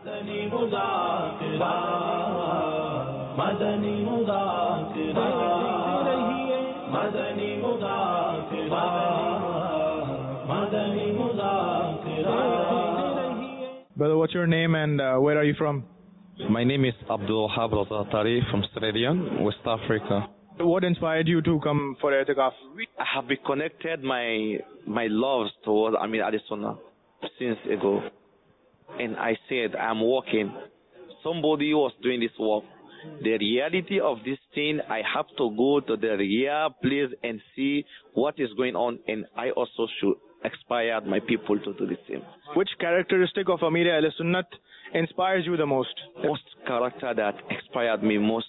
Brother, what's your name and where are you from? My name is Abdul Wahab Tari from Sierra Leone, West Africa. What inspired you to come for I'tikaf? I have reconnected my loves towards Amir Ali Sunnah since ago, and I said I'm working. Somebody was doing this work. The reality of this thing, I have to go to the real place and see what is going on, and I also should inspire my people to do the same. Which characteristic of Amir Ali Sunnat inspires you the most? Most character that inspired me most,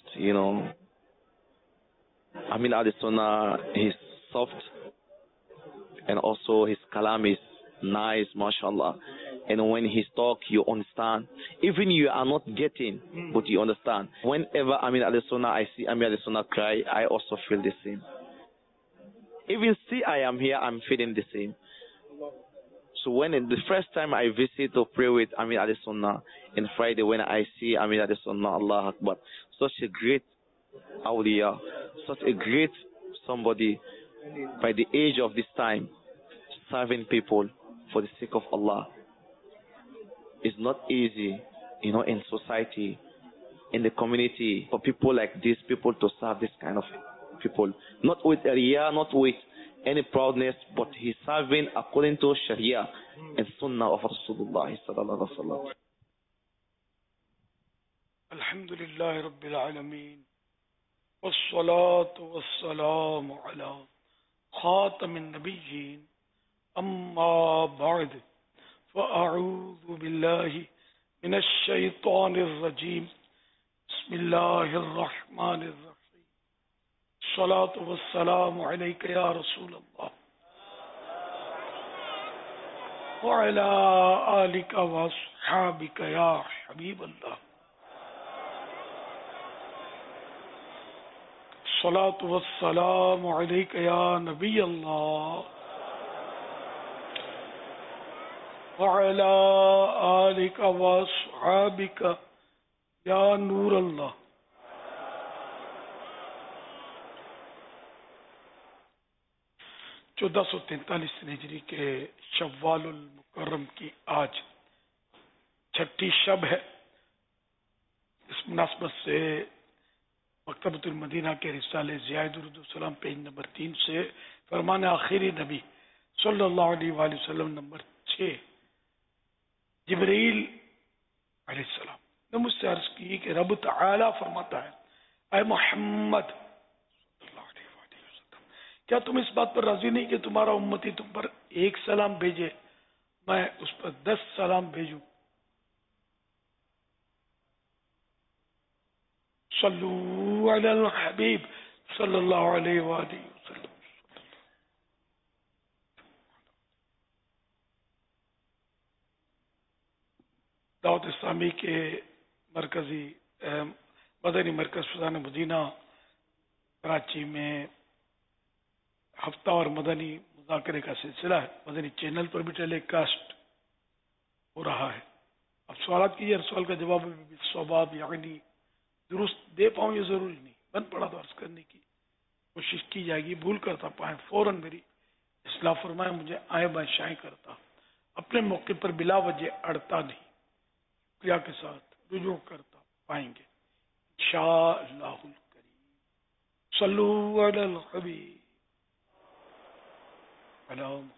Amir Ali Sunnah is soft, and also his kalam is nice, mashallah. And when he talk, you understand. Even you are not getting, but you understand. Whenever Amir Ali Sunnah, I see Amir Ali Sunnah cry, I also feel the same. Even see I am here, I'm feeling the same. So when the first time I visit to pray with Amir Ali Sunnah, and Friday when I see Amir Ali Sunnah, Allah Akbar, such a great awliya, such a great somebody by the age of this time, serving people for the sake of Allah. It's not easy, in society, in the community, for people like these people to serve this kind of people. Not with a riyah, not with any proudness, but he's serving according to Sharia and Sunnah of Rasulullah sallallahu alaihi wasallam. Alhamdulillah Rabbil Alameen. Wassalatu wassalamu ala khatamin nabiyyin. Amma ba'd. فأعوذ بالله من الشيطان الرجيم بسم الله الرحمن الرحيم الصلاة والسلام عليك يا رسول الله وعلى آلك وأصحابك يا حبيب الله الصلاة والسلام عليك يا نبي الله وعلى آلك وأصحابك يا نور الله. 1443 ہجری کے شوال المکرم کی آج چھٹی شب ہے. اس مناسبت سے مکتبۃ المدینہ کے رسالے ضیاء درود السلام پیج نمبر 3 سے فرمان آخری نبی صلی اللہ علیہ وآلہ وسلم نمبر 6 جبرائیل علیہ السلام نے مجھ سے عرض کی کہ رب تعالی فرماتا ہے اے محمد صلی اللہ علیہ وآلہ وسلم کیا تم اس بات پر راضی نہیں کہ تمہارا امتی تم پر ایک سلام بھیجے میں اس پر 10 سلام بھیجوں. صلو علی الحبیب صلی اللہ علیہ وآلہ وسلم. دعوت اسلامی کے مرکزی مدنی مرکز فضان مدینہ کراچی میں ہفتہ اور مدنی مذاکرے کا سلسلہ ہے. مدنی چینل پر بھی ٹیلی کاسٹ ہو رہا ہے. اب سوالات کیجیے, ہر سوال کا جواب ثواب یعنی درست دے پاؤں یہ ضروری نہیں, بند پڑا تو عرض کرنے کی کوشش کی جائے گی. بھول کرتا پائیں فوراً میری اصلاح فرمائیں, مجھے آئے بائیں شائیں کرتا, اپنے موقع پر بلا وجہ اڑتا نہیں, شکریہ کے ساتھ رجوع کرتا پائیں گے انشاءاللہ الکریم. صلو علی الحبیب علی محمد.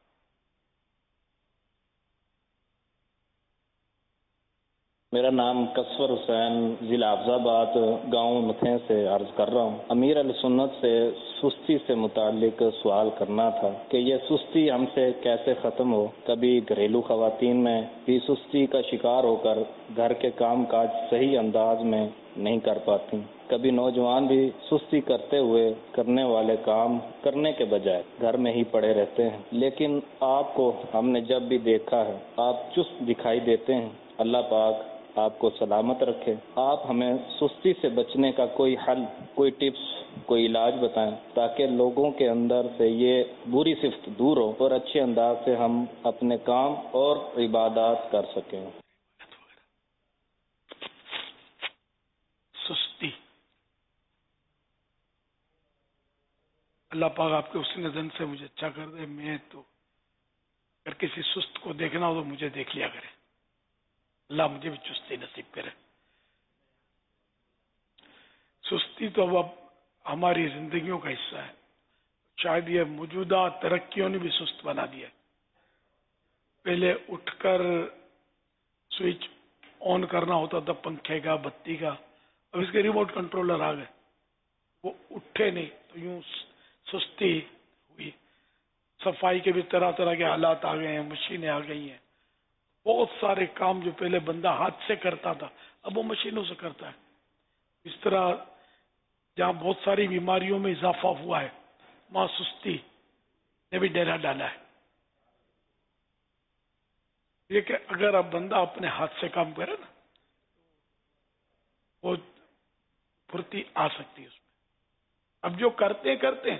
میرا نام کسور حسین, ضلع حفظ آباد, گاؤں متھیں سے عرض کر رہا ہوں. امیر علیہ سنت سے سستی سے متعلق سوال کرنا تھا کہ یہ سستی ہم سے کیسے ختم ہو. کبھی گھریلو خواتین میں بھی سستی کا شکار ہو کر گھر کے کام کاج صحیح انداز میں نہیں کر پاتی. کبھی نوجوان بھی سستی کرتے ہوئے کرنے والے کام کرنے کے بجائے گھر میں ہی پڑے رہتے ہیں. لیکن آپ کو ہم نے جب بھی دیکھا ہے آپ چست دکھائی دیتے ہیں. اللہ پاک آپ کو سلامت رکھے. آپ ہمیں سستی سے بچنے کا کوئی حل, کوئی ٹپس, کوئی علاج بتائیں تاکہ لوگوں کے اندر سے یہ بری صفت دور ہو اور اچھے انداز سے ہم اپنے کام اور عبادات کر سکیں. اللہ پاک آپ کے حسن زن سے مجھے اچھا کر دے. میں تو اگر کسی سست کو دیکھنا ہو تو مجھے دیکھ لیا کرے. اللہ مجھے بھی چستی نصیب کرے. سستی تو اب ہماری زندگیوں کا حصہ ہے. شاید یہ موجودہ ترقیوں نے بھی سست بنا دیا. پہلے اٹھ کر سوئچ آن کرنا ہوتا تھا پنکھے کا بتی کا، اب اس کے ریموٹ کنٹرولر آ گئے. وہ اٹھے نہیں تو یوں سستی ہوئی. صفائی کے بھی طرح طرح کے حالات آ گئے ہیں، مشینیں آ گئی ہیں. بہت سارے کام جو پہلے بندہ ہاتھ سے کرتا تھا اب وہ مشینوں سے کرتا ہے. اس طرح جہاں بہت ساری بیماریوں میں اضافہ ہوا ہے وہاں سستی نے بھی ڈیرا ڈالا ہے. یہ کہ اگر اب بندہ اپنے ہاتھ سے کام کرے نا وہ پھرتی آ سکتی ہے اس میں. اب جو کرتے ہیں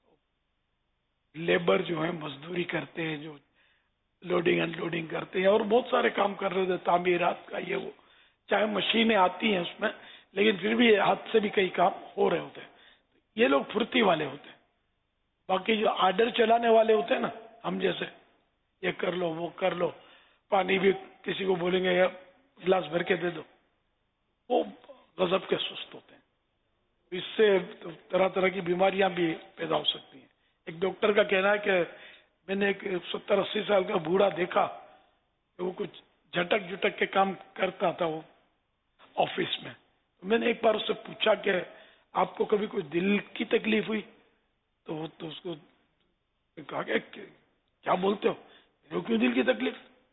لیبر جو ہے مزدوری کرتے ہیں، جو لوڈنگ ان لوڈنگ کرتے ہیں اور بہت سارے کام کر رہے تھے، تعمیرات کا یہ وہ، چاہے مشینیں آتی ہیں اس میں لیکن پھر بھی ہاتھ سے بھی کئی کام ہو رہے ہوتے ہیں. یہ لوگ پھرتی والے ہوتے ہیں. باقی جو آرڈر چلانے والے ہوتے ہیں نا ہم جیسے، یہ کر لو وہ کر لو، پانی بھی کسی کو بولیں گے یا گلاس بھر کے دے دو، وہ غضب کے سست ہوتے ہیں. اس سے طرح طرح کی بیماریاں بھی پیدا ہو سکتی ہیں. ایک ڈاکٹر کا کہنا ہے کہ میں نے ایک 70-80 سال کا بوڑھا دیکھا کہ وہ کچھ جھٹک جھٹک کے کام کرتا تھا وہ آفس میں. میں نے ایک بار اس سے پوچھا کہ آپ کو کبھی کوئی دل کی تکلیف ہوئی؟ تو اس کو کہا کہ کیا بولتے ہو، کیوں دل کی تکلیف؟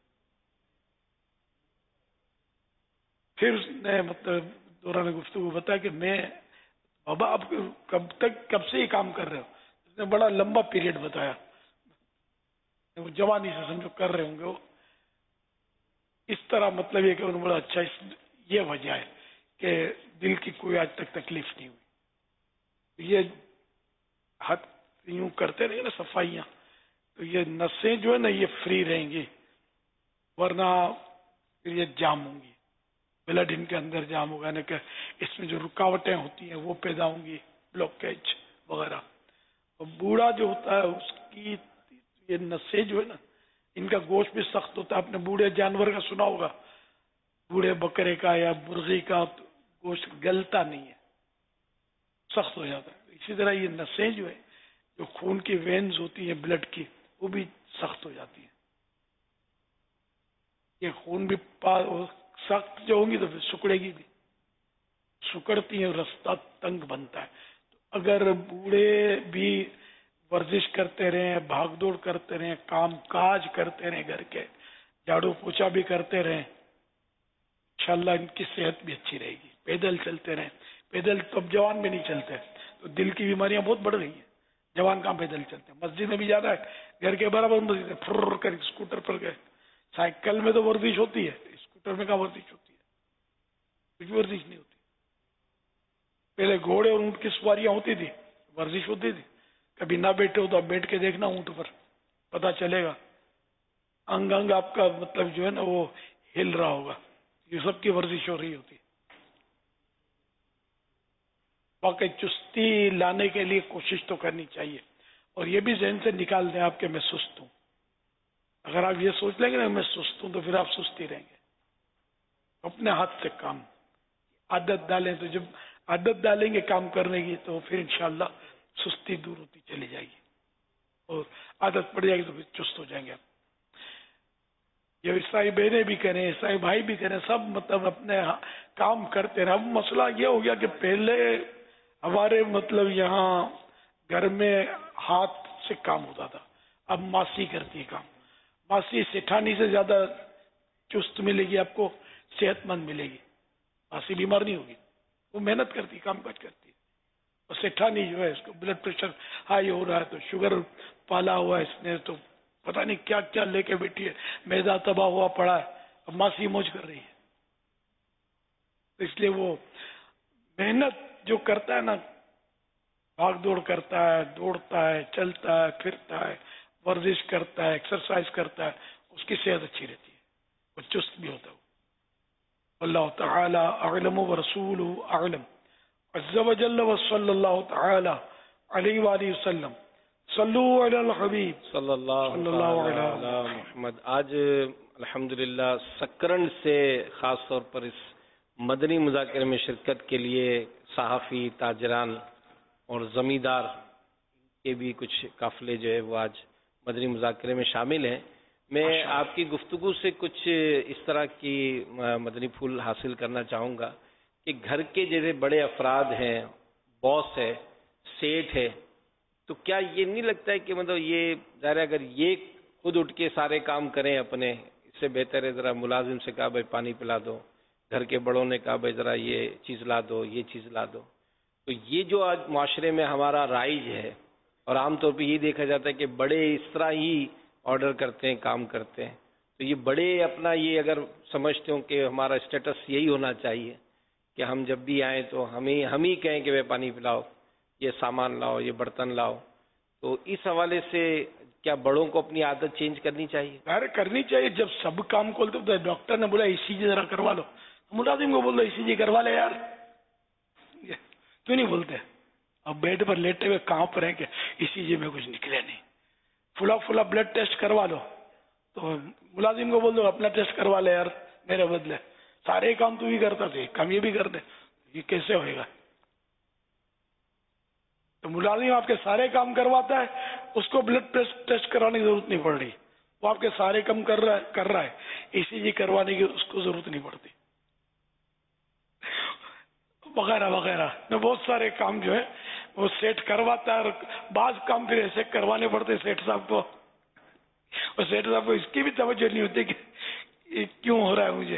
پھر اس نے مطلب دوران گفتگو بتایا کہ میں بابا آپ کب سے یہ کام کر رہے ہو؟ اس نے بڑا لمبا پیریڈ بتایا. وہ جوانی سے سمجھو کر رہے ہوں گے وہ. اس طرح مطلب یہ کہ انہوں نے بڑا اچھا یہ وجہ ہے کہ دل کی کوئی آج تک تکلیف نہیں ہوئی. یہ ہاتھ یوں کرتے رہے نا صفائیاں تو یہ نسیں جو ہے نا یہ فری رہیں گی، ورنہ پھر یہ جام ہوں گی. بلڈ ان کے اندر جام ہوگا نا کہ اس میں جو رکاوٹیں ہوتی ہیں وہ پیدا ہوں گی، بلوکیج وغیرہ. اور بوڑھا جو ہوتا ہے اس کی یہ نسیں جو ہے نا ان کا گوشت بھی سخت ہوتا ہے. آپ نے بوڑھے جانور کا سنا ہوگا، بوڑھے بکرے کا یا مرغی کا گوشت گلتا نہیں ہے، سخت ہو جاتا ہے. اسی طرح یہ نسیں جو ہے جو خون کی وینز ہوتی ہیں بلڈ کی وہ بھی سخت ہو جاتی ہیں. یہ خون بھی سخت جو ہوں گی تو پھر سکڑے گی بھی، سکڑتی ہیں، رستہ تنگ بنتا ہے. تو اگر بوڑھے بھی ورزش کرتے رہیں، بھاگ دوڑ کرتے رہیں، کام کاج کرتے رہیں، گھر کے جھاڑو پوچھا بھی کرتے رہیں، انشاءاللہ ان کی صحت بھی اچھی رہے گی. پیدل چلتے رہیں. پیدل تو اب جوان بھی نہیں چلتے تو دل کی بیماریاں بہت بڑھ گئی ہیں. جوان کہاں پیدل چلتے ہیں؟ مسجد میں بھی جانا ہے گھر کے برابر مسجد ہے، پھر کر اسکوٹر پر گئے. سائیکل میں تو ورزش ہوتی ہے، اسکوٹر میں کہاں ورزش ہوتی ہے؟ کچھ ورزش نہیں ہوتی. پہلے گھوڑے اور اونٹ کی سواریاں ہوتی تھی، ورزش ہوتی تھی. کبھی نہ بیٹھے ہو تو آپ بیٹھ کے دیکھنا اونٹ پر، پتا چلے گا انگ انگ آپ کا مطلب جو ہے نا وہ ہل رہا ہوگا. یہ سب کی ورزش ہو رہی ہوتی ہے. واقعی چستی لانے کے لیے کوشش تو کرنی چاہیے، اور یہ بھی ذہن سے نکال دیں آپ کہ میں سست ہوں. اگر آپ یہ سوچ لیں گے نا میں سست ہوں تو پھر آپ سست ہی رہیں گے. اپنے ہاتھ سے کام عادت ڈالیں، تو جب عادت ڈالیں گے کام کرنے کی تو پھر انشاءاللہ سستی دور ہوتی چلی جائے گی اور عادت پڑ جائے گی تو پھر چست ہو جائیں گے. یہ عیسائی بہنیں بھی کریں، عیسائی بھائی بھی کریں، سب مطلب اپنے کام کرتے رہے. اب مسئلہ یہ ہو گیا کہ پہلے ہمارے مطلب یہاں گھر میں ہاتھ سے کام ہوتا تھا، اب ماسی کرتی ہے کام. ماسی سیٹھانی سے زیادہ چست ملے گی آپ کو، صحت مند ملے گی. ماسی بیمار نہیں ہوگی، وہ محنت کرتی، کام کاج کرتی ہے. اور سیٹھانی جو ہے اس کو بلڈ پریشر ہائی ہو رہا ہے تو شوگر پالا ہوا ہے اس نے تو پتہ نہیں کیا کیا لے کے بیٹھی ہے، میدا تباہ ہوا پڑا ہے، اب ماسی موج کر رہی ہے. اس لیے وہ محنت جو کرتا ہے نا، بھاگ دوڑ کرتا ہے، دوڑتا ہے، چلتا ہے، پھرتا ہے، ورزش کرتا ہے، ایکسرسائز کرتا ہے، اس کی صحت اچھی رہتی ہے، وہ چست بھی ہوتا ہے. اللہ تعالی اعلم ورسولہ اعلم عز وجل وصلی اللہ تعالی علیہ وآلہ وسلم. صلو علی الحبیب صلی اللہ علیہ محمد. آج الحمدللہ سکرن سے خاص طور پر اس مدنی مذاکرے میں شرکت کے لیے صحافی، تاجران اور زمیندار کے بھی کچھ قافلے جو ہے وہ آج مدنی مذاکرے میں شامل ہیں. میں آپ کی گفتگو سے کچھ اس طرح کی مدنی پھول حاصل کرنا چاہوں گا کہ گھر کے جیسے بڑے افراد ہیں، باس ہے، سیٹ ہے، تو کیا یہ نہیں لگتا ہے کہ مطلب یہ ظاہر اگر یہ خود اٹھ کے سارے کام کریں اپنے، اس سے بہتر ہے ذرا ملازم سے کہا بھائی پانی پلا دو، گھر کے بڑوں نے کہا بھائی ذرا یہ چیز لا دو، یہ چیز لا دو. تو یہ جو آج معاشرے میں ہمارا رائج ہے، اور عام طور پہ یہ دیکھا جاتا ہے کہ بڑے اس طرح ہی آرڈر کرتے ہیں، کام کرتے ہیں، تو یہ بڑے اپنا یہ اگر سمجھتے ہوں کہ ہمارا اسٹیٹس یہی ہونا چاہیے کہ ہم جب بھی آئیں تو ہم ہی کہیں کہ بھائی پانی پلاؤ، یہ سامان لاؤ، یہ برتن لاؤ. تو اس حوالے سے کیا بڑوں کو اپنی عادت چینج کرنی چاہیے؟ ظاہر کرنی چاہیے. جب سب کام کھولتے تو ڈاکٹر نے بولا ECG ذرا کروا لو، ملازم کو بول دو ECG کروا لے یار، کیوں نہیں بولتے؟ اب بیڈ پر لیٹے ہوئے کہاں پر ہیں کہ ECG میں کچھ نکلے نہیں. فلا بلڈ ٹیسٹ کروا لو، تو ملازم کو بول دو اپنا ٹیسٹ کروا لے یار میرے بدلے. سارے کام تو ہی کرتا تھے، کام یہ بھی کر دے، یہ کیسے ہوئے گا؟ تو ملازم آپ کے سارے کام کرواتا ہے، اس کو بلڈ ٹیسٹ کرانے کی ضرورت نہیں پڑ رہی. وہ آپ کے سارے کام کر رہا ہے، ECG کروانے کی اس کو ضرورت نہیں پڑتی، وغیرہ وغیرہ. بہت سارے کام جو ہے وہ سیٹ کرواتا ہے، اور بعض کام پھر ایسے کروانے پڑتے سیٹ صاحب کو، اور سیٹ صاحب کو اس کی بھی توجہ نہیں ہوتی کہ یہ کیوں ہو رہا ہے مجھے.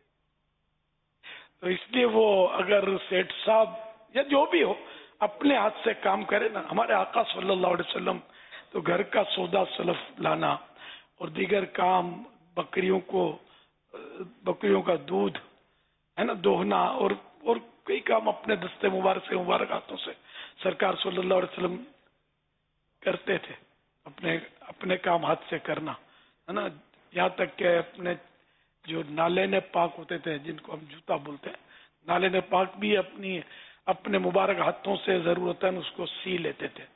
تو اس لیے وہ اگر سیٹ صاحب یا جو بھی ہو اپنے ہاتھ سے کام کرے نا. ہمارے آقا صلی اللہ علیہ وسلم تو گھر کا سودا سلف لانا اور دیگر کام، بکریوں کا دودھ ہے نا دوہنا، اور کئی کام اپنے دستے مبارک ہاتھوں سے سرکار صلی اللہ علیہ وسلم کرتے تھے. اپنے کام ہاتھ سے کرنا ہے نا. یہاں تک کہ اپنے جو نالین پاک ہوتے تھے، جن کو ہم جوتا بولتے ہیں، نالین پاک بھی اپنے مبارک ہاتھوں سے ضرورتاً اس کو سی لیتے تھے.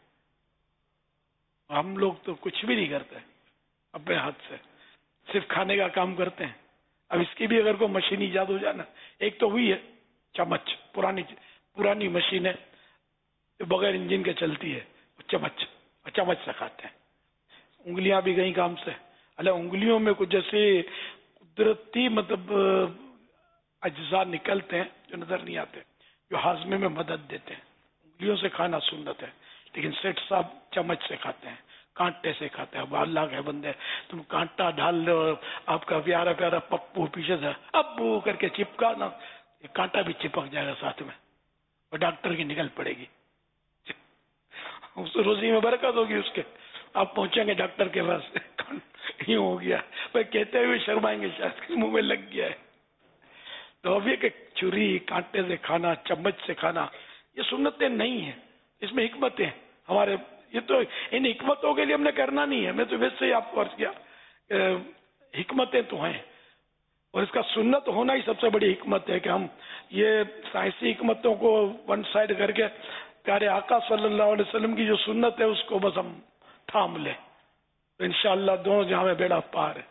ہم لوگ تو کچھ بھی نہیں کرتے اپنے ہاتھ سے، صرف کھانے کا کام کرتے ہیں. اب اس کی بھی اگر کوئی مشین ایجاد ہو جائے نا، ایک تو ہوئی ہے چمچ، پرانی مشین ہے بغیر انجن کے چلتی ہے، چمچ سے کھاتے ہیں. انگلیاں بھی گئی کام سے. اللہ، انگلیوں میں کچھ جیسے قدرتی مطلب اجزاء نکلتے ہیں جو نظر نہیں آتے، جو ہاضمے میں مدد دیتے ہیں. انگلیوں سے کھانا سنت ہے، لیکن سیٹ صاحب چمچ سے کھاتے ہیں، کانٹے سے کھاتے ہیں. اب اللہ کے بندے، تم کانٹا ڈال لو، آپ کا پیارا پیارا پپو پیچھے سے ابو کر کے چپکا نا، یہ کانٹا بھی چپک جائے گا ساتھ میں، اور ڈاکٹر کی نکل پڑے گی. اس روزی میں برکت ہوگی اس کے. آپ پہنچیں گے ڈاکٹر کے پاس، یوں ہو گیا، وہ کہتے ہوئے شرمائیں گے شاید منہ میں لگ گیا ہے. تو اب یہ کہ چھری کانٹے سے کھانا، چمچ سے کھانا، یہ سنتیں نہیں ہیں، اس میں حکمتیں ہمارے. یہ تو ان حکمتوں کے لیے ہم نے کرنا نہیں ہے. میں تو ویسے ہی آپ کو عرض کیا، حکمتیں تو ہیں، اور اس کا سنت ہونا ہی سب سے بڑی حکمت ہے کہ ہم یہ سائنسی حکمتوں کو ون سائڈ کر کے پیارے آقا صلی اللہ علیہ وسلم کی جو سنت ہے اس کو بس ہم تھام لیں، تو انشاءاللہ دونوں جہاں میں بیڑا پار ہے.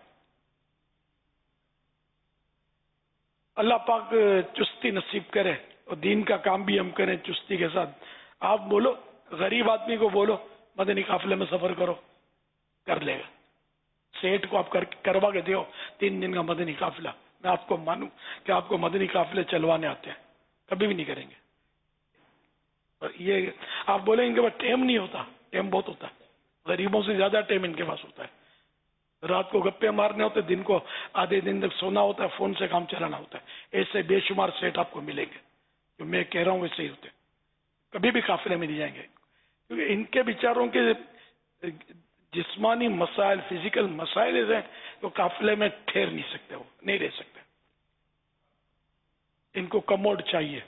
اللہ پاک چستی نصیب کرے اور دین کا کام بھی ہم کریں چستی کے ساتھ. آپ بولو، غریب آدمی کو بولو مدنی قافلے میں سفر کرو، کر لے گا. سیٹ کو آپ کروا کے دیو 3 دن کا مدنی قافلہ، میں آپ کو مانوں کہ آپ کو مدنی قافلے چلوانے آتے ہیں. کبھی بھی نہیں کریں گے. اور یہ آپ بولیں ان کے پاس ٹائم نہیں ہوتا، ٹائم بہت ہوتا ہے. غریبوں سے زیادہ ٹائم ان کے پاس ہوتا ہے. رات کو گپے مارنے ہوتے، دن کو آدھے دن تک سونا ہوتا ہے، فون سے کام چلانا ہوتا ہے. ایسے بے شمار سیٹ آپ کو ملیں گے جو میں کہہ رہا ہوں ویسے ہی ہوتے. کبھی بھی قافلے میں نہیں جائیں گے، کیونکہ ان کے بیچاروں کے جسمانی مسائل، فزیکل مسائل ہیں تو قافلے میں ٹھہر نہیں سکتے، وہ نہیں رہ سکتے. ان کو کموڈ چاہیے.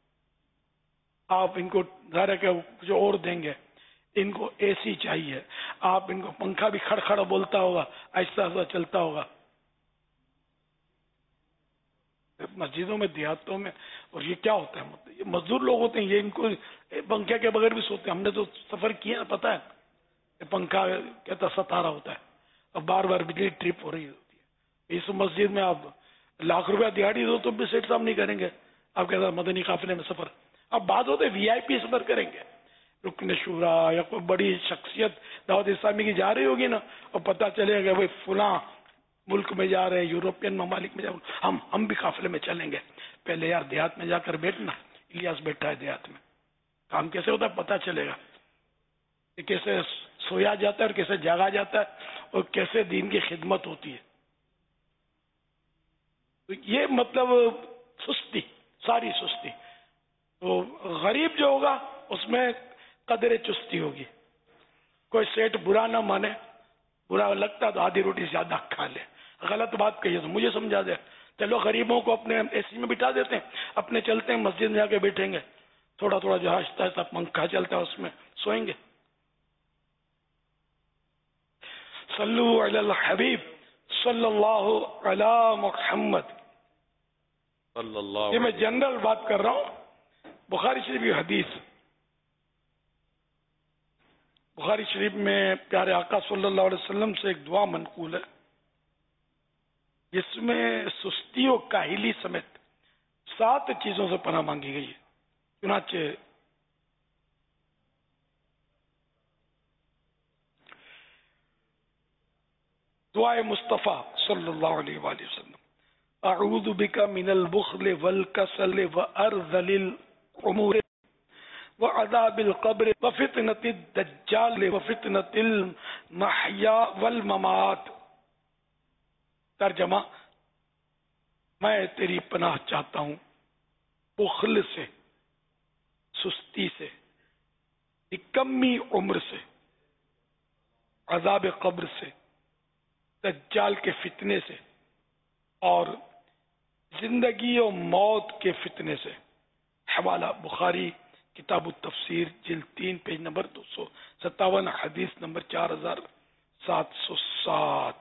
آپ ان کو ظاہر ہے کہ جو اور دیں گے، ان کو اے سی چاہیے. آپ ان کو پنکھا بھی کھڑ بولتا ہوگا، آہستہ آہستہ چلتا ہوگا. مسجدوں میں، دیہاتوں میں اور یہ کیا ہوتا ہے؟ مطلب یہ مزدور لوگ ہوتے ہیں، یہ ان کو پنکھے کے بغیر بھی سوتے ہیں. ہم نے تو سفر کیا، پتا ہے کہ پنکھا کہتا ستارہ ہوتا ہے، اب بار بار بجلی ٹرپ ہو رہی ہوتی ہے. اس مسجد میں آپ لاکھ روپیہ دیہاڑی دو تو بھی سیٹ صاحب نہیں کریں گے. آپ کہتا مدنی قافلے میں سفر. اب بات ہوتے وی آئی پی سفر کریں گے، رکن شورا یا کوئی بڑی شخصیت دعوت اسلامی کی جا رہی ہوگی نا، اور پتہ چلے گا بھائی فلاں ملک میں جا رہے ہیں، یورپین ممالک میں جا رہے ہیں، ہم بھی قافلے میں چلیں گے. پہلے یار دیہات میں جا کر بیٹھنا. الیاس بیٹھا ہے دیہات میں، کام کیسے ہوتا ہے پتہ چلے گا کہ کیسے سویا جاتا ہے اور کیسے جاگا جاتا ہے اور کیسے دین کی خدمت ہوتی ہے. تو یہ مطلب سستی، ساری سستی. تو غریب جو ہوگا اس میں قدر چستی ہوگی. کوئی سیٹ برا نہ مانے، برا لگتا تو آدھی روٹی زیادہ کھا لے. غلط بات کہیے تو مجھے سمجھا دے. چلو غریبوں کو اپنے اے سی میں بٹھا دیتے ہیں، اپنے چلتے ہیں مسجد میں جا کے بیٹھیں گے، تھوڑا تھوڑا جو آہستہ آہستہ پنکھا چلتا ہے اس میں سوئیں گے. صلو علی الحبیب صلی اللہ علی محمد. صلی اللہ یہ میں جنرل بات کر رہا ہوں. بخاری شریف کی حدیث، بخاری شریف میں پیارے آقا صلی اللہ علیہ وسلم سے ایک دعا منقول ہے جس میں سستی و کاہلی سمیت 7 چیزوں سے پناہ مانگی گئی ہے. چنانچہ دعائے مصطفیٰ صلی اللہ علیہ وآلہ وسلم: اعوذ بک من البخل والکسل وارذل الامور وعذاب القبر وفتنة الدجال وفتنة المحیا والممات. ترجمہ: میں تیری پناہ چاہتا ہوں بخل سے، سستی سے، نکمی عمر سے، عذاب قبر سے، دجال کے فتنے سے، اور زندگی و موت کے فتنے سے. حوالہ بخاری کتاب التفسیر جلد 3 پیج نمبر 257 حدیث نمبر 4707.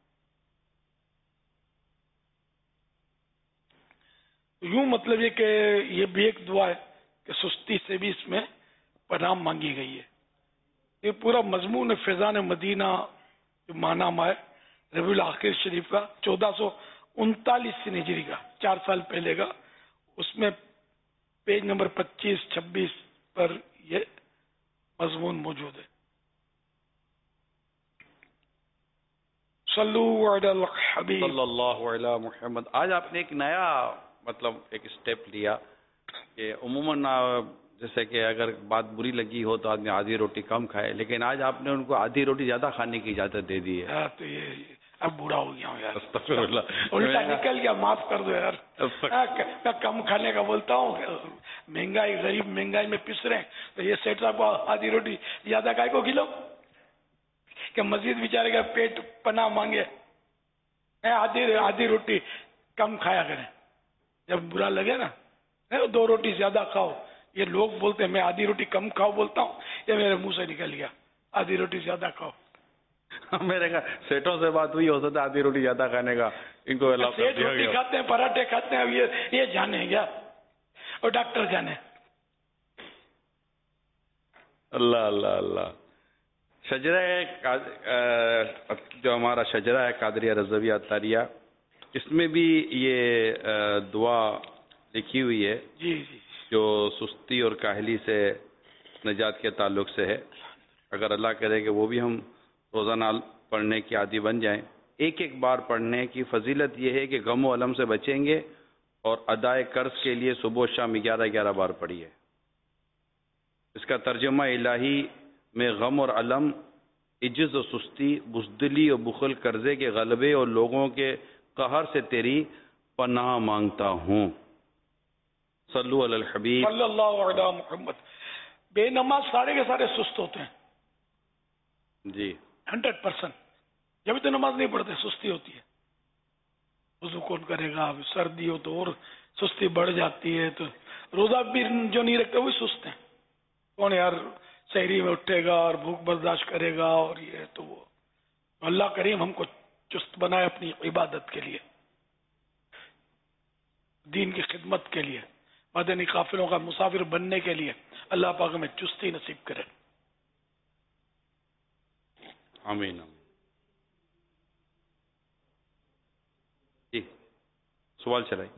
یوں مطلب یہ کہ یہ بھی ایک دعا ہے کہ سستی سے بھی اس میں پناہ مانگی گئی ہے. یہ پورا مضمون فیضان مدینہ جو ماہنامہ ہے ربیع الاخر شریف کا 1439 ہجری کا، 4 سال پہلے کا، اس میں پیج نمبر 25-26 پر یہ مضمون موجود ہے. صلو علی الحبیب صلی اللہ علیہ محمد. آج آپ نے ایک نیا مطلب ایک اسٹیپ لیا کہ عموماً جیسے کہ اگر بات بری لگی ہو تو آدمی آدھی روٹی کم کھائے، لیکن آج آپ نے ان کو آدھی روٹی زیادہ کھانے کی اجازت دے دی ہے. تو یہ اب بوڑھا ہو گیا ہوں یار، استغفر اللہ. الٹا نکل گیا، معاف کر دو یار. میں کم کھانے کا بولتا ہوں، مہنگائی، غریب مہنگائی میں پس رہے ہیں، تو یہ سیٹ صاحب کو آدھی روٹی زیادہ کھائے کو کھلو کہ مزید بیچارے کا پیٹ پناہ مانگے. آدھی روٹی کم کھایا کریں، جب برا لگے نا 2 روٹی زیادہ کھاؤ. یہ لوگ بولتے ہیں میں آدھی روٹی کم کھاؤ بولتا ہوں، یہ میرے منہ سے نکل گیا آدھی روٹی زیادہ کھاؤ. میرے کا سیٹوں سے بات ہوئی ہو سکتا ہے آدھی روٹی زیادہ کھانے کا ان کو سیٹ روٹی کھاتے ہیں، پراٹھے کھاتے ہیں، اب یہ جانے کیا اور ڈاکٹر جانے. اللہ اللہ اللہ. شجرہ جو ہمارا شجرہ ہے قادریہ رضویہ اطاریہ، اس میں بھی یہ دعا لکھی ہوئی ہے جی جی، جو سستی اور کاہلی سے نجات کے تعلق سے ہے. اگر اللہ کرے کہ وہ بھی ہم روزانہ پڑھنے کی عادی بن جائیں. ایک بار پڑھنے کی فضیلت یہ ہے کہ غم و علم سے بچیں گے، اور ادائے قرض کے لیے صبح و شام 11 بار پڑھیے. اس کا ترجمہ الہی میں غم اور علم، عجز و سستی، بزدلی اور بخل، قرضے کے غلبے اور لوگوں کے قہر سے تیری پناہ مانگتا ہوں. صلو علی الحبیب صلی اللہ علیہ محمد. بے نماز سارے کے سارے سست ہوتے ہیں جی 100%. جب تو نماز نہیں پڑھتے سستی ہوتی ہے. وضو کون کرے گا؟ سردی ہو تو اور سستی بڑھ جاتی ہے. تو روزہ بھی جو نہیں رکھتے وہی سست ہیں. کون یار سحری میں اٹھے گا اور بھوک برداشت کرے گا؟ اور یہ تو وہ اللہ کریم ہم کو چست بنائے اپنی عبادت کے لیے، دین کی خدمت کے لیے. مدنی قافلوں کا مسافر بننے کے لیے اللہ پاک ہمیں چستی نصیب کرے. آمین. جی سوال چلائیں.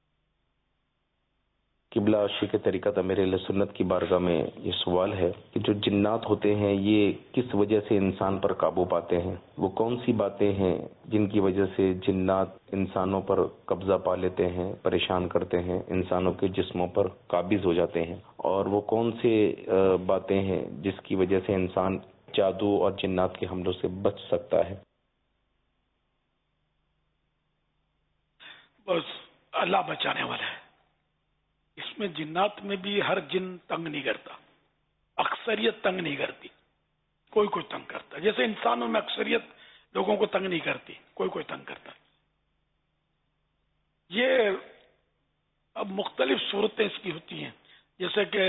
قبلہ عاشق طریقت امیر اہل سنت کی بارگاہ میں یہ سوال ہے کہ جو جنات ہوتے ہیں یہ کس وجہ سے انسان پر قابو پاتے ہیں؟ وہ کون سی باتیں ہیں جن کی وجہ سے جنات انسانوں پر قبضہ پا لیتے ہیں، پریشان کرتے ہیں، انسانوں کے جسموں پر قابض ہو جاتے ہیں؟ اور وہ کون سے باتیں ہیں جس کی وجہ سے انسان جادو اور جنات کے حملوں سے بچ سکتا ہے؟ بس اللہ بچانے والا ہے. اس میں جنات میں بھی ہر جن تنگ نہیں کرتا، اکثریت تنگ نہیں کرتی، کوئی کوئی تنگ کرتا. جیسے انسانوں میں اکثریت لوگوں کو تنگ نہیں کرتی، کوئی کوئی تنگ کرتا. یہ اب مختلف صورتیں اس کی ہوتی ہیں. جیسے کہ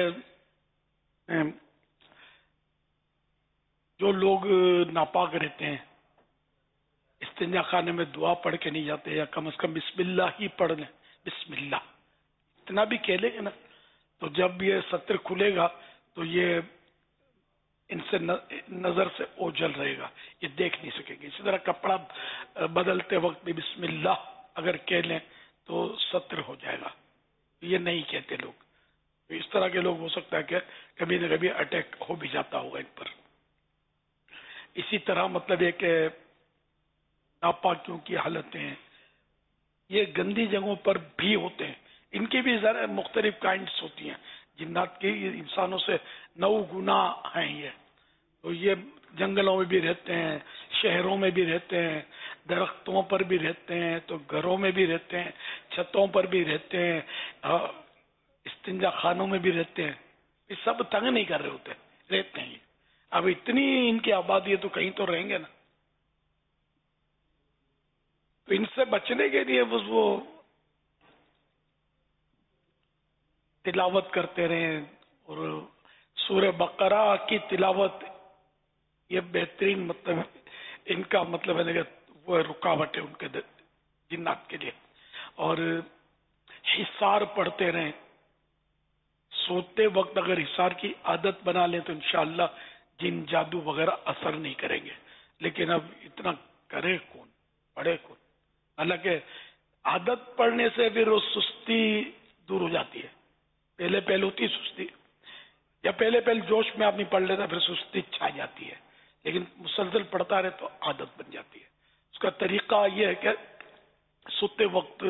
جو لوگ ناپاک رہتے ہیں، استنجا خانے میں دعا پڑھ کے نہیں جاتے، یا کم از کم بسم اللہ ہی پڑھ لیں، بسم اللہ اتنا بھی کہہ لیں گے نا، تو جب یہ سطر کھلے گا تو یہ ان سے نظر سے اوجھل رہے گا، یہ دیکھ نہیں سکیں گے. اسی طرح کپڑا بدلتے وقت بھی بسم اللہ اگر کہہ لیں تو سطر ہو جائے گا. یہ نہیں کہتے لوگ. اس طرح کے لوگ ہو سکتا ہے کہ کبھی نہ کبھی اٹیک ہو بھی جاتا ہوگا ان پر. اسی طرح مطلب یہ کہ ناپاکیوں کی حالتیں یہ گندی جگہوں پر بھی ہوتے ہیں. ان کی بھی ذرا مختلف کائنڈس ہوتی ہیں. جنات کی انسانوں سے 9 گنا ہیں. یہ تو یہ جنگلوں میں بھی رہتے ہیں، شہروں میں بھی رہتے ہیں، درختوں پر بھی رہتے ہیں، تو گھروں میں بھی رہتے ہیں، چھتوں پر بھی رہتے ہیں، استنجا خانوں میں بھی رہتے ہیں. یہ سب تنگ نہیں کر رہے ہوتے، رہتے ہیں. اب اتنی ان کی آبادی ہے تو کہیں تو رہیں گے نا. تو ان سے بچنے کے لیے وہ تلاوت کرتے رہیں. اور سورہ بقرہ کی تلاوت یہ بہترین مطلب ان کا مطلب ہے کہ وہ رکاوٹ ہے ان کے جنات کے لیے. اور حصار پڑھتے رہیں. سوتے وقت اگر حصار کی عادت بنا لیں تو انشاءاللہ جن جادو وغیرہ اثر نہیں کریں گے. لیکن اب اتنا کرے کون، پڑھے کون؟ حالانکہ عادت پڑھنے سے پھر وہ سستی دور ہو جاتی ہے. پہلے ہوتی سستی، یا پہلے جوش میں آدمی پڑھ لیتا پھر سستی چھا جاتی ہے. لیکن مسلسل پڑھتا رہے تو عادت بن جاتی ہے. اس کا طریقہ یہ ہے کہ سوتے وقت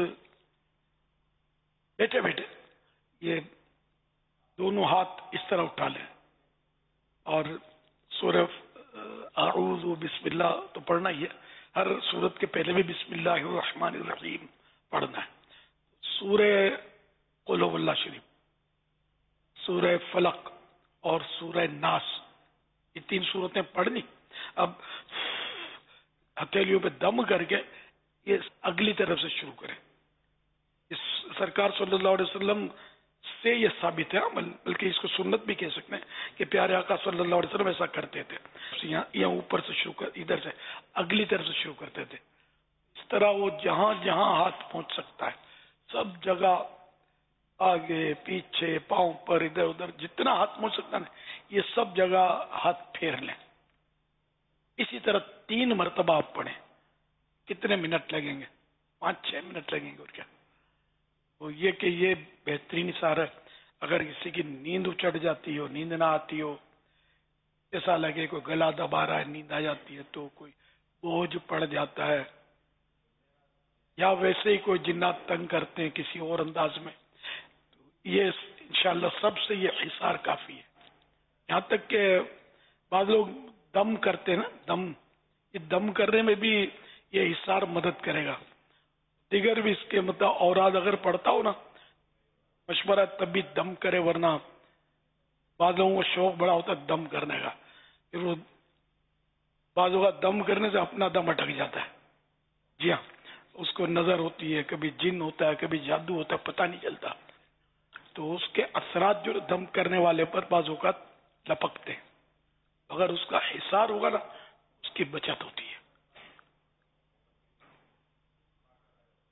بیٹھے بیٹھے یہ دونوں ہاتھ اس طرح اٹھا لیں اور سورہ اعوذ بسم اللہ تو پڑھنا ہی ہے. ہر سورت کے پہلے بھی بسم اللہ الرحمن الرحیم پڑھنا ہے. سورہ قل هو اللہ شریف، سورہ فلق اور سورہ ناس، یہ 3 سورتیں پڑھنی. اب ہتھیلیوں پہ دم کر کے یہ اگلی طرف سے شروع کریں. اس سرکار صلی اللہ علیہ وسلم سے یہ ثابت ہے، بلکہ اس کو سنت بھی کہہ سکتے ہیں کہ پیارے آقا صلی اللہ علیہ وسلم ایسا کرتے تھے. یہاں اوپر سے شروع کر، ادھر سے اگلی طرف سے شروع کرتے تھے. اس طرح وہ جہاں جہاں ہاتھ پہنچ سکتا ہے سب جگہ، آگے پیچھے پاؤں پر ادھر ادھر جتنا ہاتھ پہنچ سکتا ہے یہ سب جگہ ہاتھ پھیر لیں. اسی طرح 3 مرتبہ آپ پڑھیں. کتنے منٹ لگیں گے؟ 5-6 منٹ لگیں گے. اور کیا وہ یہ کہ یہ بہترین اشارہ ہے. اگر کسی کی نیند چڑھ جاتی ہو، نیند نہ آتی ہو، ایسا لگے کوئی گلا دبا رہا ہے، نیند آ جاتی ہے، تو کوئی بوجھ پڑ جاتا ہے، یا ویسے ہی کوئی جنات تنگ کرتے ہیں کسی اور انداز میں، یہ انشاءاللہ سب سے یہ حصار کافی ہے. یہاں تک کہ بعض لوگ دم کرتے ہیں نا، یہ دم کرنے میں بھی یہ حصار مدد کرے گا. دیگر بھی اس کے مطلب اوراد اگر پڑھتا ہو نا، مشورہ تب بھی دم کرے، ورنہ بعض لوگوں کو شوق بڑا ہوتا ہے دم کرنے کا، پھر وہ بعضوں کا دم کرنے سے اپنا دم اٹک جاتا ہے. جی ہاں، اس کو نظر ہوتی ہے، کبھی جن ہوتا ہے، کبھی جادو ہوتا ہے، پتہ نہیں چلتا. تو اس کے اثرات جو دم کرنے والے پر بعض اوقات لپکتے ہیں. اگر اس کا حصار ہوگا نا، اس کی بچت ہوتی ہے.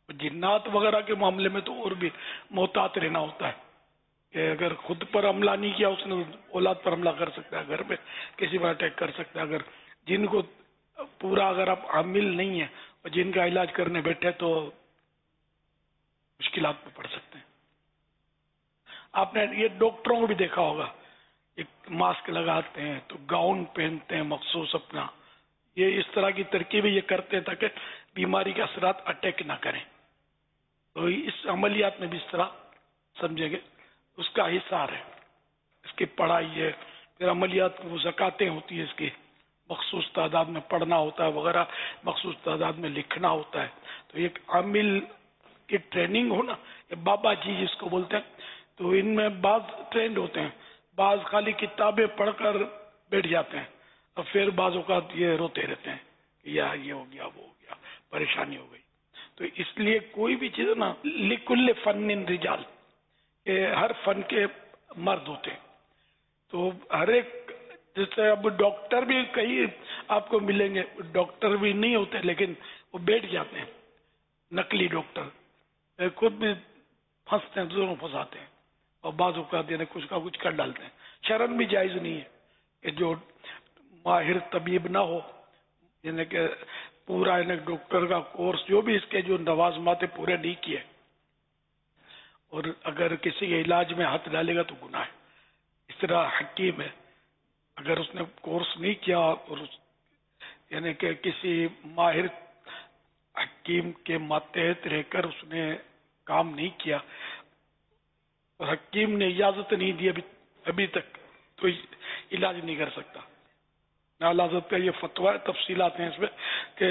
جنات وغیرہ کے معاملے میں تو اور بھی محتاط رہنا ہوتا ہے کہ اگر خود پر حملہ نہیں کیا اس نے اولاد پر حملہ کر سکتا ہے، گھر پہ کسی پر اٹیک کر سکتا ہے. اگر جن کو پورا اگر آپ عامل نہیں ہے اور جن کا علاج کرنے بیٹھے تو مشکلات میں پڑ سکتے ہیں. آپ نے یہ ڈاکٹروں کو بھی دیکھا ہوگا، ایک ماسک لگاتے ہیں تو گاؤن پہنتے ہیں مخصوص اپنا، یہ اس طرح کی ترکیبیں یہ کرتے ہیں تاکہ بیماری کے اثرات اٹیک نہ کریں. تو اس عملیات میں بھی اس طرح سمجھیں گے اس کا حصار ہے، اس کی پڑھائی ہے، پھر عملیات وہ زکاتیں ہوتی ہے، اس کی مخصوص تعداد میں پڑھنا ہوتا ہے وغیرہ، مخصوص تعداد میں لکھنا ہوتا ہے. تو ایک عامل کی ٹریننگ ہونا، یہ بابا جی جس کو بولتے ہیں، تو ان میں بعض ٹرینڈ ہوتے ہیں، بعض خالی کتابیں پڑھ کر بیٹھ جاتے ہیں اور پھر بعض اوقات یہ روتے رہتے ہیں کہ یہ ہو گیا وہ ہو گیا، پریشانی ہو گئی. تو اس لیے کوئی بھی چیز نا لکل فن رجال، کہ ہر فن کے مرد ہوتے ہیں. تو ہر ایک جیسے اب ڈاکٹر بھی کئی آپ کو ملیں گے، ڈاکٹر بھی نہیں ہوتے لیکن وہ بیٹھ جاتے ہیں، نقلی ڈاکٹر خود بھی پھنستے ہیں، دوسروں پھنساتے ہیں اور بعض اوقات یعنی کچھ کا کچھ کر ڈالتے ہیں. شرم بھی جائز نہیں ہے کہ جو ماہر طبیب نہ ہو، یعنی کہ پورا ڈاکٹر کا کورس جو بھی اس کے جو لوازمات پورے نہیں کیے اور اگر کسی کے علاج میں ہاتھ ڈالے گا تو گناہ ہے. اس طرح حکیم ہے، اگر اس نے کورس نہیں کیا اور یعنی کہ کسی ماہر حکیم کے ماتحت رہ کر اس نے کام نہیں کیا اور حکیم نے اجازت نہیں دی ابھی تک، تو علاج نہیں کر سکتا. اعلیٰ حضرت کا یہ فتویٰ تفصیلات ہیں اس میں کہ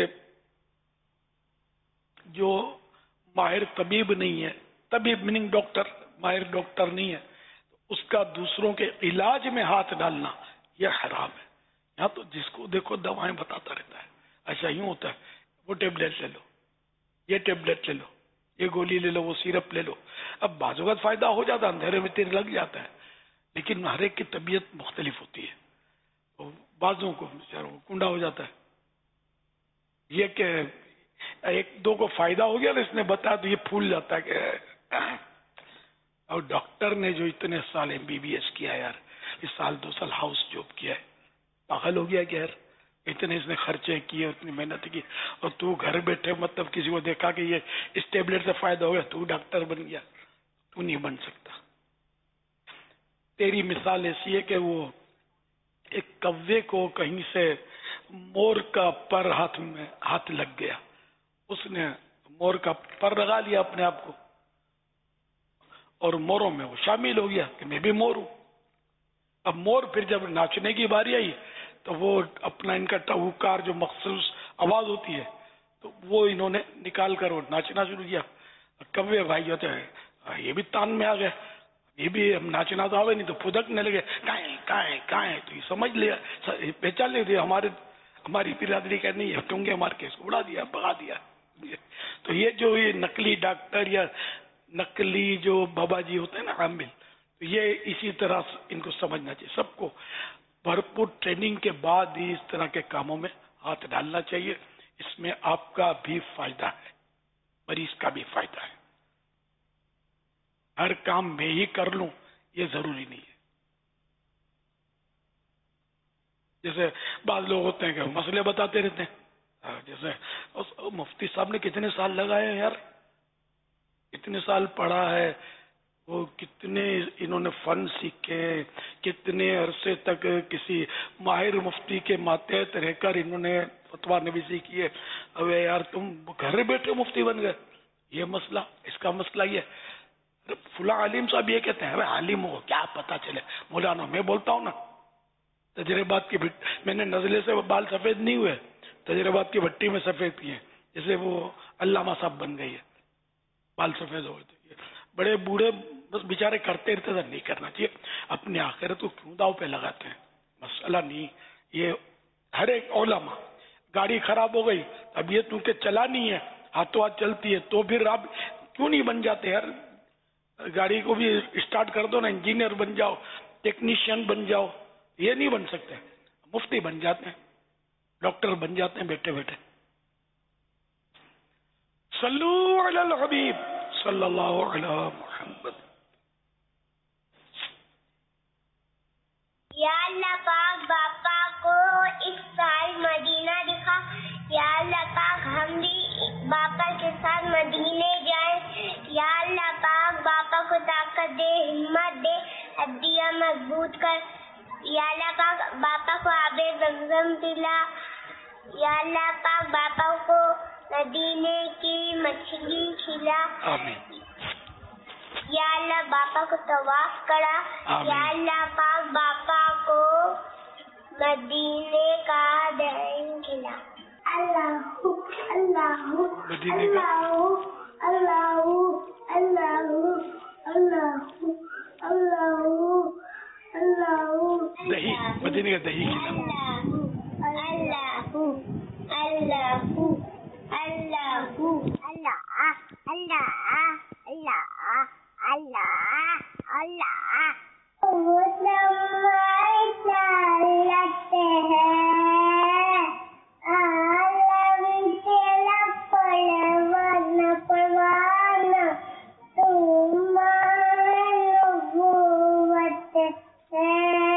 جو ماہر طبیب نہیں ہے، طبیب میننگ ڈاکٹر، ماہر ڈاکٹر نہیں ہے، اس کا دوسروں کے علاج میں ہاتھ ڈالنا یہ حرام ہے. یہاں تو جس کو دیکھو دوائیں بتاتا رہتا ہے، ایسا ہی ہوتا ہے، وہ ٹیبلٹ لے لو، یہ ٹیبلٹ لے لو، یہ گولی لے لو، وہ سیرپ لے لو. اب بعض اوقات فائدہ ہو جاتا ہے، اندھیرے میں تیر لگ جاتا ہے، لیکن ہر ایک کی طبیعت مختلف ہوتی ہے. بعضوں کو کنڈا ہو جاتا ہے. یہ کہ ایک دو کو فائدہ ہو گیا نا اس نے بتایا تو یہ پھول جاتا ہے کہ اور ڈاکٹر نے جو اتنے سال MBBS کیا یار، اس سال 2 سال ہاؤس جاب کیا ہے، پاگل ہو گیا کہ یار اتنے اس نے خرچے کیے، اتنی محنت کی، اور تو گھر بیٹھے مطلب کسی کو دیکھا کہ یہ اس ٹیبلٹ سے فائدہ ہو گیا تو ڈاکٹر بن گیا. تو نہیں بن سکتا. تیری مثال ایسی ہے کہ وہ ایک کوے کو کہیں سے مور کا پر ہاتھ لگ گیا، اس نے مور کا پر لگا لیا اپنے آپ کو اور موروں میں وہ شامل ہو گیا کہ میں بھی مور ہوں. اب مور پھر جب ناچنے کی باری آئی تو وہ اپنا ان کا ٹہوکار جو مخصوص آواز ہوتی ہے تو وہ انہوں نے نکال کر وہ ناچنا شروع کیا. کوے بھائی ہوتے ہیں یہ بھی تان میں آ گئے، یہ بھی ہم ناچنا تو آوے نہیں تو پھدکنے لگے، کہاں ہے تو یہ سمجھ لیا، پہچان لے دیا ہماری برادری کا نہیں ہے، ٹونگے مار کے اس کو اڑا دیا، بھگا دیا. تو یہ جو یہ نقلی ڈاکٹر یا نقلی جو بابا جی ہوتے ہیں نا عامل، تو یہ اسی طرح ان کو سمجھنا چاہیے. سب کو بھرپور ٹریننگ کے بعد ہی اس طرح کے کاموں میں ہاتھ ڈالنا چاہیے. اس میں آپ کا بھی فائدہ ہے، مریض کا بھی فائدہ ہے. ہر کام میں ہی کر لوں یہ ضروری نہیں ہے. جیسے بعض لوگ ہوتے ہیں کہ مسئلے بتاتے رہتے ہیں، جیسے مفتی صاحب نے کتنے سال لگائے ہیں یار، کتنے سال پڑھا ہے، وہ کتنے انہوں نے فن سیکھے، کتنے عرصے تک کسی ماہر مفتی کے ماتحت رہ کر انہوں نے فتویٰ نویسی کی ہے. اب یار تم گھر بیٹھے مفتی بن گئے، یہ مسئلہ، اس کا مسئلہ یہ. فلاں عالم صاحب یہ کہتے ہیں عالم ہو کیا پتا چلے، مولانا میں بولتا ہوں نا تجربات کی میں نے نزلے سے بال سفید نہیں ہوئے، تجربات کی بھٹی میں سفید کیے. جیسے وہ علامہ صاحب بن گئی ہے، بال سفید ہو گئے. بڑے بوڑھے بس بیچارے کرتے رہتے تھے، نہیں کرنا چاہیے. اپنی آخرت کو کیوں داؤ پہ لگاتے ہیں؟ مسئلہ نہیں یہ. ہر ایک علماء گاڑی خراب ہو گئی، اب یہ کیونکہ چلانی ہے، ہاتھوں ہاتھ چلتی ہے، تو پھر آپ کیوں نہیں بن جاتے یار؟ گاڑی کو بھی اسٹارٹ کر دو نا، انجینئر بن جاؤ، ٹیکنیشین بن جاؤ. یہ نہیں بن سکتے، مفتی بن جاتے ہیں، ڈاکٹر بن جاتے ہیں بیٹھے بیٹھے. صلو علی الحبیب صلی اللہ علی محمد. یا اللہ پاک باپا کو اس سال مدینہ دکھا. یا اللہ پاک ہم بھی باپا کے ساتھ مدینے جائیں. یا اللہ پاک باپا کو طاقت دے, ہمت دے, ہڈیاں مضبوط کر. یا اللہ پاک باپا کو آب زمزم پلا. یا اللہ پاک باپا کو مدینے کی مچھلی کھلا. آمین. یا اللہ باپا کو طواف کرا. یا اللہ پاک باپا کو مدینے کا دہن کھلا. اللہ اللہ مدینے کا اللہ اللہ اللہ اللہ اللہ دہی, مدینے کا دہی کھلا. اللہ اللہ اللہ اللہ اللہ اللہ اللہ چلتے ہیں عالم تیرا پروانہ پروانہ تمہارے نبوت ہے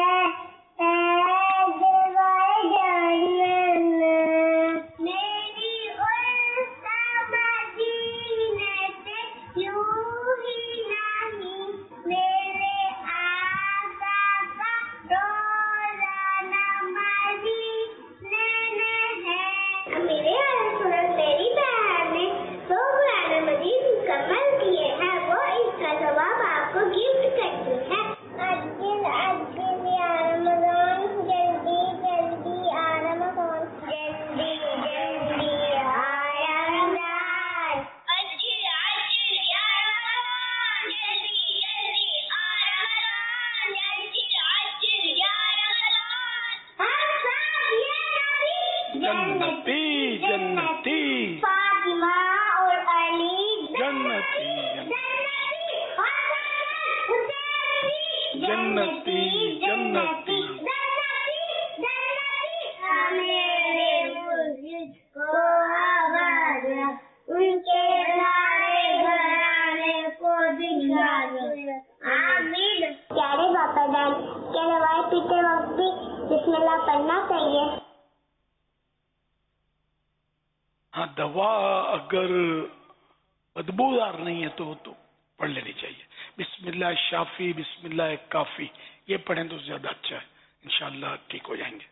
دوا اگر بدبودار نہیں ہے تو پڑھ لینی چاہیے. بسم اللہ شافی بسم اللہ کافی, یہ پڑھیں تو زیادہ اچھا ہے, انشاءاللہ ٹھیک ہو جائیں گے.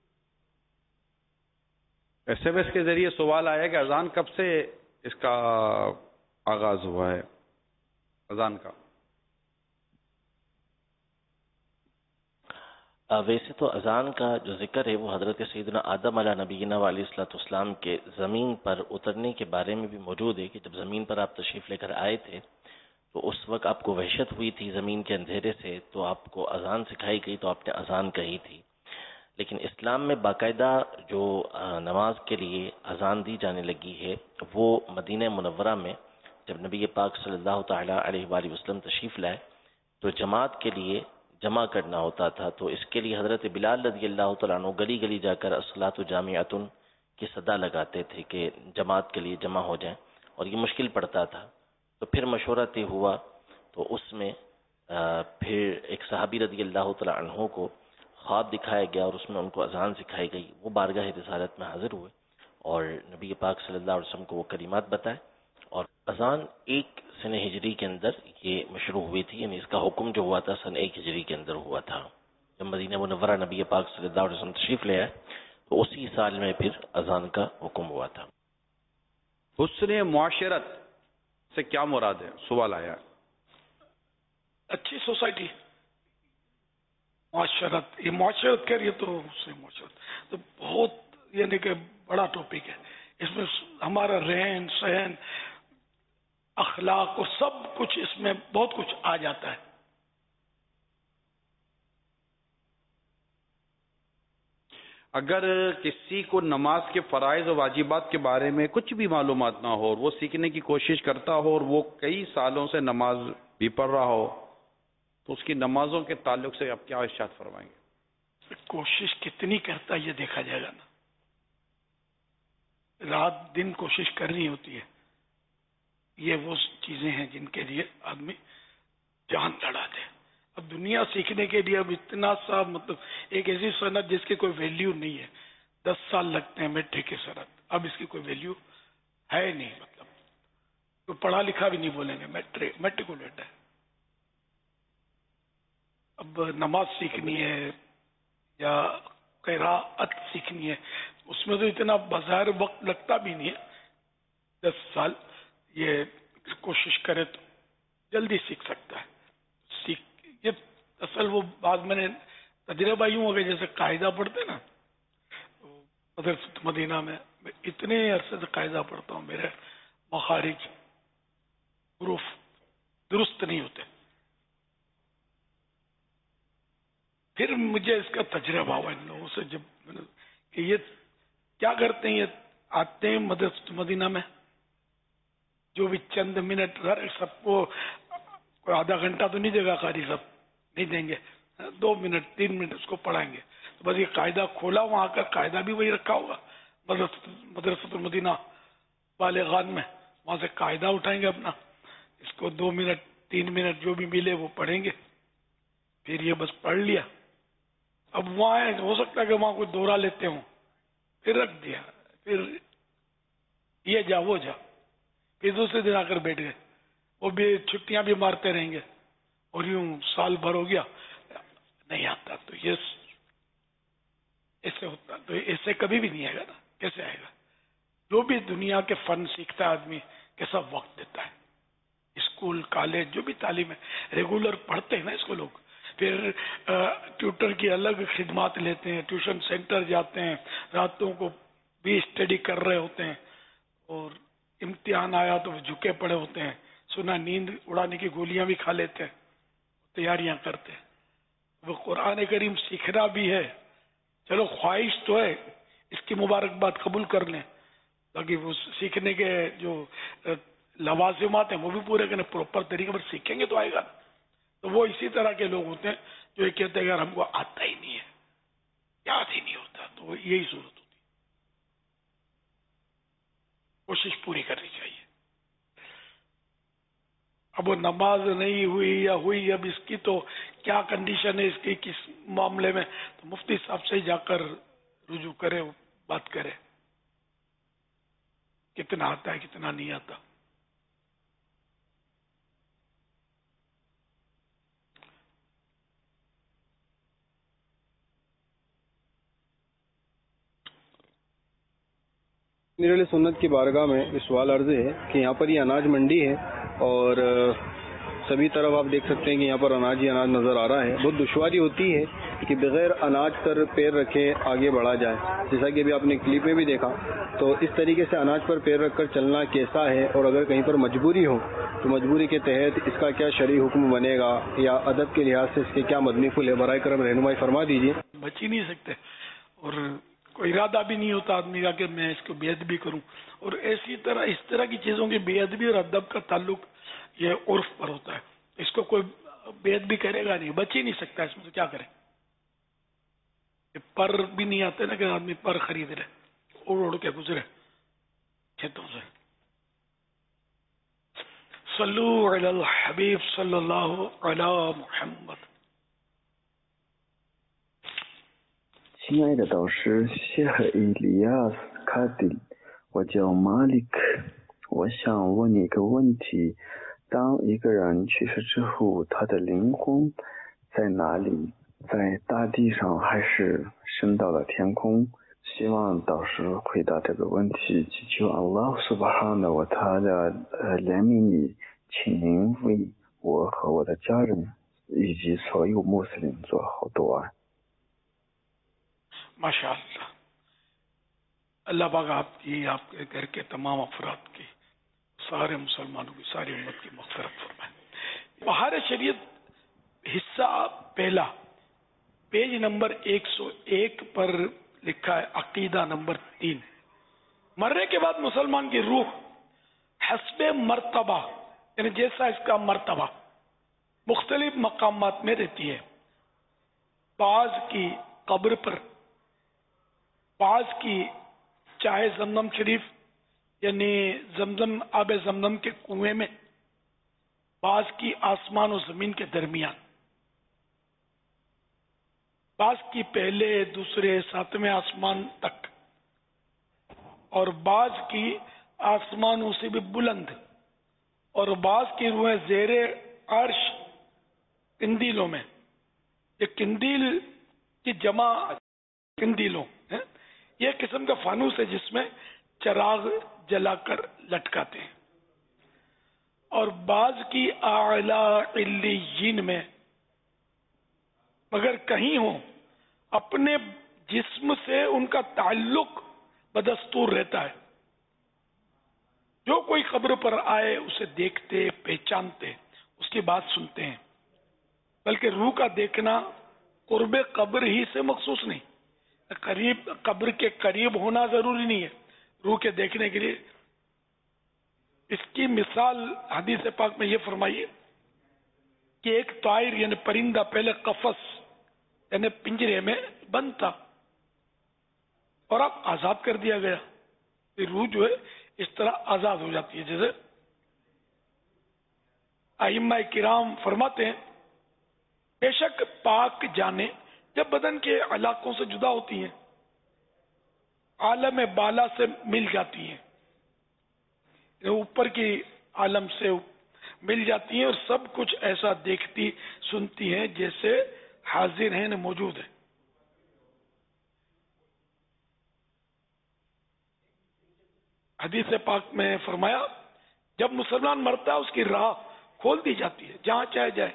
SMS کے ذریعے سوال آیا کہ اذان کب سے اس کا آغاز ہوا ہے, اذان کا؟ ویسے تو اذان کا جو ذکر ہے وہ حضرت سیدنا آدم علیہ نبینا علیہ الصلوۃ والسلام کے زمین پر اترنے کے بارے میں بھی موجود ہے کہ جب زمین پر آپ تشریف لے کر آئے تھے تو اس وقت آپ کو وحشت ہوئی تھی زمین کے اندھیرے سے, تو آپ کو اذان سکھائی گئی تو آپ نے اذان کہی تھی. لیکن اسلام میں باقاعدہ جو نماز کے لیے اذان دی جانے لگی ہے وہ مدینہ منورہ میں جب نبی پاک صلی اللہ تعالی علیہ وآلہ وسلم تشریف لائے تو جماعت کے لیے جمع کرنا ہوتا تھا. تو اس کے لیے حضرت بلال رضی اللہ تعالیٰ عنہ گلی گلی جا کر الصلاۃ جامعۃ کی صدا لگاتے تھے کہ جماعت کے لیے جمع ہو جائیں, اور یہ مشکل پڑتا تھا. تو پھر مشورہ طے ہوا تو اس میں پھر ایک صحابی رضی اللہ تعالیٰ عنہ کو خواب دکھایا گیا اور اس میں ان کو اذان سکھائی گئی. وہ بارگاہ رسالت میں حاضر ہوئے اور نبی پاک صلی اللہ علیہ وسلم کو وہ کلمات بتائے, اور اذان 1 سن ہجری کے اندر یہ مشروع ہوئی تھی. یعنی اس کا حکم جو ہوا تھا سن 1 ہجری کے اندر ہوا تھا. جب مدینہ منورہ نبی پاک صلی اللہ علیہ وسلم تشریف لے آئے تو اسی سال میں پھر اذان کا حکم ہوا تھا. حسن معاشرت سے کیا مراد ہے؟ سوال آیا. اچھی سوسائٹی, معاشرت, یہ معاشرت کہہ رہی ہے تو حسن معاشرت تو بہت یعنی کہ بڑا ٹاپک ہے. اس میں ہمارا رہن سہن اخلاق اور سب کچھ اس میں بہت کچھ آ جاتا ہے. اگر کسی کو نماز کے فرائض و واجبات کے بارے میں کچھ بھی معلومات نہ ہو اور وہ سیکھنے کی کوشش کرتا ہو اور وہ کئی سالوں سے نماز بھی پڑھ رہا ہو تو اس کی نمازوں کے تعلق سے آپ کیا ارشاد فرمائیں گے؟ کوشش کتنی کرتا ہے یہ دیکھا جائے گا نا. رات دن کوشش کرنی ہوتی ہے یہ وہ چیزیں ہیں جن کے لیے آدمی جان لڑا دے. اب دنیا سیکھنے کے لیے اب اتنا سا مطلب ایک ایسی صنعت جس کی کوئی ویلیو نہیں ہے. 10 سال لگتے ہیں میٹرک کی صنعت, اب اس کی کوئی ویلیو ہے نہیں. مطلب کوئی پڑھا لکھا بھی نہیں بولیں گے, میٹریکولیٹ ہے. اب نماز سیکھنی ہے یا قراءت سیکھنی ہے, اس میں تو اتنا بظاہر وقت لگتا بھی نہیں ہے. 10 سال یہ کوشش کرے تو جلدی سیکھ سکتا ہے. یہ اصل وہ بعض میں نے تجربہ یوں ہو گیا جیسے قاعدہ پڑھتے نا مدرسۃ مدینہ میں اتنے عرصے سے قاعدہ پڑھتا ہوں, میرے مخارج حروف درست نہیں ہوتے. پھر مجھے اس کا تجربہ ہوا ان لوگوں سے جب کہ یہ کیا کرتے ہیں, یہ آتے ہیں مدرسۃ مدینہ میں جو بھی چند منٹ سب کو کوئی آدھا گھنٹہ تو نہیں دے گا قاری صاحب, نہیں دیں گے, 2 منٹ 3 منٹ اس کو پڑھائیں گے. تو بس یہ قاعدہ کھولا, وہاں کا قاعدہ بھی وہی رکھا ہوگا مدرسۃ المدینہ بالغان میں, وہاں سے قاعدہ اٹھائیں گے اپنا, اس کو 2 منٹ 3 منٹ جو بھی ملے وہ پڑھیں گے. پھر یہ بس پڑھ لیا. اب وہاں ہو سکتا ہے کہ وہاں کوئی دورہ لیتے ہوں, پھر رکھ دیا, پھر یہ جا وہ جا, پھر دوسرے دن آ کر بیٹھ گئے. وہ بھی چھٹیاں بھی مارتے رہیں گے اور یوں سال بھر ہو گیا نہیں آتا. تو یہ ایسے ہوتا, تو ایسے کبھی بھی نہیں آئے گا نا. کیسے آئے گا؟ جو بھی دنیا کے فن سیکھتا ہے آدمی کیسا وقت دیتا ہے. اسکول کالج جو بھی تعلیم ہے ریگولر پڑھتے ہیں نا اس کو لوگ, پھر ٹیوٹر کی الگ خدمات لیتے ہیں, ٹیوشن سینٹر جاتے ہیں, راتوں کو بھی اسٹڈی کر رہے ہوتے ہیں, اور امتحان آیا تو جھکے پڑے ہوتے ہیں, سنا نیند اڑانے کی گولیاں بھی کھا لیتے ہیں, تیاریاں کرتے ہیں. وہ قرآن کریم سیکھنا بھی ہے, چلو خواہش تو ہے, اس کی مبارکباد قبول کر لیں, تاکہ وہ سیکھنے کے جو لوازمات ہیں وہ بھی پورے کریں, پراپر طریقے پر سیکھیں گے تو آئے گا. تو وہ اسی طرح کے لوگ ہوتے ہیں جو یہ کہتے ہیں یار ہم کو آتا ہی نہیں ہے, یاد ہی نہیں ہوتا. تو یہی صورت ہوتی ہے. کوشش پوری کرنی چاہیے. اب وہ نماز نہیں ہوئی یا ہوئی, اب اس کی تو کیا کنڈیشن ہے اس کی کس معاملے میں, تو مفتی صاحب سے جا کر رجوع کرے, بات کرے کتنا آتا ہے کتنا نہیں آتا. امیر علیہ سنت کی بارگاہ میں اس سوال عرض ہے کہ یہاں پر یہ اناج منڈی ہے اور سبھی طرف آپ دیکھ سکتے ہیں کہ یہاں پر اناج ہی اناج نظر آ رہا ہے. بہت دشواری ہوتی ہے کہ بغیر اناج پر پیر رکھے آگے بڑھا جائے, جیسا کہ ابھی آپ نے کلپ میں بھی دیکھا. تو اس طریقے سے اناج پر پیر رکھ کر چلنا کیسا ہے, اور اگر کہیں پر مجبوری ہو تو مجبوری کے تحت اس کا کیا شرعی حکم بنے گا, یا ادب کے لحاظ سے اس کے کیا مدنی پھول ہے, برائے کرم رہنمائی فرما دیجیے. بچ ہی نہیں سکتے, اور کوئی ارادہ بھی نہیں ہوتا آدمی کا کہ میں اس کو بے ادبی کروں. اور اس طرح کی چیزوں کی بے ادبی اور ادب کا تعلق یہ عرف پر ہوتا ہے. اس کو کوئی بے ادبی کرے گا نہیں, بچ ہی نہیں سکتا. اس میں تو کیا کرے, پر بھی نہیں آتے نا کہ آدمی پر خرید رہے, اڑ اڑ کے گزرے کھیتوں سے. صلو علی الحبیب صلی اللہ علی محمد. 亲爱的导师谢赫伊利亚斯卡迪，我叫马里克，我想问你一个问题：当一个人去世之后，他的灵魂在哪里？在大地上还是升到了天空？希望导师回答这个问题，祈求安拉苏巴哈的我他的怜悯你，请您为我和我的家人以及所有穆斯林做好दुआ。 ماشاء اللہ, اللہ پاک آپ کی, آپ کے گھر کے تمام افراد کی, سارے مسلمانوں کی, ساری امت کی مغفرت فرمائے. بہار شریعت حصہ پہلا, پیج نمبر 101 پر لکھا ہے, عقیدہ نمبر 3. مرنے کے بعد مسلمان کی روح حسب مرتبہ, یعنی جیسا اس کا مرتبہ, مختلف مقامات میں رہتی ہے. بعض کی قبر پر, بعض کی چاہے زمزم شریف یعنی زمزم آب زمزم کے کنویں میں، بعض کی آسمان و زمین کے درمیان، بعض کی پہلے دوسرے ساتویں آسمان تک، اور بعض کی آسمانوں سے بھی بلند، اور بعض کی روحیں زیر عرش قندیلوں میں. یہ قندیل کی جمع قندیلوں ہے، یہ قسم کا فانوس ہے جس میں چراغ جلا کر لٹکاتے ہیں. اور بعض کی اعلی علیین میں، مگر کہیں ہوں اپنے جسم سے ان کا تعلق بدستور رہتا ہے. جو کوئی قبر پر آئے اسے دیکھتے، پہچانتے، اس کی بات سنتے ہیں. بلکہ روح کا دیکھنا قرب قبر ہی سے مخصوص نہیں، قریب قبر کے قریب ہونا ضروری نہیں ہے روح کے دیکھنے کے لیے. اس کی مثال حدیث پاک میں یہ فرمائی ہے کہ ایک طائر یعنی پرندہ پہلے قفس یعنی پنجرے میں بند تھا اور اب آزاد کر دیا گیا. روح جو ہے اس طرح آزاد ہو جاتی ہے. جیسے ائمہ کرام فرماتے ہیں بے شک پاک جانے جب بدن کے علاقوں سے جدا ہوتی ہیں عالم بالا سے مل جاتی ہیں، اوپر کی عالم سے مل جاتی ہیں اور سب کچھ ایسا دیکھتی سنتی ہیں جیسے حاضر ہیں موجود ہیں. حدیث پاک میں فرمایا جب مسلمان مرتا ہے اس کی راہ کھول دی جاتی ہے جہاں چاہے جائے.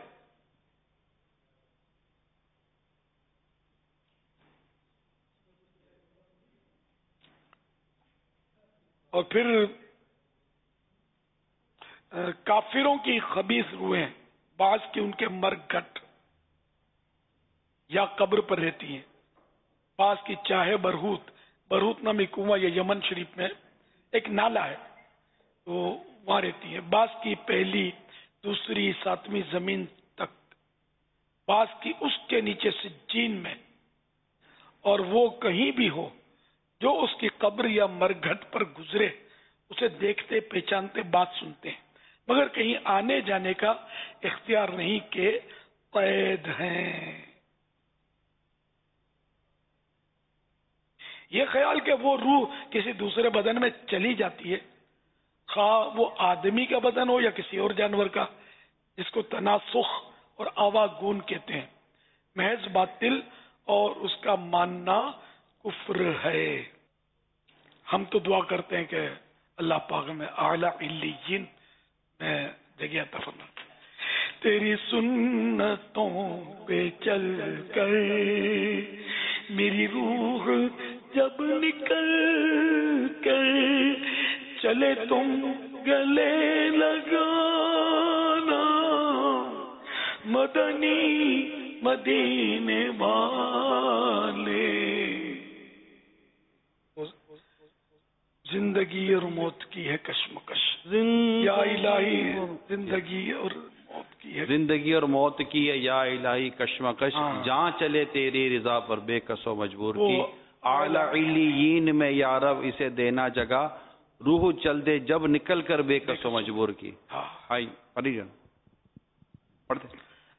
اور پھر کافروں کی خبیث روحیں بعض کی ان کے مرگھٹ یا قبر پر رہتی ہیں، بعض کی چاہے برہوت نامی کنواں یہ یمن شریف میں ایک نالہ ہے تو وہاں رہتی ہیں. بعض کی پہلی دوسری ساتویں زمین تک، بعض کی اس کے نیچے سجین میں، اور وہ کہیں بھی ہو جو اس کی قبر یا مرگھٹ پر گزرے اسے دیکھتے پہچانتے بات سنتے ہیں، مگر کہیں آنے جانے کا اختیار نہیں کہ قید ہیں. یہ خیال کہ وہ روح کسی دوسرے بدن میں چلی جاتی ہے، خواہ وہ آدمی کا بدن ہو یا کسی اور جانور کا، جس کو تناسخ اور آواگون کہتے ہیں، محض باطل اور اس کا ماننا کفر ہے. ہم تو دعا کرتے ہیں کہ اللہ پاک میں اعلی علیین میں جگہ عطا فرمائے. تیری سنتوں پہ چل کر میری روح جب نکل کر چلے تم گلے لگانا مدنی مدینے والے. زندگی اور موت کی ہے کشمکش، یا الہی زندگی اور موت کی ہے، زندگی اور موت کی ہے یا الہی کشمکش، جہاں چلے تیری رضا پر بے کس و مجبور کی. اعلی علیین میں یا رب اسے دینا جگہ، روح چل دے جب نکل کر بے کس و مجبور کی. ہائی پڑھی جان پڑھتے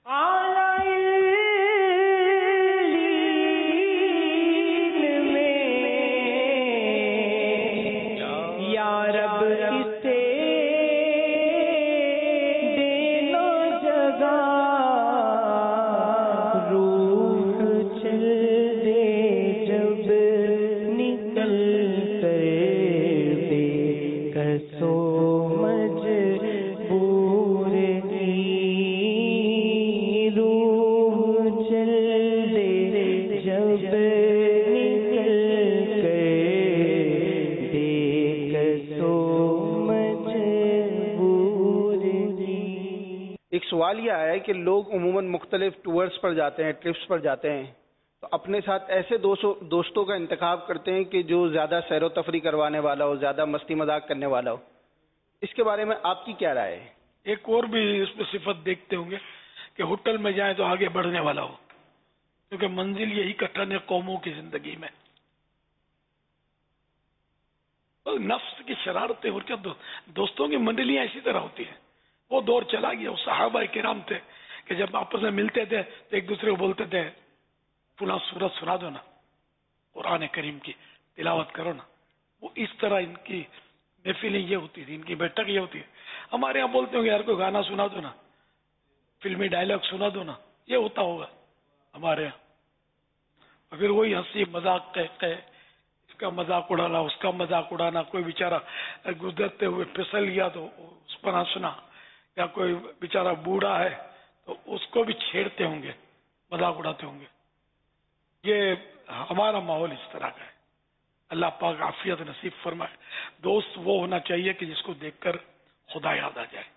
سوال یہ آیا ہے کہ لوگ عموماً مختلف ٹورز پر جاتے ہیں، ٹرپس پر جاتے ہیں، تو اپنے ساتھ ایسے دوستوں کا انتخاب کرتے ہیں کہ جو زیادہ سیر و تفریح کروانے والا ہو، زیادہ مستی مذاق کرنے والا ہو. اس کے بارے میں آپ کی کیا رائے ہے؟ ایک اور بھی اس میں صفت دیکھتے ہوں گے کہ ہوٹل میں جائیں تو آگے بڑھنے والا ہو، کیونکہ منزل یہی کٹھن ہے قوموں کی زندگی میں. نفس کی شرارتیں اور کیا دوستوں کی منڈلیاں اسی طرح ہوتی ہیں. وہ دور چلا گیا. وہ صحابہ کرام تھے کہ جب آپس میں ملتے تھے تو ایک دوسرے کو بولتے تھے فلاں سورت سنا دو نا, قرآن کریم کی تلاوت کرو نا. وہ اس طرح ان کی محفلیں یہ ہوتی تھی, ان کی بیٹھک یہ ہوتی ہے. ہمارے یہاں بولتے ہوں گے یار کوئی گانا سنا دو نا, فلمی ڈائلاگ سنا دو نا, یہ ہوتا ہوگا ہمارے یہاں. اور پھر وہی ہنسی مذاق اس کا مذاق اڑانا, اس کا مذاق اڑانا. کوئی بیچارہ گزرتے ہوئے پھسل گیا تو اس پر ہنسنا, یا کوئی بیچارہ بوڑھا ہے تو اس کو بھی چھیڑتے ہوں گے, مذاق اڑاتے ہوں گے. یہ ہمارا ماحول اس طرح کا ہے. اللہ پاک عافیت نصیب فرمائے. دوست وہ ہونا چاہیے کہ جس کو دیکھ کر خدا یاد آ جائے.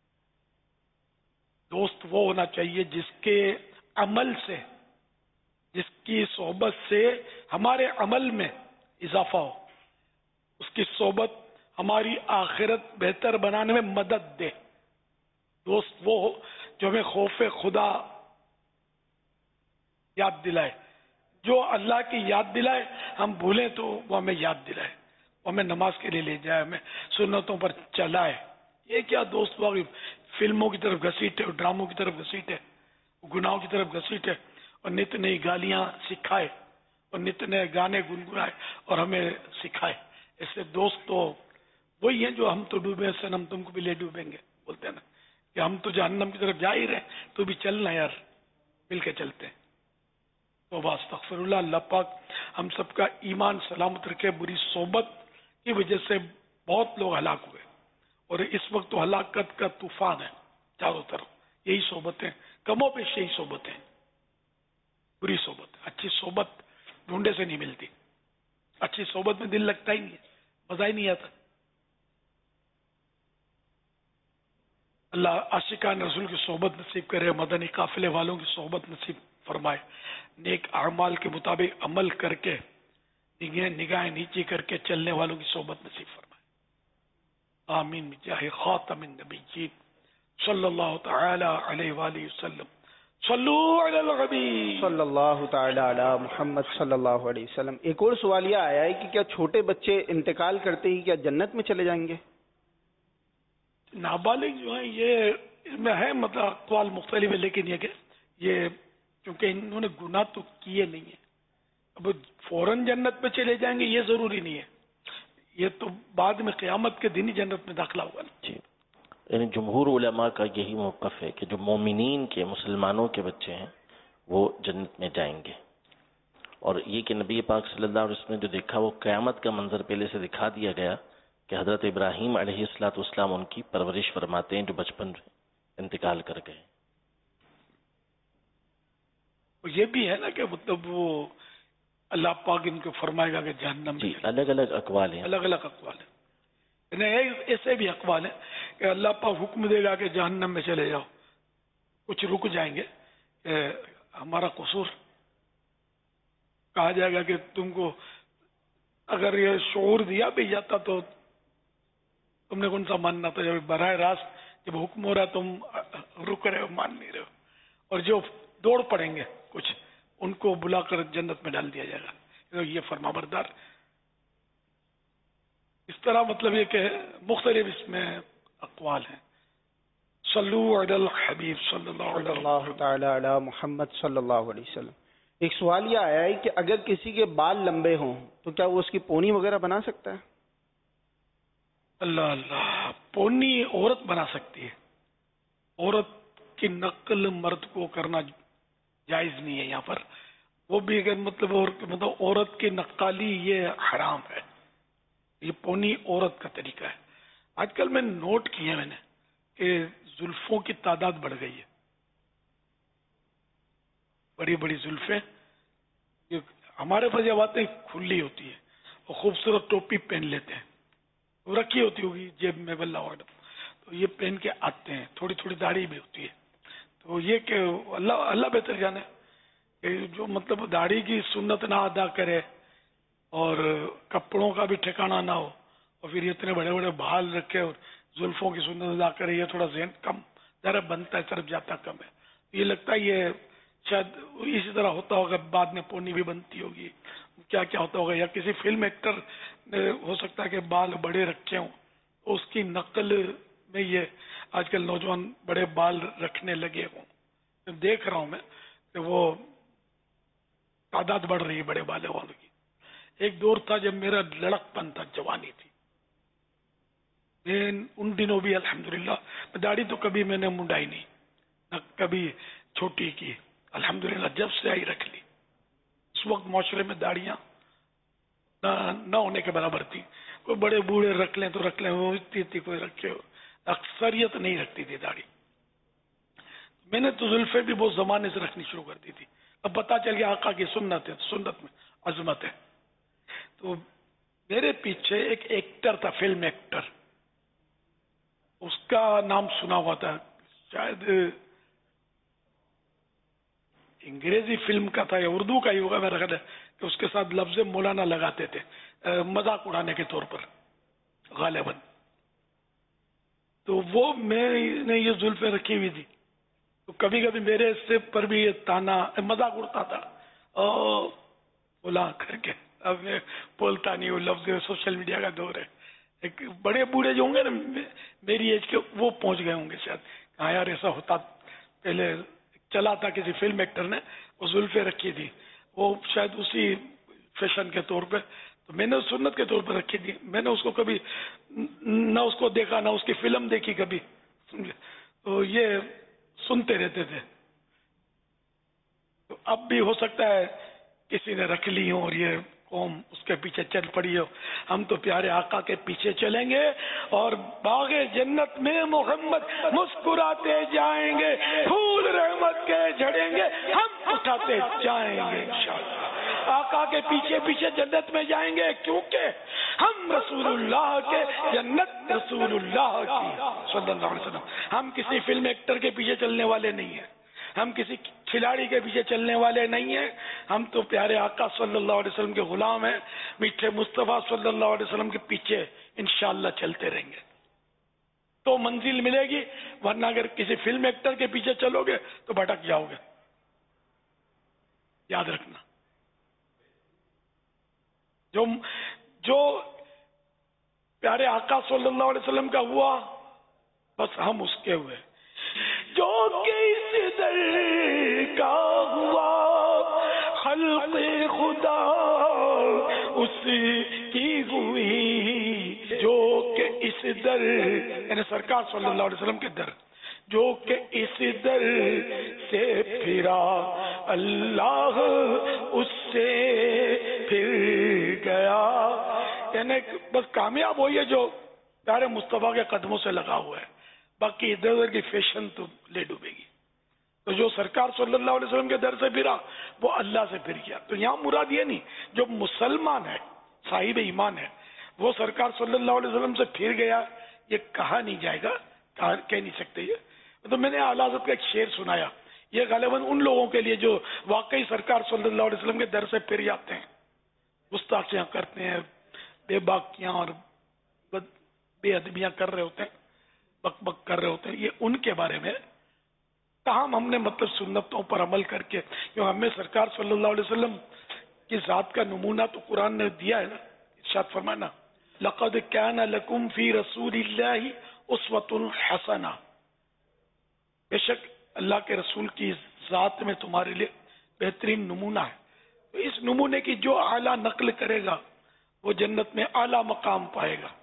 دوست وہ ہونا چاہیے جس کے عمل سے, جس کی صحبت سے ہمارے عمل میں اضافہ ہو. اس کی صحبت ہماری آخرت بہتر بنانے میں مدد دے. دوست وہ ہو جو ہمیں خوف خدا یاد دلائے, جو اللہ کی یاد دلائے. ہم بھولیں تو وہ ہمیں یاد دلائے, وہ ہمیں نماز کے لیے لے جائے, ہمیں سنتوں پر چلائے. یہ کیا دوست واقعی فلموں کی طرف گھسیٹے, اور ڈراموں کی طرف گھسیٹے, گناہوں کی طرف گھسیٹے, اور نت نئی گالیاں سکھائے, اور نت نئے گانے گنگنائے اور ہمیں سکھائے. ایسے دوست تو وہی ہیں جو ہم تو ڈوبے سنم تم کو بھی لے ڈوبیں گے, بولتے ہیں نا کہ ہم تو جہنم کی طرف جا ہی رہے, تو بھی چلنا یار, مل کے چلتے ہیں. تو استغفر اللہ. اللہ پاک ہم سب کا ایمان سلامت رکھے. بری صحبت کی وجہ سے بہت لوگ ہلاک ہوئے, اور اس وقت تو ہلاکت کا طوفان ہے چاروں طرف. یہی صحبتیں, کم و بیش یہی صحبتیں, بری صحبت. اچھی صحبت ڈھونڈے سے نہیں ملتی. اچھی صحبت میں دل لگتا ہی نہیں, مزہ ہی نہیں آتا. اللہ عاشقان رسول کی صحبت نصیب کرے, مدنی قافلے والوں کی صحبت نصیب فرمائے, نیک اعمال کے مطابق عمل کر کے نگاہیں نیچی کر کے چلنے والوں کی صحبت نصیب فرمائے. آمین بجاہ خاتم النبیین صلی اللہ تعالی علیہ وآلہ وسلم. صلو علی الحبیب صلی اللہ تعالی علی محمد صلی اللہ علیہ وسلم. ایک اور سوال یہ آیا ہے کہ کیا چھوٹے بچے انتقال کرتے ہی کیا جنت میں چلے جائیں گے؟ نابالغ جو ہیں یہ اس میں ہے مطلب اقوال مختلف ہے, لیکن یہ کہ یہ چونکہ انہوں نے گناہ تو کیے نہیں ہیں, اب فوراً جنت میں چلے جائیں گے یہ ضروری نہیں ہے. یہ تو بعد میں قیامت کے دن ہی جنت میں داخلہ ہوگا نا. جی, یعنی جمہور علماء کا یہی موقف ہے کہ جو مومنین کے, مسلمانوں کے بچے ہیں وہ جنت میں جائیں گے. اور یہ کہ نبی پاک صلی اللہ علیہ وسلم نے جو دیکھا وہ قیامت کا منظر پہلے سے دکھا دیا گیا کہ حضرت ابراہیم علیہ الصلوۃ والسلام ان کی پرورش فرماتے ہیں جو بچپن میں انتقال کر گئے. یہ بھی ہے نا کہ مطلب وہ اللہ پاک ان کو فرمائے گا کہ جہنم. جی, الگ الگ اقوال ہیں, الگ الگ اقوال ہیں. ایسے بھی اقوال ہیں کہ اللہ پاک حکم دے گا کہ جہنم میں چلے جاؤ, کچھ رک جائیں گے کہ ہمارا قصور. کہا جائے گا کہ تم کو اگر یہ شعور دیا بھی جاتا تو تم نے کون سا ماننا تھا. جب براہ راست جب حکم ہو رہا تم رک رہے ہو, مان نہیں رہے ہو. اور جو دوڑ پڑیں گے کچھ, ان کو بلا کر جنت میں ڈال دیا جائے گا. یہ فرما بردار. اس طرح مطلب یہ کہ مختلف اس میں اقوال ہیں. صلو علی الحبیب صلی اللہ تعالی علی محمد صلی اللہ علیہ وسلم. ایک سوال یہ آیا ہے کہ اگر کسی کے بال لمبے ہوں تو کیا وہ اس کی پونی وغیرہ بنا سکتا ہے؟ اللہ اللہ, پونی عورت بنا سکتی ہے. عورت کی نقل مرد کو کرنا جائز نہیں ہے یہاں پر. وہ بھی اگر مطلب عورت کی نقالی یہ حرام ہے. یہ پونی عورت کا طریقہ ہے. آج کل میں نوٹ کیا میں نے کہ زلفوں کی تعداد بڑھ گئی ہے. بڑی بڑی زلفیں ہمارے پاس جب آتے ہیں کھلی ہوتی ہے اور خوبصورت ٹوپی پہن لیتے ہیں, وہ رکھی ہوتی ہوگی جیب میں بلا وغیرہ, تو یہ پہن کے آتے ہیں. تھوڑی تھوڑی داڑھی بھی ہوتی ہے. تو یہ کہ اللہ بہتر جانے کہ جو مطلب داڑھی کی سنت نہ ادا کرے اور کپڑوں کا بھی ٹھکانا نہ ہو, اور پھر اتنے بڑے بڑے بال رکھے اور زلفوں کی سنت ادا کرے, یہ تھوڑا ذہن کم ذرا بنتا ہے, طرف جاتا کم ہے. یہ لگتا ہے یہ شاید اسی طرح ہوتا ہوگا, بعد میں پونی بھی بنتی ہوگی, کیا کیا ہوتا ہوگا, یا کسی فلم ایکٹر نے ہو سکتا ہے کہ بال بڑے رکھے ہوں تو اس کی نقل میں یہ آج کل نوجوان بڑے بال رکھنے لگے ہوں. دیکھ رہا ہوں میں کہ وہ تعداد بڑھ رہی ہے بڑے بالوں والوں کی. ایک دور تھا جب میرا لڑک پن تھا، جوانی تھی، ان دنوں بھی الحمدللہ داڑھی تو کبھی میں نے منڈائی نہیں، نہ کبھی چھوٹی کی، الحمدللہ جب سے آئی رکھ لی. اس وقت معاشرے میں داڑیاں نہ ہونے کے برابر تھی. کوئی بڑے بوڑھے رکھ لیں تو رکھ لیں، وہ اتنی تھی کوئی رکھے ہو، اکثریت نہیں رکھتی تھی داڑھی. میں نے تو زلفیں بھی بہت زمانے سے رکھنی شروع کر دی تھی. اب پتا چل گیا آقا کی سنت ہے، سنت میں عظمت ہے. تو میرے پیچھے ایک ایکٹر تھا، فلم ایکٹر، اس کا نام سنا ہوا تھا، شاید انگریزی فلم کا تھا یا اردو کا ہی ہوگا میرا خیال ہے، کہ اس کے ساتھ لفظ مولانا لگاتے تھے مذاق اڑانے کے طور پر غالباً. تو وہ میں نے یہ زلفیں رکھی ہوئی تھی تو کبھی کبھی میرے سے پر بھی یہ تانا مذاق اڑتا تھا بولا کر کے. اب میں بولتا نہیں ہوں، لفظ سوشل میڈیا کا دور ہے. ایک بڑے بوڑھے جو ہوں گے نا میری ایج کے، وہ پہنچ گئے ہوں گے شاید، کہاں یار ایسا ہوتا. پہلے چلا تھا کسی فلم ایکٹر نے وہ زلفیں رکھی تھی، وہ شاید اسی فیشن کے طور پہ، تو میں نے سنت کے طور پر رکھی تھی. میں نے اس کو کبھی نہ اس کو دیکھا نہ اس کی فلم دیکھی کبھی، تو یہ سنتے رہتے تھے. تو اب بھی ہو سکتا ہے کسی نے رکھ لی ہو اور یہ قوم اس کے پیچھے چل پڑی ہو. ہم تو پیارے آقا کے پیچھے چلیں گے اور باغ جنت میں محمد مسکراتے جائیں گے، پھول رحمت کے جھڑیں گے، ہم اٹھاتے جائیں گے انشاءاللہ. آقا کے پیچھے پیچھے جنت میں جائیں گے کیونکہ ہم رسول اللہ کے جنت رسول اللہ کی صلی اللہ علیہ وسلم. ہم کسی فلم ایکٹر کے پیچھے چلنے والے نہیں ہیں، ہم کسی کھلاڑی کے پیچھے چلنے والے نہیں ہیں. ہم تو پیارے آقا صلی اللہ علیہ وسلم کے غلام ہیں، میٹھے مصطفیٰ صلی اللہ علیہ وسلم کے پیچھے انشاءاللہ چلتے رہیں گے تو منزل ملے گی، ورنہ اگر کسی فلم ایکٹر کے پیچھے چلو گے تو بھٹک جاؤ گے. یاد رکھنا، جو پیارے آقا صلی اللہ علیہ وسلم کا ہوا بس ہم اس کے ہوئے. جو کس در کا ہوا خلق خدا اس کی ہوئی، جو کہ اس در یعنی سرکار صلی اللہ علیہ وسلم کے در، جو کہ اس در سے پھرا اللہ اس سے پھر گیا. یعنی بس کامیاب ہوئی ہے جو پیارے مصطفیٰ کے قدموں سے لگا ہوا ہے، باقی ادھر ادھر کی فیشن تو لے ڈوبے گی. تو جو سرکار صلی اللہ علیہ وسلم کے در سے پھرا وہ اللہ سے پھر گیا. تو یہاں مراد یہ نہیں، جو مسلمان ہے صاحب ایمان ہے وہ سرکار صلی اللہ علیہ وسلم سے پھر گیا، یہ کہا نہیں جائے گا، کہہ نہیں سکتے. یہ تو میں نے اعلیٰ حضرت کا ایک شعر سنایا، یہ غالباً ان لوگوں کے لیے جو واقعی سرکار صلی اللہ علیہ وسلم کے در سے پھر جاتے ہیں، گستاخیاں کرتے ہیں، بے باکیاں اور بے ادبیاں کر رہے ہوتے ہیں، بک بک کر رہے ہوتے ہیں، یہ ان کے بارے میں. تاہم ہم نے مطلب سنتوں پر عمل کر کے، کیوں ہمیں سرکار صلی اللہ علیہ وسلم کی ذات کا نمونہ تو قرآن نے دیا ہے نا. ارشاد فرمانا لقد كان لكم في رسول الله اسوة حسنہ، بے شک اللہ کے رسول کی ذات میں تمہارے لیے بہترین نمونہ ہے. تو اس نمونے کی جو اعلیٰ نقل کرے گا وہ جنت میں اعلیٰ مقام پائے گا.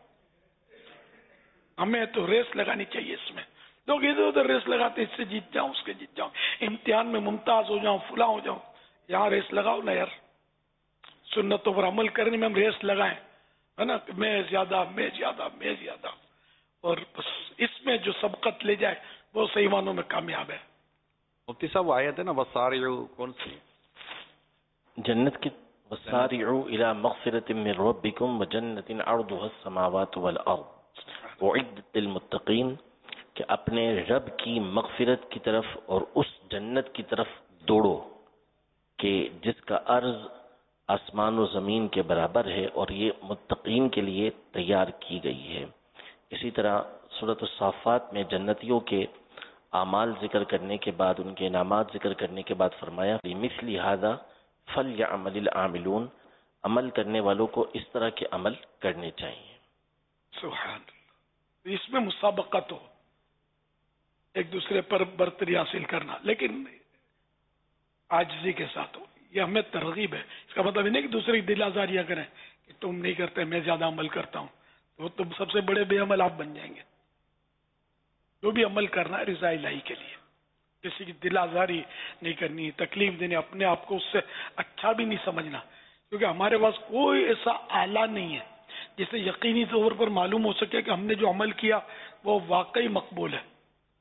ہمیں تو ریس لگانی چاہیے. اس میں لوگ ادھر ادھر ریس لگاتے، اس سے جیت جاؤں اس کے جیت جاؤں، امتحان میں ممتاز ہو جاؤں، فلاں ہو جاؤں. یہاں ریس لگاؤ نا یار، سنتوں پر عمل کرنے میں ہم ریس لگائیں، ہے نا، میں زیادہ میں زیادہ میں زیادہ، اور بس اس میں جو سبقت لے جائے وہ صحیح معنوں میں کامیاب ہے. مفتی صاحب وہ آیت ہے نا وسارعوا، کون سی؟ جنت کی وسارعوا الى مغفرۃ من ربکم وجنۃ عرضها السماوات والارض اعدت للمتقین، کہ اپنے رب کی مغفرت کی طرف اور اس جنت کی طرف دوڑو کہ جس کا عرض آسمان و زمین کے برابر ہے اور یہ متقین کے لیے تیار کی گئی ہے. اسی طرح سورۃ الصافات میں جنتیوں کے اعمال ذکر کرنے کے بعد، ان کے انعامات ذکر کرنے کے بعد فرمایا لِمِثْلِ هَذَا فَلْيَعْمَلِ الْعَامِلُونَ، عمل کرنے والوں کو اس طرح کے عمل کرنے چاہیے. سبحان اللہ. اس میں مسابقت ہو، ایک دوسرے پر برتری حاصل کرنا، لیکن عاجزی کے ساتھ ہو. یہ ہمیں ترغیب ہے. اس کا مطلب یہ نہیں کہ دوسرے کی دل آزاریاں کریں کہ تم نہیں کرتے میں زیادہ عمل کرتا ہوں، تو تم سب سے بڑے بے عمل آپ بن جائیں گے. جو بھی عمل کرنا ہے رضا الہی کے لیے، کسی کی دل آزاری نہیں کرنی، تکلیف دینے، اپنے آپ کو اس سے اچھا بھی نہیں سمجھنا، کیونکہ ہمارے پاس کوئی ایسا آلہ نہیں ہے جس سے یقینی طور پر معلوم ہو سکے کہ ہم نے جو عمل کیا وہ واقعی مقبول ہے.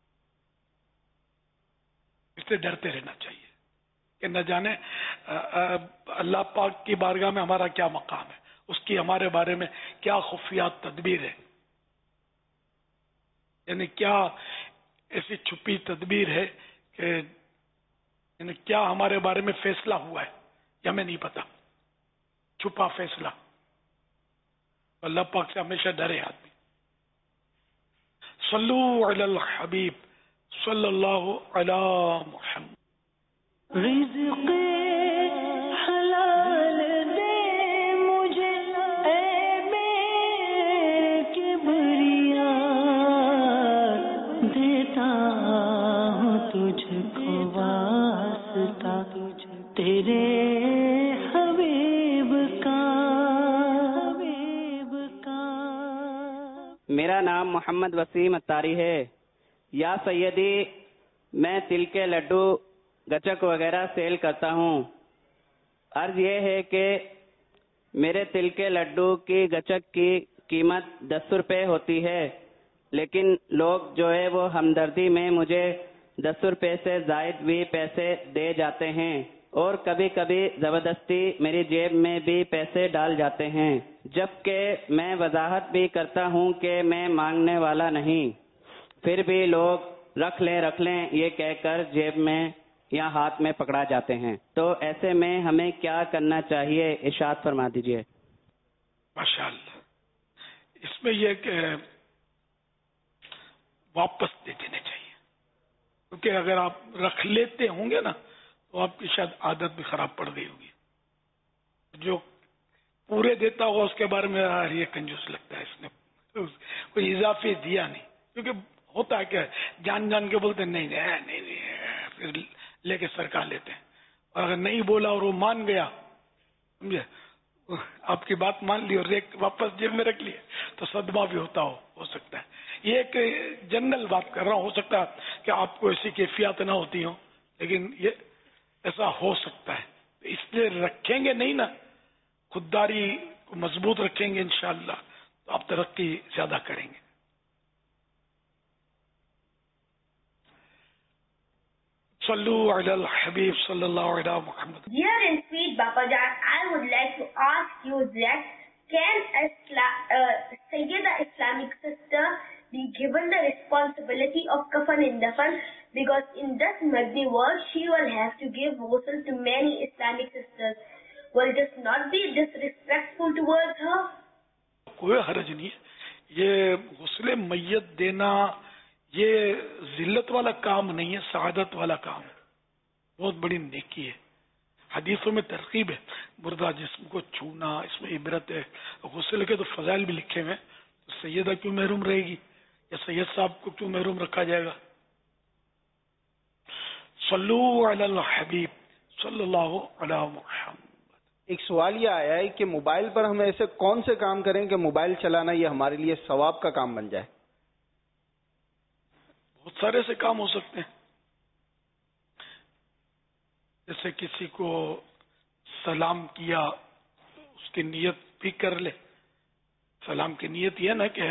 اس سے ڈرتے رہنا چاہیے کہ نہ جانے اللہ پاک کی بارگاہ میں ہمارا کیا مقام ہے، اس کی ہمارے بارے میں کیا خفیات تدبیر ہے، یعنی کیا ایسی چھپی تدبیر ہے کہ یعنی کیا ہمارے بارے میں فیصلہ ہوا ہے یہ ہمیں نہیں پتا، چھپا فیصلہ. اللہ پاک سے ہمیشہ ڈرے آدمی. صلو علی الحبیب صلی اللہ علی محمد. رزق حلال دے مجھے اے بے کبریا، دیتا ہوں تجھ کو واسطہ تیرے حبیب کا. میرا نام محمد وسیم اتاری ہے. یا سیدی، میں تل کے لڈو گچک وغیرہ سیل کرتا ہوں. عرض یہ ہے کہ میرے تل کے لڈو کی گچک کی قیمت 10 روپے ہوتی ہے، لیکن لوگ جو ہے وہ ہمدردی میں مجھے 10 روپے سے زائد بھی پیسے دے جاتے ہیں، اور کبھی کبھی زبردستی میری جیب میں بھی پیسے ڈال جاتے ہیں، جبکہ میں وضاحت بھی کرتا ہوں کہ میں مانگنے والا نہیں. پھر بھی لوگ رکھ لیں یہ کہہ کر جیب میں یا ہاتھ میں پکڑا جاتے ہیں. تو ایسے میں ہمیں کیا کرنا چاہیے، ارشاد فرما دیجیے. ماشاءاللہ. اس میں یہ کہ واپس دے دینے چاہیے، کیونکہ اگر آپ رکھ لیتے ہوں گے نا تو آپ کی شاید عادت بھی خراب پڑ گئی ہوگی. جو پورے دیتا ہوگا اس کے بارے میں یہ کنجوس لگتا ہے، اس نے کوئی اضافی دیا نہیں. کیونکہ ہوتا ہے کہ جان جان کے بولتے نہیں پھر لے کے سرکار لیتے ہیں. اور اگر نہیں بولا اور وہ مان گیا، سمجھے، آپ کی بات مان لی اور واپس جیب میں رکھ لیے تو صدمہ بھی ہو سکتا ہے. یہ ایک جنرل بات کر رہا ہوں، ہو سکتا ہے کہ آپ کو ایسی کیفیات نہ ہوتی ہوں، لیکن یہ ایسا ہو سکتا ہے. اس لیے رکھیں گے نہیں نا، خودداری کو مضبوط رکھیں گے انشاءاللہ تو آپ ترقی زیادہ کریں گے. صلو علی الحبیب صلی اللہ علیہ محمد. Dear and sweet Babajan, I would like to ask you that can Sayyida Islamic sister be given the responsibility of kafan and dafan, because in this Madni world she will have to give ghusl to many Islamic sisters. Will this not be disrespectful towards her? کوئی حرج نہیں ہے. یہ غسل میت دینا یہ ذلت والا کام نہیں ہے، سعادت والا کام ہے، بہت بڑی نیکی ہے. حدیثوں میں ترغیب ہے مردہ جسم کو چھونا، اس میں عبرت ہے. غسل کے تو فضائل بھی لکھے ہوئے، تو سیدہ کیوں محروم رہے گی یا سید صاحب کو کیوں محروم رکھا جائے گا. صلو علی الحبیب صلی اللہ علی محمد. ایک سوال یہ آیا ہے کہ موبائل پر ہم ایسے کون سے کام کریں کہ موبائل چلانا یہ ہمارے لیے ثواب کا کام بن جائے؟ بہت سارے سے کام ہو سکتے ہیں، جیسے کسی کو سلام کیا اس کی نیت بھی کر لے. سلام کی نیت یہ نا کہ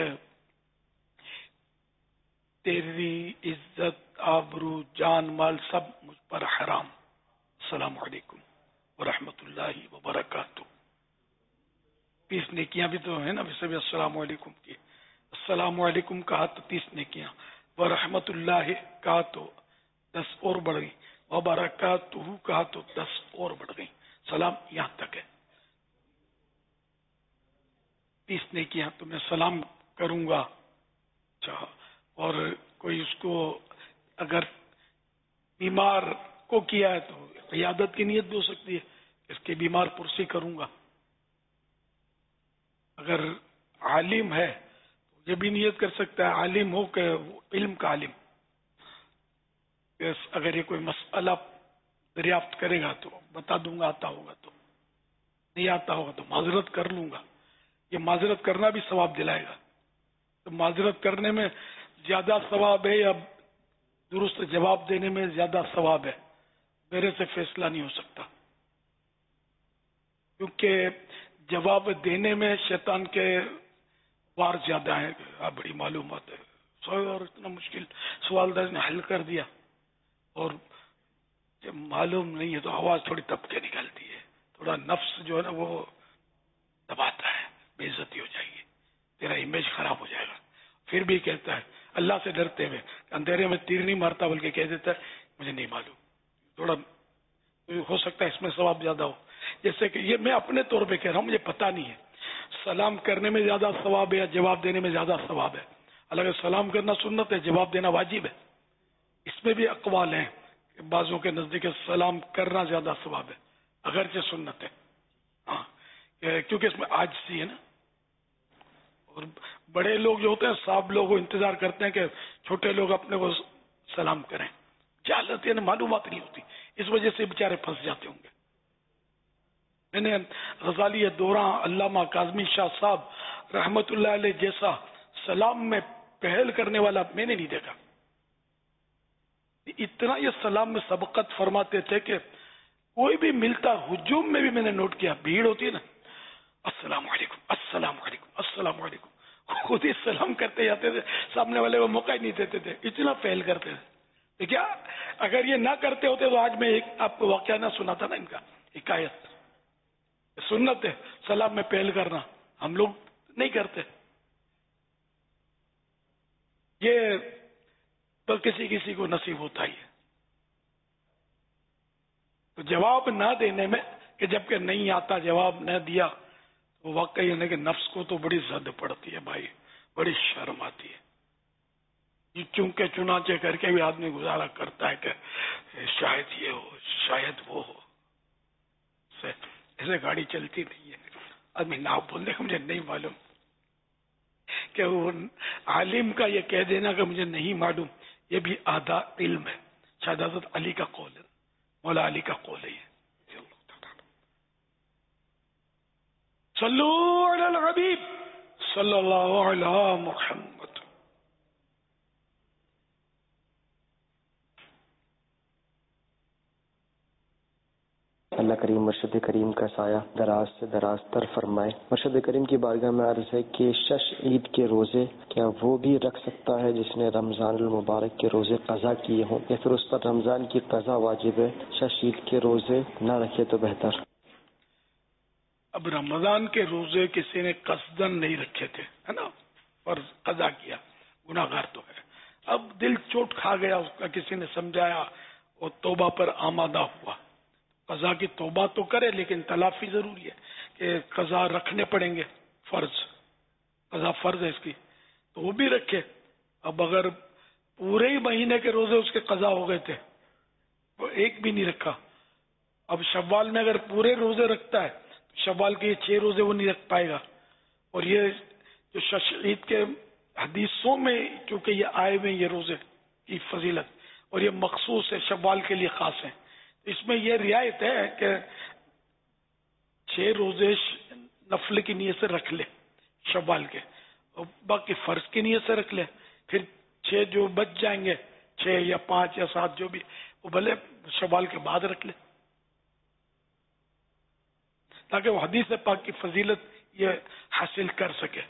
تیری عزت، آبرو، جان، مال سب مجھ پر حرام، السلام علیکم ورحمۃ اللہ وبرکاتہ. 30 نیکیاں بھی تو ہیں نا، ویسے بھی السلام علیکم کی. السلام علیکم کہا تو 30 نیکیاں، ورحمۃ اللہ کہا تو 10 اور بڑھ گئی، وبرکاتہ کہا تو 10 اور بڑھ گئی. سلام یہاں تک ہے. 30 نیکیاں تو میں سلام کروں گا. اچھا، اور کوئی اس کو اگر بیمار کو کیا ہے تو عیادت کی نیت بھی ہو سکتی ہے، اس کے بیمار پرسی کروں گا. اگر عالم ہے تو یہ بھی نیت کر سکتا ہے عالم ہو کہ علم کا عالم، اگر یہ کوئی مسئلہ دریافت کرے گا تو بتا دوں گا، آتا ہوگا تو، نہیں آتا ہوگا تو معذرت کر لوں گا. یہ معذرت کرنا بھی ثواب دلائے گا. تو معذرت کرنے میں زیادہ ثواب ہے یا درست جواب دینے میں زیادہ ثواب ہے؟ میرے سے فیصلہ نہیں ہو سکتا، کیونکہ جواب دینے میں شیطان کے وار زیادہ ہیں. بڑی معلومات ہے اور اتنا مشکل سوال درج نے حل کر دیا، اور جب معلوم نہیں ہے تو آواز تھوڑی دب کے نکلتی ہے، تھوڑا نفس جو ہے نا وہ دباتا ہے، بے عزتی ہو جائے گی، تیرا امیج خراب ہو جائے گا. پھر بھی کہتا ہے اللہ سے ڈرتے ہوئے، اندھیرے میں تیر نہیں مارتا بلکہ کہہ دیتا ہے مجھے نہیں معلوم. تھوڑا ہو سکتا ہے اس میں ثواب زیادہ ہو. جیسے کہ یہ میں اپنے طور پہ کہہ رہا ہوں، مجھے پتہ نہیں ہے سلام کرنے میں زیادہ ثواب ہے یا جواب دینے میں زیادہ ثواب ہے. حالانکہ سلام کرنا سنت ہے، جواب دینا واجب ہے. اس میں بھی اقوال ہیں کہ بعضوں کے نزدیک سلام کرنا زیادہ ثواب ہے اگرچہ سنت ہے. ہاں کیونکہ اس میں عاجزی ہے نا، اور بڑے لوگ جو ہوتے ہیں صاحب لوگ وہ انتظار کرتے ہیں کہ چھوٹے لوگ اپنے کو سلام کریں. جہالت یعنی معلومات نہیں ہوتی، اس وجہ سے بیچارے پھنس جاتے ہوں گے. میں نے غزالی دوراں، علامہ کاظمی شاہ صاحب رحمت اللہ علیہ جیسا سلام میں پہل کرنے والا میں نے نہیں دیکھا. اتنا یہ سلام میں سبقت فرماتے تھے کہ کوئی بھی ملتا، ہجوم میں بھی میں نے نوٹ کیا، بھیڑ ہوتی ہے نا، السلام علیکم السلام علیکم السلام علیکم، خود ہی سلام کرتے جاتے تھے، سامنے والے کو موقع ہی نہیں دیتے تھے، اتنا پہل کرتے تھے. تو کیا اگر یہ نہ کرتے ہوتے تو آج میں ایک آپ کو واقعہ نہ سناتا نا، ان کا حکایت. سنت ہے سلام میں پہل کرنا، ہم لوگ نہیں کرتے. یہ تو کسی کسی کو نصیب ہوتا ہی ہے. تو جواب نہ دینے میں کہ جبکہ نہیں آتا جواب نہ دیا تو واقعی ہے کہ نفس کو تو بڑی زد پڑتی ہے بھائی، بڑی شرم آتی ہے. چونکہ چنانچہ کر کے بھی آدمی گزارا کرتا ہے کہ شاید یہ ہو شاید وہ ہو. ایسے گاڑی چلتی نہیں ہے، آدمی نہ بول دے مجھے نہیں معلوم. کہ وہ عالم کا یہ کہہ دینا کہ مجھے نہیں معلوم، یہ بھی آدھا علم ہے. شاید حضرت علی کا قول ہے، مولا علی کا قول ہے. صلو علی الحبیب صلی اللہ علی محمد. اللہ کریم مرشد کریم کا سایہ دراز سے دراز تر فرمائے. مرشد کریم کی بارگاہ میں عرض ہے کہ شش عید کے روزے کیا وہ بھی رکھ سکتا ہے جس نے رمضان المبارک کے روزے قضا کیے ہوں، یا پھر اس پر رمضان کی قضا واجب ہے، شش عید کے روزے نہ رکھے تو بہتر؟ اب رمضان کے روزے کسی نے قصدن نہیں رکھے تھے ہے نا، فرض قضا کیا، گناہ گار تو ہے. اب دل چوٹ کھا گیا اس کا، کسی نے سمجھایا اور توبہ پر آمادہ ہوا. قضا کی توبہ تو کرے لیکن تلافی ضروری ہے کہ قضا رکھنے پڑیں گے، فرض قضا فرض ہے اس کی، تو وہ بھی رکھے. اب اگر پورے ہی مہینے کے روزے اس کے قضا ہو گئے تھے، وہ ایک بھی نہیں رکھا. اب شوال میں اگر پورے روزے رکھتا ہے تو شوال کے یہ 6 روزے وہ نہیں رکھ پائے گا. اور یہ جو شش عید کے حدیثوں میں چونکہ یہ آئے ہوئے یہ روزے کی فضیلت اور یہ مخصوص ہے، شوال کے لیے خاص ہیں، اس میں یہ رعایت ہے کہ 6 روزے نفل کی نیت سے رکھ لے شوال کے، اور باقی فرض کی نیت سے رکھ لے. پھر 6 جو بچ جائیں گے، 6 یا 5 یا 7 جو بھی، وہ بھلے شوال کے بعد رکھ لے، تاکہ وہ حدیث پاک کی فضیلت یہ حاصل کر سکے.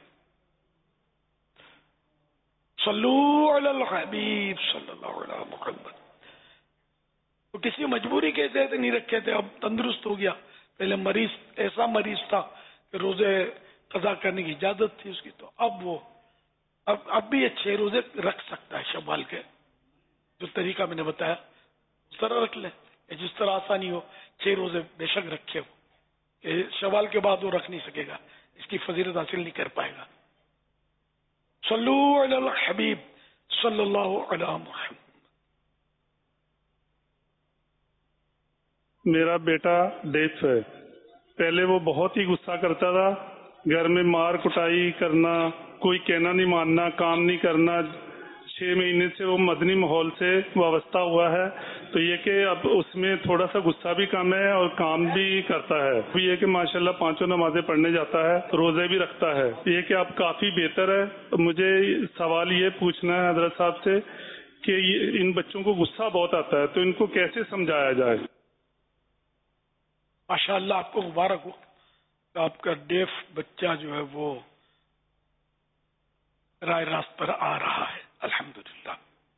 صلو علی الحبیب صلی اللہ علیہ محمد. تو کسی مجبوری کے تحت نہیں رکھے تھے، اب تندرست ہو گیا. پہلے مریض، ایسا مریض تھا کہ روزے قضا کرنے کی اجازت تھی اس کی، تو اب بھی یہ 6 روزے رکھ سکتا ہے شوال کے، جو طریقہ میں نے بتایا اس طرح رکھ لے. جس طرح آسانی ہو 6 روزے بے شک رکھے ہو، کہ شوال کے بعد وہ رکھ نہیں سکے گا، اس کی فضیلت حاصل نہیں کر پائے گا. صلو علی الحبیب صلی اللہ علی محمد. میرا بیٹا ڈیف ہے، پہلے وہ بہت ہی غصہ کرتا تھا، گھر میں مار کٹائی کرنا، کوئی کہنا نہیں ماننا، کام نہیں کرنا، 6 مہینے سے وہ مدنی ماحول سے وابستہ ہوا ہے، تو یہ کہ اب اس میں تھوڑا سا غصہ بھی کم ہے اور کام بھی کرتا ہے. یہ کہ ماشاءاللہ 5 نمازیں پڑھنے جاتا ہے، روزے بھی رکھتا ہے. یہ کہ اب کافی بہتر ہے. مجھے سوال یہ پوچھنا ہے حضرت صاحب سے کہ ان بچوں کو غصہ بہت آتا ہے، تو ان کو کیسے سمجھایا جائے؟ ماشاءاللہ آپ کو مبارک ہو، آپ کا ڈیف بچہ جو ہے وہ راہ راست پر آ رہا ہے الحمدللہ.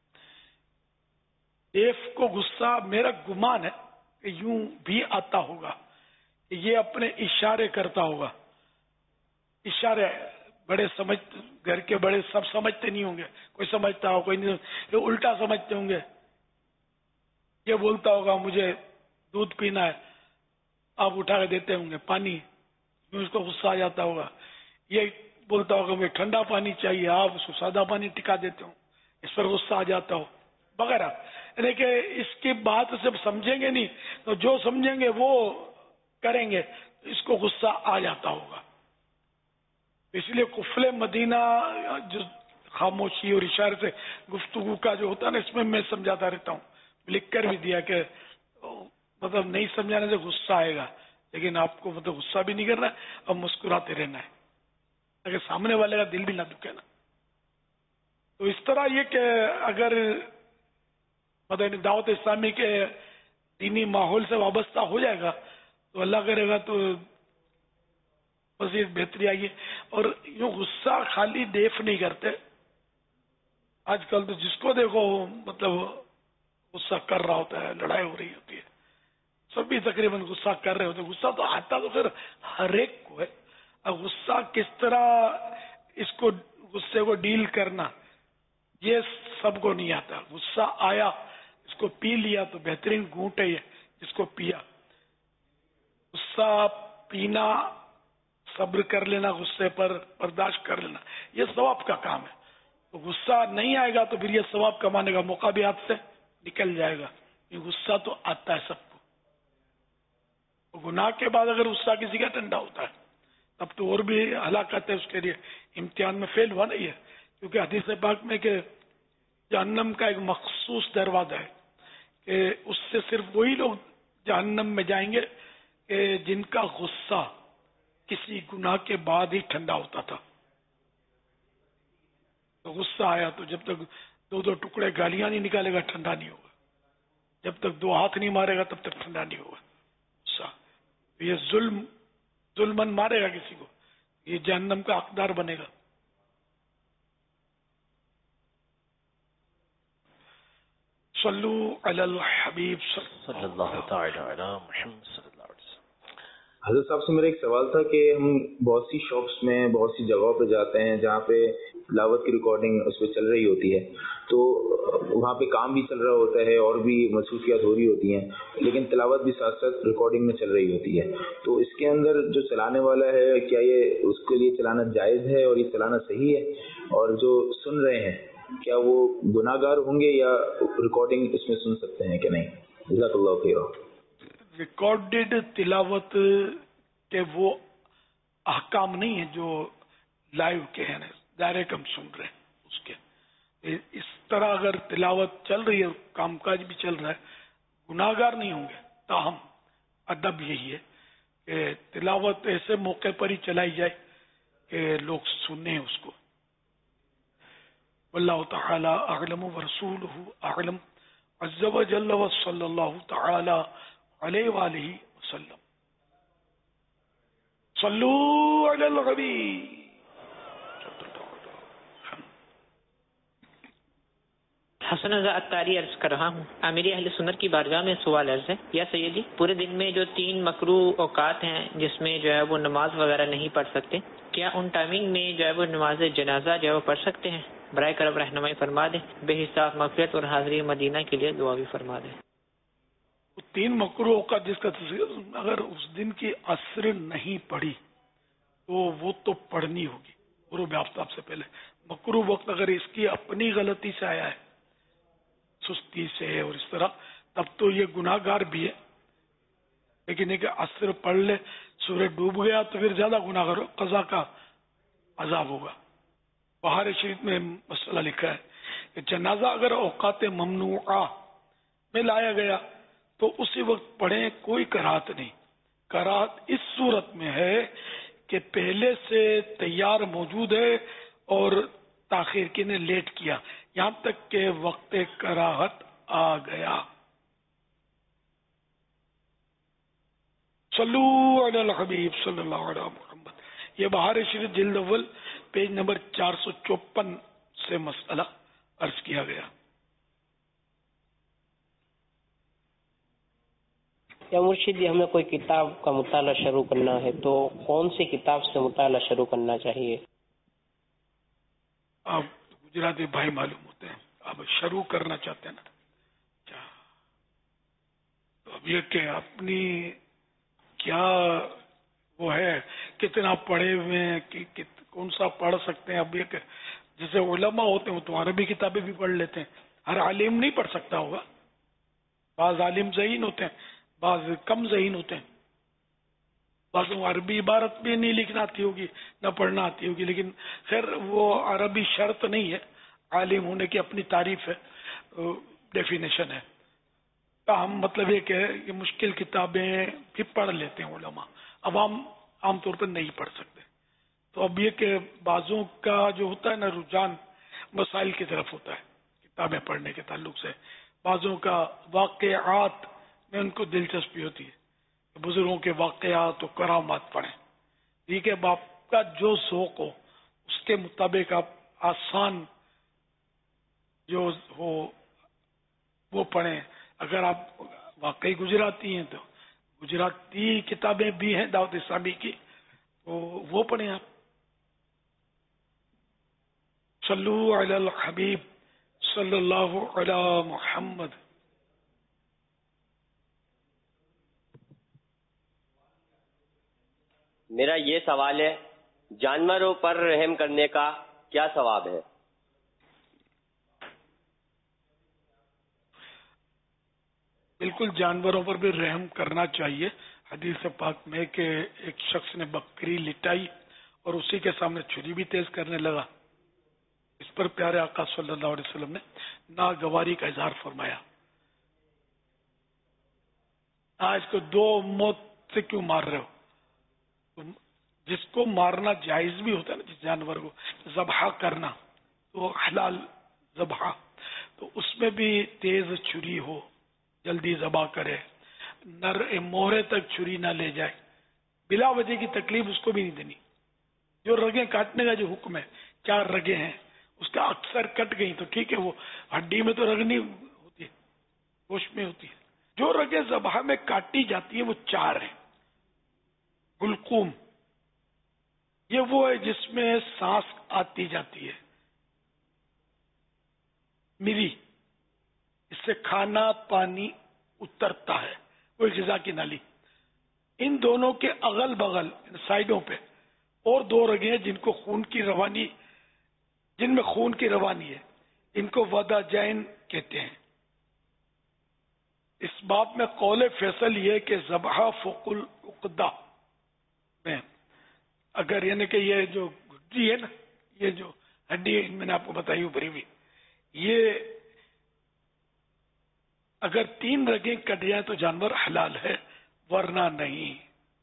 ڈیف کو غصہ میرا گمان ہے کہ یوں بھی آتا ہوگا کہ یہ اپنے اشارے کرتا ہوگا. اشارے بڑے گھر کے بڑے سب سمجھتے نہیں ہوں گے، کوئی سمجھتا ہو کوئی نہیں، یہ الٹا سمجھتے ہوں گے. یہ بولتا ہوگا مجھے دودھ پینا ہے، آپ اٹھا کے دیتے ہوں گے پانی، اس کو غصہ آ جاتا ہوگا. یہ بولتا ہوگا مجھے ٹھنڈا پانی چاہیے، آپ اس کو سادہ پانی ٹکا دیتے ہوں، اس پر غصہ آ جاتا ہو وغیرہ. یعنی کہ اس کی بات سے سمجھیں گے نہیں تو جو سمجھیں گے وہ کریں گے، اس کو غصہ آ جاتا ہوگا. اس لیے قفل مدینہ جو خاموشی اور اشارے سے گفتگو کا جو ہوتا ہے نا، اس میں سمجھاتا رہتا ہوں، لکھ کر بھی دیا کہ مطلب نہیں سمجھانے سے غصہ آئے گا، لیکن آپ کو مطلب غصہ بھی نہیں کرنا ہے اور مسکراتے رہنا ہے تاکہ سامنے والے کا دل بھی نہ دکھے نا. تو اس طرح یہ کہ اگر مدنی دعوت اسلامی کے دینی ماحول سے وابستہ ہو جائے گا تو اللہ کرے گا تو مزید بہتری آئے گی. اور یوں غصہ خالی ڈیف نہیں کرتے، آج کل تو جس کو دیکھو مطلب غصہ کر رہا ہوتا ہے، لڑائی ہو رہی ہوتی ہے، سب بھی تقریباً غصہ کر رہے ہوتے ہیں. غصہ تو آتا تو پھر ہر ایک کو ہے. اب غصہ کس طرح اس کو غصے کو ڈیل کرنا یہ سب کو نہیں آتا. غصہ آیا اس کو پی لیا تو بہترین گھونٹ ہے یہ جس کو پیا. غصہ پینا، صبر کر لینا، غصے پر برداشت کر لینا، یہ ثواب کا کام ہے. تو غصہ نہیں آئے گا تو پھر یہ ثواب کمانے کا موقع بھی ہاتھ سے نکل جائے گا. یہ غصہ تو آتا ہے سب کو. گناہ کے بعد اگر غصہ کسی کا ٹھنڈا ہوتا ہے تب تو اور بھی ہلاکت ہے اس کے لیے، امتحان میں فیل ہوا نہیں ہے. کیونکہ حدیث پاک میں کہ جہنم کا ایک مخصوص دروازہ ہے کہ اس سے صرف وہی لوگ جہنم میں جائیں گے کہ جن کا غصہ کسی گناہ کے بعد ہی ٹھنڈا ہوتا تھا. تو غصہ آیا تو جب تک 2 ٹکڑے گالیاں نہیں نکالے گا ٹھنڈا نہیں ہوگا، جب تک 2 ہاتھ نہیں مارے گا تب تک ٹھنڈا نہیں ہوگا. غصہ یہ ظلمن مارے گا کسی کو، یہ جہنم کا حقدار بنے گا. صلو علی الحبیب صلی اللہ تعالی علی محمد صلی اللہ علیہ وسلم. حضرت صاحب سے میرا ایک سوال تھا کہ ہم بہت سی شاپس میں بہت سی جگہوں پہ جاتے ہیں جہاں پہ تلاوت کی ریکارڈنگ اس پہ چل رہی ہوتی ہے، تو وہاں پہ کام بھی چل رہا ہوتا ہے اور بھی مصروفیات ہو رہی ہوتی ہیں، لیکن تلاوت بھی ساتھ ساتھ ریکارڈنگ میں چل رہی ہوتی ہے. تو اس کے اندر جو چلانے والا ہے کیا یہ اس کے لیے چلانا جائز ہے اور یہ چلانا صحیح ہے؟ اور جو سن رہے ہیں کیا وہ گناہ گار ہوں گے یا ریکارڈنگ اس میں سن سکتے ہیں کہ نہیں؟ جزاک اللہ خیر. ریکارڈڈ تلاوت کے وہ احکام نہیں ہیں جو لائیو کے ہیں، ڈائریکٹ ہم سن رہے ہیں اس کے. اس طرح اگر تلاوت چل رہی ہے، کام کاج بھی چل رہا ہے، گناہ گار نہیں ہوں گے. تاہم ادب یہی ہے کہ تلاوت ایسے موقع پر ہی چلائی جائے کہ لوگ سنیں اس کو. واللہ تعالی اعلم ورسولہ اعلم عز وجل وصلی اللہ تعالی علیہ وآلہ وسلم. صلو علی الحبیب. حسن رضا اتاری عرض کر رہا ہوں، امیر اہل سنت کی بارگاہ میں سوال عرض ہے. یا سیدی، پورے دن میں جو 3 مکروہ اوقات ہیں جس میں جو ہے وہ نماز وغیرہ نہیں پڑھ سکتے، کیا ان ٹائمنگ میں جو ہے وہ نماز جنازہ جو ہے وہ پڑھ سکتے ہیں؟ برائے کرم رہنمائی فرما دیں. بے حساب مغفرت اور حاضری مدینہ کے لیے دعا بھی فرما دیں. 3 مکروہ اوقات جس کا اگر اس دن کی عصر نہیں پڑھی تو وہ تو پڑھنی ہوگی غروب آفتاب سے پہلے. مکروہ وقت اگر اس کی اپنی غلطی سے آیا ہے، سستی سے اور اس طرح، تب تو یہ گناہ گار بھی ہے لیکن یہ کہ عصر پڑھ لے سورج ڈوب گیا تو پھر زیادہ گناہگار ہو، قضا کا عذاب ہوگا. بخاری شریف میں مسئلہ لکھا ہے کہ جنازہ اگر اوقات ممنوعہ میں لایا گیا تو اسی وقت پڑھیں، کوئی کراہت نہیں. کراہت اس صورت میں ہے کہ پہلے سے تیار موجود ہے اور تاخیر کی نے لیٹ کیا یہاں تک کہ وقت کراہت آ گیا. صلو علی الحبیب صلی اللہ علیہ محمد. یہ بخاری شریف جلد اول پیج نمبر 454 سے مسئلہ عرض کیا گیا. یا مرشد جی، ہمیں کوئی کتاب کا مطالعہ شروع کرنا ہے تو کون سی کتاب سے مطالعہ شروع کرنا چاہیے؟ آپ گجراتی بھائی معلوم ہوتے ہیں، آپ شروع کرنا چاہتے ہیں نا، تو اب یہ کہ اپنی کیا وہ ہے، کتنا پڑھے ہوئے ہیں، کون سا پڑھ سکتے ہیں. اب یہ کہ جیسے علماء ہوتے ہیں وہ تو عربی کتابیں بھی پڑھ لیتے ہیں. ہر عالم نہیں پڑھ سکتا ہوگا، بعض عالم ذہین ہوتے ہیں، بعض کم ذہین ہوتے ہیں، بعض عربی عبارت بھی نہیں لکھنا آتی ہوگی نہ پڑھنا آتی ہوگی. لیکن خیر وہ عربی شرط نہیں ہے، عالم ہونے کی اپنی تعریف ہے، ڈیفینیشن ہے. ہم مطلب یہ کہ یہ مشکل کتابیں بھی پڑھ لیتے ہیں علماء، عوام عام طور پر نہیں پڑھ سکتے. تو اب یہ کہ بعضوں کا جو ہوتا ہے نا رجحان مسائل کی طرف ہوتا ہے کتابیں پڑھنے کے تعلق سے، بعضوں کا واقعات میں ان کو دلچسپی ہوتی ہے، بزرگوں کے واقعات و کرامات پڑھیں. ٹھیک ہے، باپ کا جو ذوق ہو اس کے مطابق آپ آسان جو ہو وہ پڑھیں. اگر آپ واقعی گجراتی ہیں تو گجراتی کتابیں بھی ہیں دعوت اسلامی کی، تو وہ پڑھیں آپ. صلو علی الحبیب صلی اللہ علی محمد. میرا یہ سوال ہے، جانوروں پر رحم کرنے کا کیا ثواب ہے؟ بالکل جانوروں پر بھی رحم کرنا چاہیے. حدیث پاک میں کہ ایک شخص نے بکری لٹائی اور اسی کے سامنے چھری بھی تیز کرنے لگا. اس پر پیارے آقا صلی اللہ علیہ وسلم نے ناگواری کا اظہار فرمایا. آج کو دو موت سے کیوں مار رہے ہو؟ جس کو مارنا جائز بھی ہوتا ہے نا، جس جانور کو ذبح کرنا تو حلال ذبح، تو اس میں بھی تیز چھری ہو، جلدی ذبح کرے، نر موہرے تک چھری نہ لے جائے، بلا وجہ کی تکلیف اس کو بھی نہیں دینی. جو رگیں کاٹنے کا جو حکم ہے، 4 رگیں ہیں، اس کا اکثر کٹ گئی تو ٹھیک ہے، وہ ہڈی میں تو رگ نہیں ہوتی، گوشت میں ہوتی ہے. جو رگیں ذبح میں کاٹی جاتی ہیں وہ 4 ہیں. حلقوم، یہ وہ ہے جس میں سانس آتی جاتی ہے. مری، اس سے کھانا پانی اترتا ہے، کوئی غذا کی نالی. ان دونوں کے اغل بغل سائڈوں پہ اور 2 رگیں ہیں جن کو خون کی روانی، جن میں خون کی روانی ہے، ان کو وداجین کہتے ہیں. اس باب میں قول فیصل یہ کہ ذبح فوق العقدہ میں اگر یعنی کہ یہ جو گھٹی ہے نا، یہ جو ہڈی میں نے آپ کو بتائی بھری ہوئی، یہ اگر 3 رگیں کٹ جائیں تو جانور حلال ہے، ورنہ نہیں.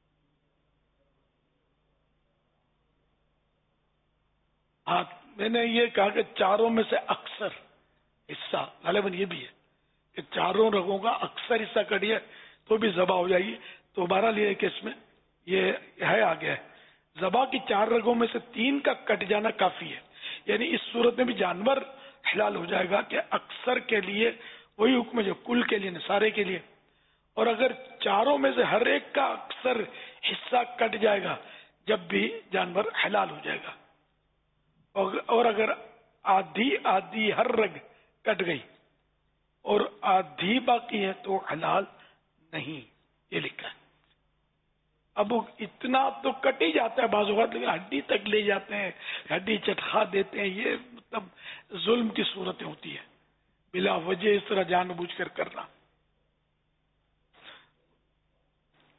ہاں میں نے یہ کہا کہ 4 میں سے اکثر حصہ، غالباً یہ بھی ہے کہ 4 رگوں کا اکثر حصہ کٹ جائے تو بھی ذبح ہو جائے گی. تو بہرحال یہ کہ اس میں یہ ہے آگے ہے ذبح کی 4 رگوں میں سے 3 کا کٹ جانا کافی ہے. یعنی اس صورت میں بھی جانور حلال ہو جائے گا کہ اکثر کے لیے وہی حکم ہے جو کل کے لیے، سارے کے لیے. اور اگر 4 میں سے ہر ایک کا اکثر حصہ کٹ جائے گا جب بھی جانور حلال ہو جائے گا. اور اگر آدھی ہر رگ کٹ گئی اور آدھی باقی ہے تو حلال نہیں، یہ لکھا ہے. اب اتنا تو کٹ ہی جاتا ہے بعض اوقات، لیکن ہڈی تک لے جاتے ہیں، ہڈی چٹخا دیتے ہیں. یہ مطلب ظلم کی صورتیں ہوتی ہے، بلا وجہ اس طرح جان بوجھ کر کرنا.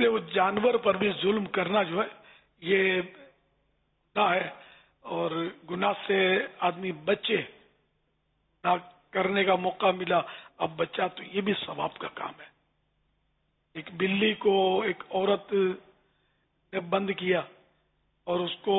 لیے وہ جانور پر بھی ظلم کرنا جو ہے یہ نہ ہے، اور گناہ سے آدمی بچے نہ کرنے کا موقع ملا اب بچہ، تو یہ بھی ثواب کا کام ہے. ایک بلی کو ایک عورت نے بند کیا اور اس کو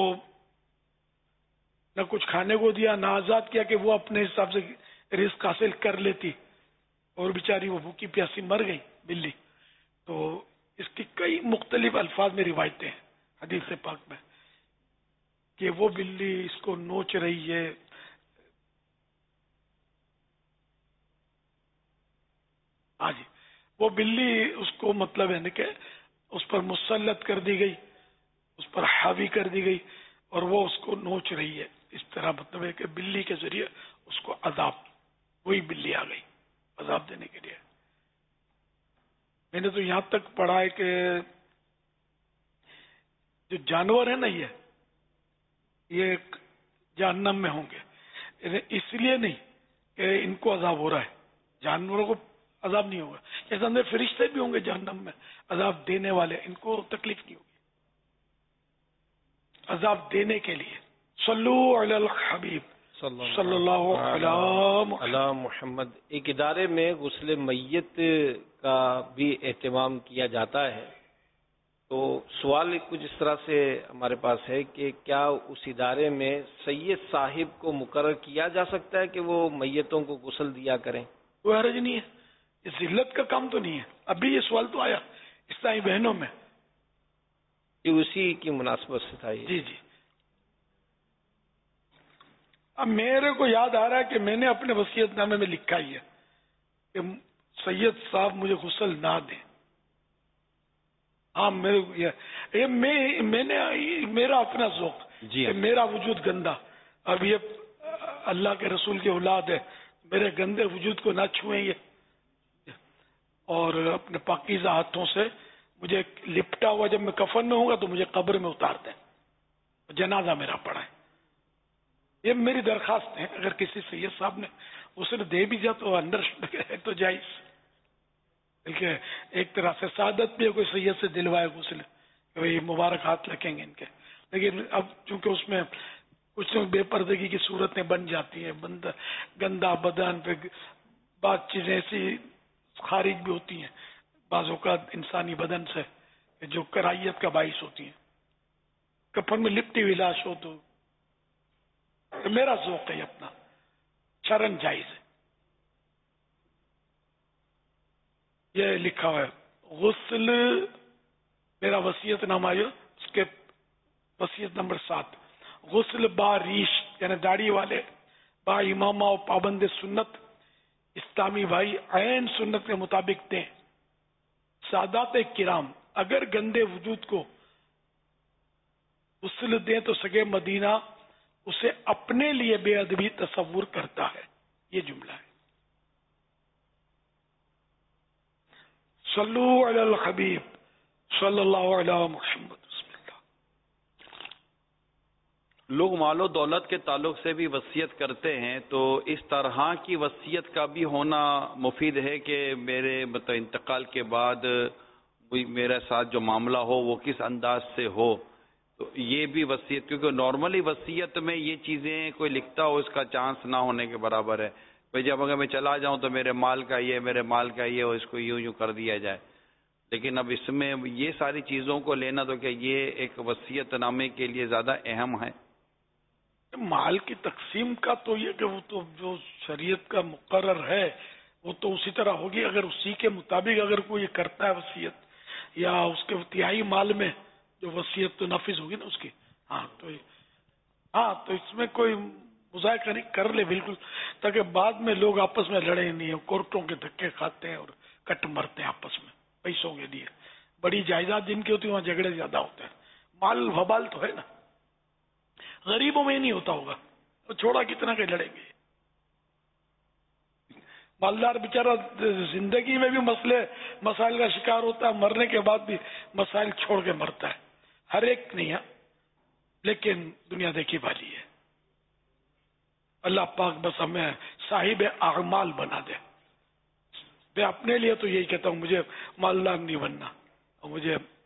نہ کچھ کھانے کو دیا نہ آزاد کیا کہ وہ اپنے حساب سے رزق حاصل کر لیتی، اور بیچاری وہ بھوکی پیاسی مر گئی بلی. تو اس کی کئی مختلف الفاظ میں روایتیں ہیں حدیث پاک میں کہ وہ بلی اس کو نوچ رہی ہے. ہاں جی، وہ بلی اس کو مطلب ہے کہ اس پر مسلط کر دی گئی، اس پر حاوی کر دی گئی، اور وہ اس کو نوچ رہی ہے. اس طرح مطلب ہے کہ بلی کے ذریعے اس کو عذاب، وہی بلی آ گئی عذاب دینے کے لیے. میں نے تو یہاں تک پڑھا ہے کہ جو جانور ہیں نا یہ جہنم میں ہوں گے، اس لیے نہیں کہ ان کو عذاب ہو رہا ہے، جانوروں کو عذاب نہیں ہوگا. جیسے اندر فرشتے بھی ہوں گے جہنم میں عذاب دینے والے، ان کو تکلیف نہیں ہوگی عذاب دینے کے لیے. صلو علی الحبیب صلی اللہ علیہ محمد. ایک ادارے میں غسل میت کا بھی اہتمام کیا جاتا ہے، تو سوال کچھ اس طرح سے ہمارے پاس ہے کہ کیا اس ادارے میں سید صاحب کو مقرر کیا جا سکتا ہے کہ وہ میتوں کو غسل دیا کریں؟ کوئی حرج نہیں ہے، یہ ذلت کا کام تو نہیں ہے. ابھی یہ سوال تو آیا اسلامی بہنوں میں، یہ اسی کی مناسبت سے تھا. جی جی. اب میرے کو یاد آ رہا ہے کہ میں نے اپنے وصیت نامے میں لکھا ہی ہے کہ سید صاحب مجھے غسل نہ دیں. ہاں میرا اپنا ذوق کہ میرا وجود گندا، اب یہ اللہ کے رسول کی اولاد ہے، میرے گندے وجود کو نہ چھوئیں یہ، اور اپنے پاکیزہ ہاتھوں سے مجھے لپٹا ہوا جب میں کفن میں ہوں گا تو مجھے قبر میں اتار دیں، جنازہ میرا پڑھائیں. یہ میری درخواست ہے. اگر کسی سید صاحب نے غسل دے بھی جا تو اندر تو جائز، بلکہ ایک طرح سے سعادت بھی ہے کوئی سید سے دلوائے غسل، کہ مبارک ہاتھ رکھیں گے ان کے. لیکن اب چونکہ اس میں کچھ بے پردگی کی صورتیں بن جاتی ہیں، گندا بدن پہ بعض چیزیں ایسی خارج بھی ہوتی ہیں بعض اوقات انسانی بدن سے جو کرائیت کا باعث ہوتی ہیں. کفن میں لپٹی ہوئی لاش ہو تو میرا ذوق ہے اپنا، شرن جائز ہے. یہ لکھا ہوا ہے غسل، میرا وصیت نامہ ہے اس کے وصیت نمبر 7، غسل با ریش یعنی داڑھی والے، با امامہ و پابند سنت اسلامی بھائی عین سنت کے مطابق دیں. سادات کرام اگر گندے وجود کو غسل دیں تو سگے مدینہ اسے اپنے لیے بے ادبی تصور کرتا ہے. یہ جملہ ہے. صلو علی الحبیب صلی اللہ علیہ محمد. لوگ مال و دولت کے تعلق سے بھی وصیت کرتے ہیں، تو اس طرح کی وصیت کا بھی ہونا مفید ہے کہ میرے انتقال کے بعد میرے ساتھ جو معاملہ ہو وہ کس انداز سے ہو. تو یہ بھی وصیت، کیونکہ نارملی وصیت میں یہ چیزیں کوئی لکھتا ہو اس کا چانس نہ ہونے کے برابر ہے. بھائی جب اگر میں چلا جاؤں تو میرے مال کا یہ، میرے مال کا یہ، اور اس کو یوں کر دیا جائے. لیکن اب اس میں یہ ساری چیزوں کو لینا تو کیا یہ ایک وصیت نامے کے لیے زیادہ اہم ہے؟ مال کی تقسیم کا تو یہ کہ وہ تو جو شریعت کا مقرر ہے وہ تو اسی طرح ہوگی. اگر اسی کے مطابق اگر کوئی کرتا ہے وصیت، یا اس کے تہائی مال میں جو وصیت تو نافذ ہوگی نا اس کی، تو اس میں کوئی مذائقہ نہیں، کر لے بالکل، تاکہ بعد میں لوگ آپس میں لڑے نہیں، کورٹوں کے دھکے کھاتے ہیں اور کٹ مرتے ہیں آپس میں پیسوں کے لیے. بڑی جائیداد جن کی ہوتی ہے وہاں جھگڑے زیادہ ہوتے ہیں. مال وبال تو ہے نا، غریبوں میں ہی نہیں ہوتا ہوگا تو چھوڑا کتنا کہ لڑیں گے. مالدار بیچارہ زندگی میں بھی مسائل کا شکار ہوتا ہے، مرنے کے بعد بھی مسائل چھوڑ کے مرتا ہے. ہر ایک نہیں ہے، لیکن دنیا دیکھی والی ہے. اللہ پاک بس ہمیں صاحب اعمال بنا دے. میں اپنے لیے تو یہی کہتا ہوں، مجھے مالدار نہیں بننا، اور مجھے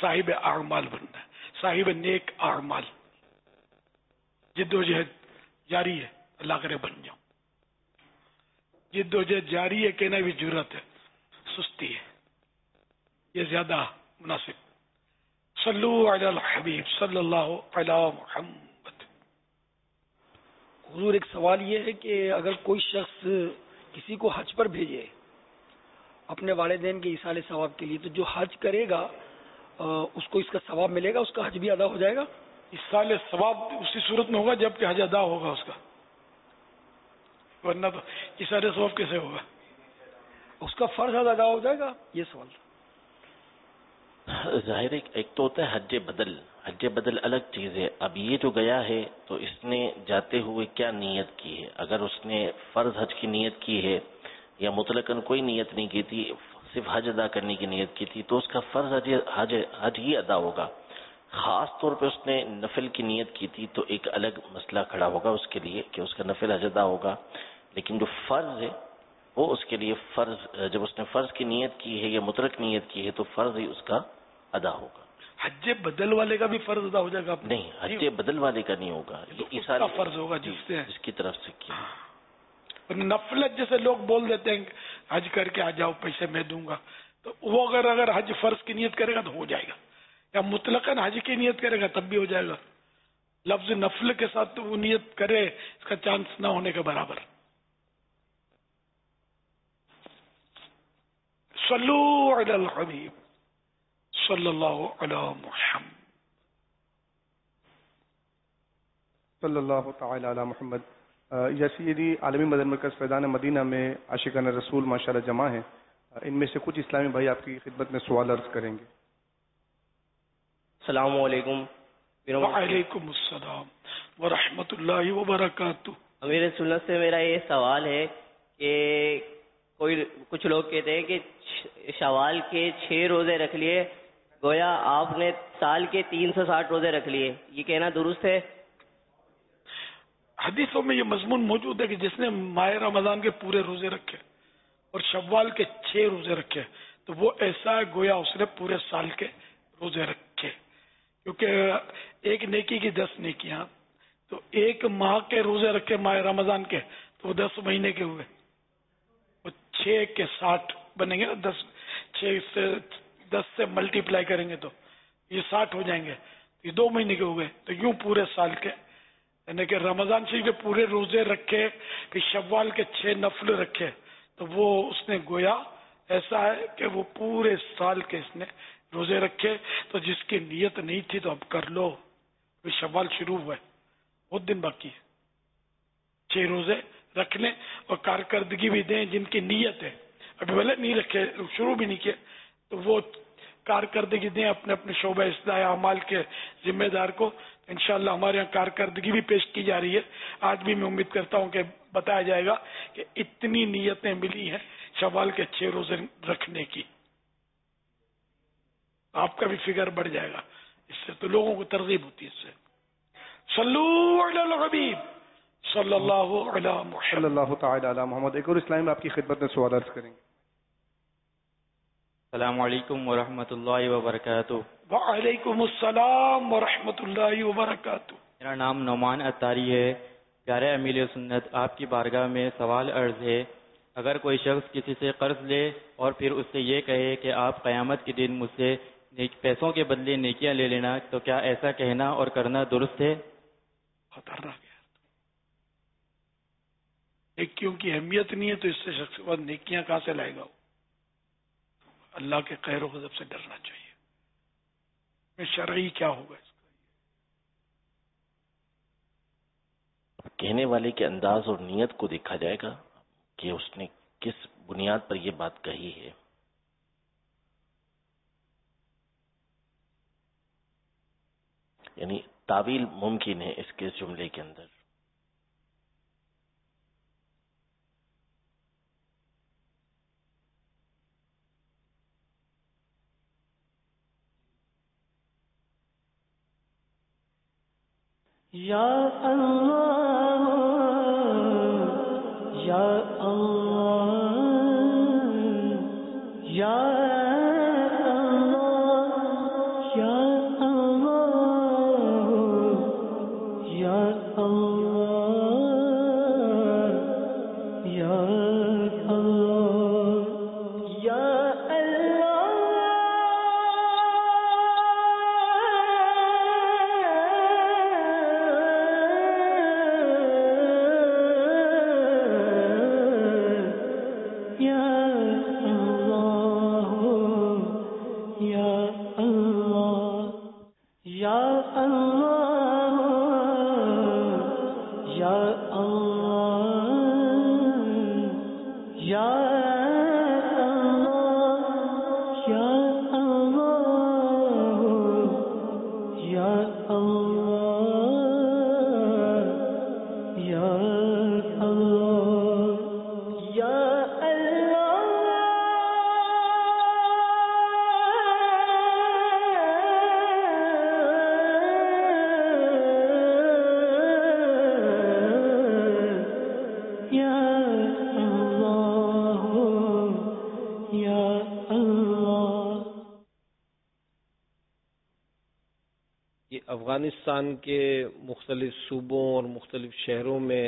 صاحب اعمال بننا ہے, صاحب نیک اعمال. جد و جہد جاری ہے, اللہ کرے بن جاؤں. جد و جہد جاری ہے کہنا بھی جرات ہے, سستی ہے, یہ زیادہ مناسب. صلو علی الحبیب صلی اللہ علی محمد. حضور ایک سوال یہ ہے کہ اگر کوئی شخص کسی کو حج پر بھیجے اپنے والدین کے ایصال ثواب کے لیے, تو جو حج کرے گا اس کو اس کا ثواب ملے گا, اس کا حج بھی ادا ہو جائے گا؟ ایصال ثواب اسی صورت میں ہوگا جب کہ حج ادا ہوگا اس کا, ورنہ تو ایصال ثواب کیسے ہوگا؟ اس کا فرض ادا ہو جائے گا, یہ سوال تھا. ظاہر ایک تو ہوتا ہے حج بدل. حج بدل الگ چیز ہے. اب یہ جو گیا ہے تو اس نے جاتے ہوئے کیا نیت کی ہے. اگر اس نے فرض حج کی نیت کی ہے یا مطلقاً کوئی نیت نہیں کی تھی, صرف حج ادا کرنے کی نیت کی تھی, تو اس کا فرض حج ہی ادا ہوگا. خاص طور پہ اس نے نفل کی نیت کی تھی تو ایک الگ مسئلہ کھڑا ہوگا اس کے لیے کہ اس کا نفل حج ادا ہوگا. لیکن جو فرض ہے وہ اس کے لیے فرض, جب اس نے فرض کی نیت کی ہے یا مطلق نیت کی ہے تو فرض ہی اس کا ادا ہوگا. حج بدل والے کا بھی فرض ادا ہو جائے گا؟ نہیں, حج بدل والے کا نہیں ہوگا, اس کا فرض ہوگا جس کی طرف سے کیا. نفل جیسے لوگ بول دیتے ہیں حج کر کے آ جاؤ پیسے میں دوں گا, تو وہ اگر حج فرض کی نیت کرے گا تو ہو جائے گا, یا مطلقاً حج کی نیت کرے گا تب بھی ہو جائے گا. لفظ نفل کے ساتھ تو وہ نیت کرے اس کا چانس نہ ہونے کے برابر. صلو علی الحبیب صلی اللہ علی محمد صلی اللہ تعالی علی محمد. یا سیدی عالمی مدنی مرکز فیضان مدینہ میں عاشقان رسول ماشاءاللہ جمع ہیں, ان میں سے کچھ اسلامی بھائی آپ کی خدمت میں سوال عرض کریں گے. السلام علیکم. وعلیکم السلام ورحمۃ اللہ وبرکاتہ. امیر سنت سے میرا یہ سوال ہے کہ کچھ لوگ کہتے ہیں کہ شوال کے 6 روزے رکھ لیے, گویا آپ نے سال کے 360 روزے رکھ لیے, یہ کہنا درست ہے؟ حدیثوں میں یہ مضمون موجود ہے کہ جس نے ماہ رمضان کے پورے روزے رکھے اور شوال کے 6 روزے رکھے تو وہ ایسا ہے گویا اس نے پورے سال کے روزے رکھے, کیونکہ ایک نیکی کی 10 نیکیاں, تو ایک ماہ کے روزے رکھے ماہ رمضان کے تو وہ 10 مہینے کے ہوئے, وہ 6 کے 60 بنیں گے نا, 10 سے ملٹی پلائی کریں گے تو یہ 60 ہو جائیں گے, یہ 2 مہینے کے ہو گئے. تو یوں پورے سال کے, یعنی کہ رمضان شریف کے پورے روزے رکھے پھر شوال کے 6 نفل رکھے تو وہ اس نے گویا ایسا ہے کہ وہ پورے سال کے اس نے روزے رکھے. تو جس کی نیت نہیں تھی تو اب کر لو, پھر شوال شروع ہوا ہے, بہت دن باقی ہے, 6 روزے رکھ لیں اور کارکردگی بھی دیں جن کی نیت ہے, ابھی بھلے نہیں رکھے شروع بھی نہیں کیے تو وہ کارکردگی دیں اپنے اپنے شعبہ اصلاح اعمال کے ذمہ دار کو. انشاءاللہ ہمارے یہاں کارکردگی بھی پیش کی جا رہی ہے, آج بھی میں امید کرتا ہوں کہ بتایا جائے گا کہ اتنی نیتیں ملی ہیں شوال کے 6 روزے رکھنے کی. آپ کا بھی فگر بڑھ جائے گا اس سے, تو لوگوں کو ترغیب ہوتی ہے اس سے. صلو علی الحبیب صلی اللہ علی محمد صلی اللہ تعالی علی محمد. ایک اور اسلام آپ کی خدمت میں سوال عرض کریں گے. السلام علیکم ورحمۃ اللہ وبرکاتہ. وعلیکم السلام ورحمۃ اللہ وبرکاتہ. میرا نام نعمان اتاری ہے. پیارے امیر سنت, آپ کی بارگاہ میں سوال عرض ہے, اگر کوئی شخص کسی سے قرض لے اور پھر اس سے یہ کہے کہ آپ قیامت کے دن مجھ سے پیسوں کے بدلے نیکیاں لے لینا, تو کیا ایسا کہنا اور کرنا درست ہے؟ خطرناک ہے, نیکیوں کی اہمیت نہیں ہے تو اس سے شخص کے بعد نیکیاں کہاں سے لائے گا؟ اللہ کے قہر و غضب سے ڈرنا چاہیے. میں شرعی کیا ہوگا اس کا؟ کہنے والے کے انداز اور نیت کو دیکھا جائے گا کہ اس نے کس بنیاد پر یہ بات کہی ہے. یعنی تعویل ممکن ہے اس کے جملے کے اندر. یا اللہ یا اللہ یا اللہ افغانستان کے مختلف صوبوں اور مختلف شہروں میں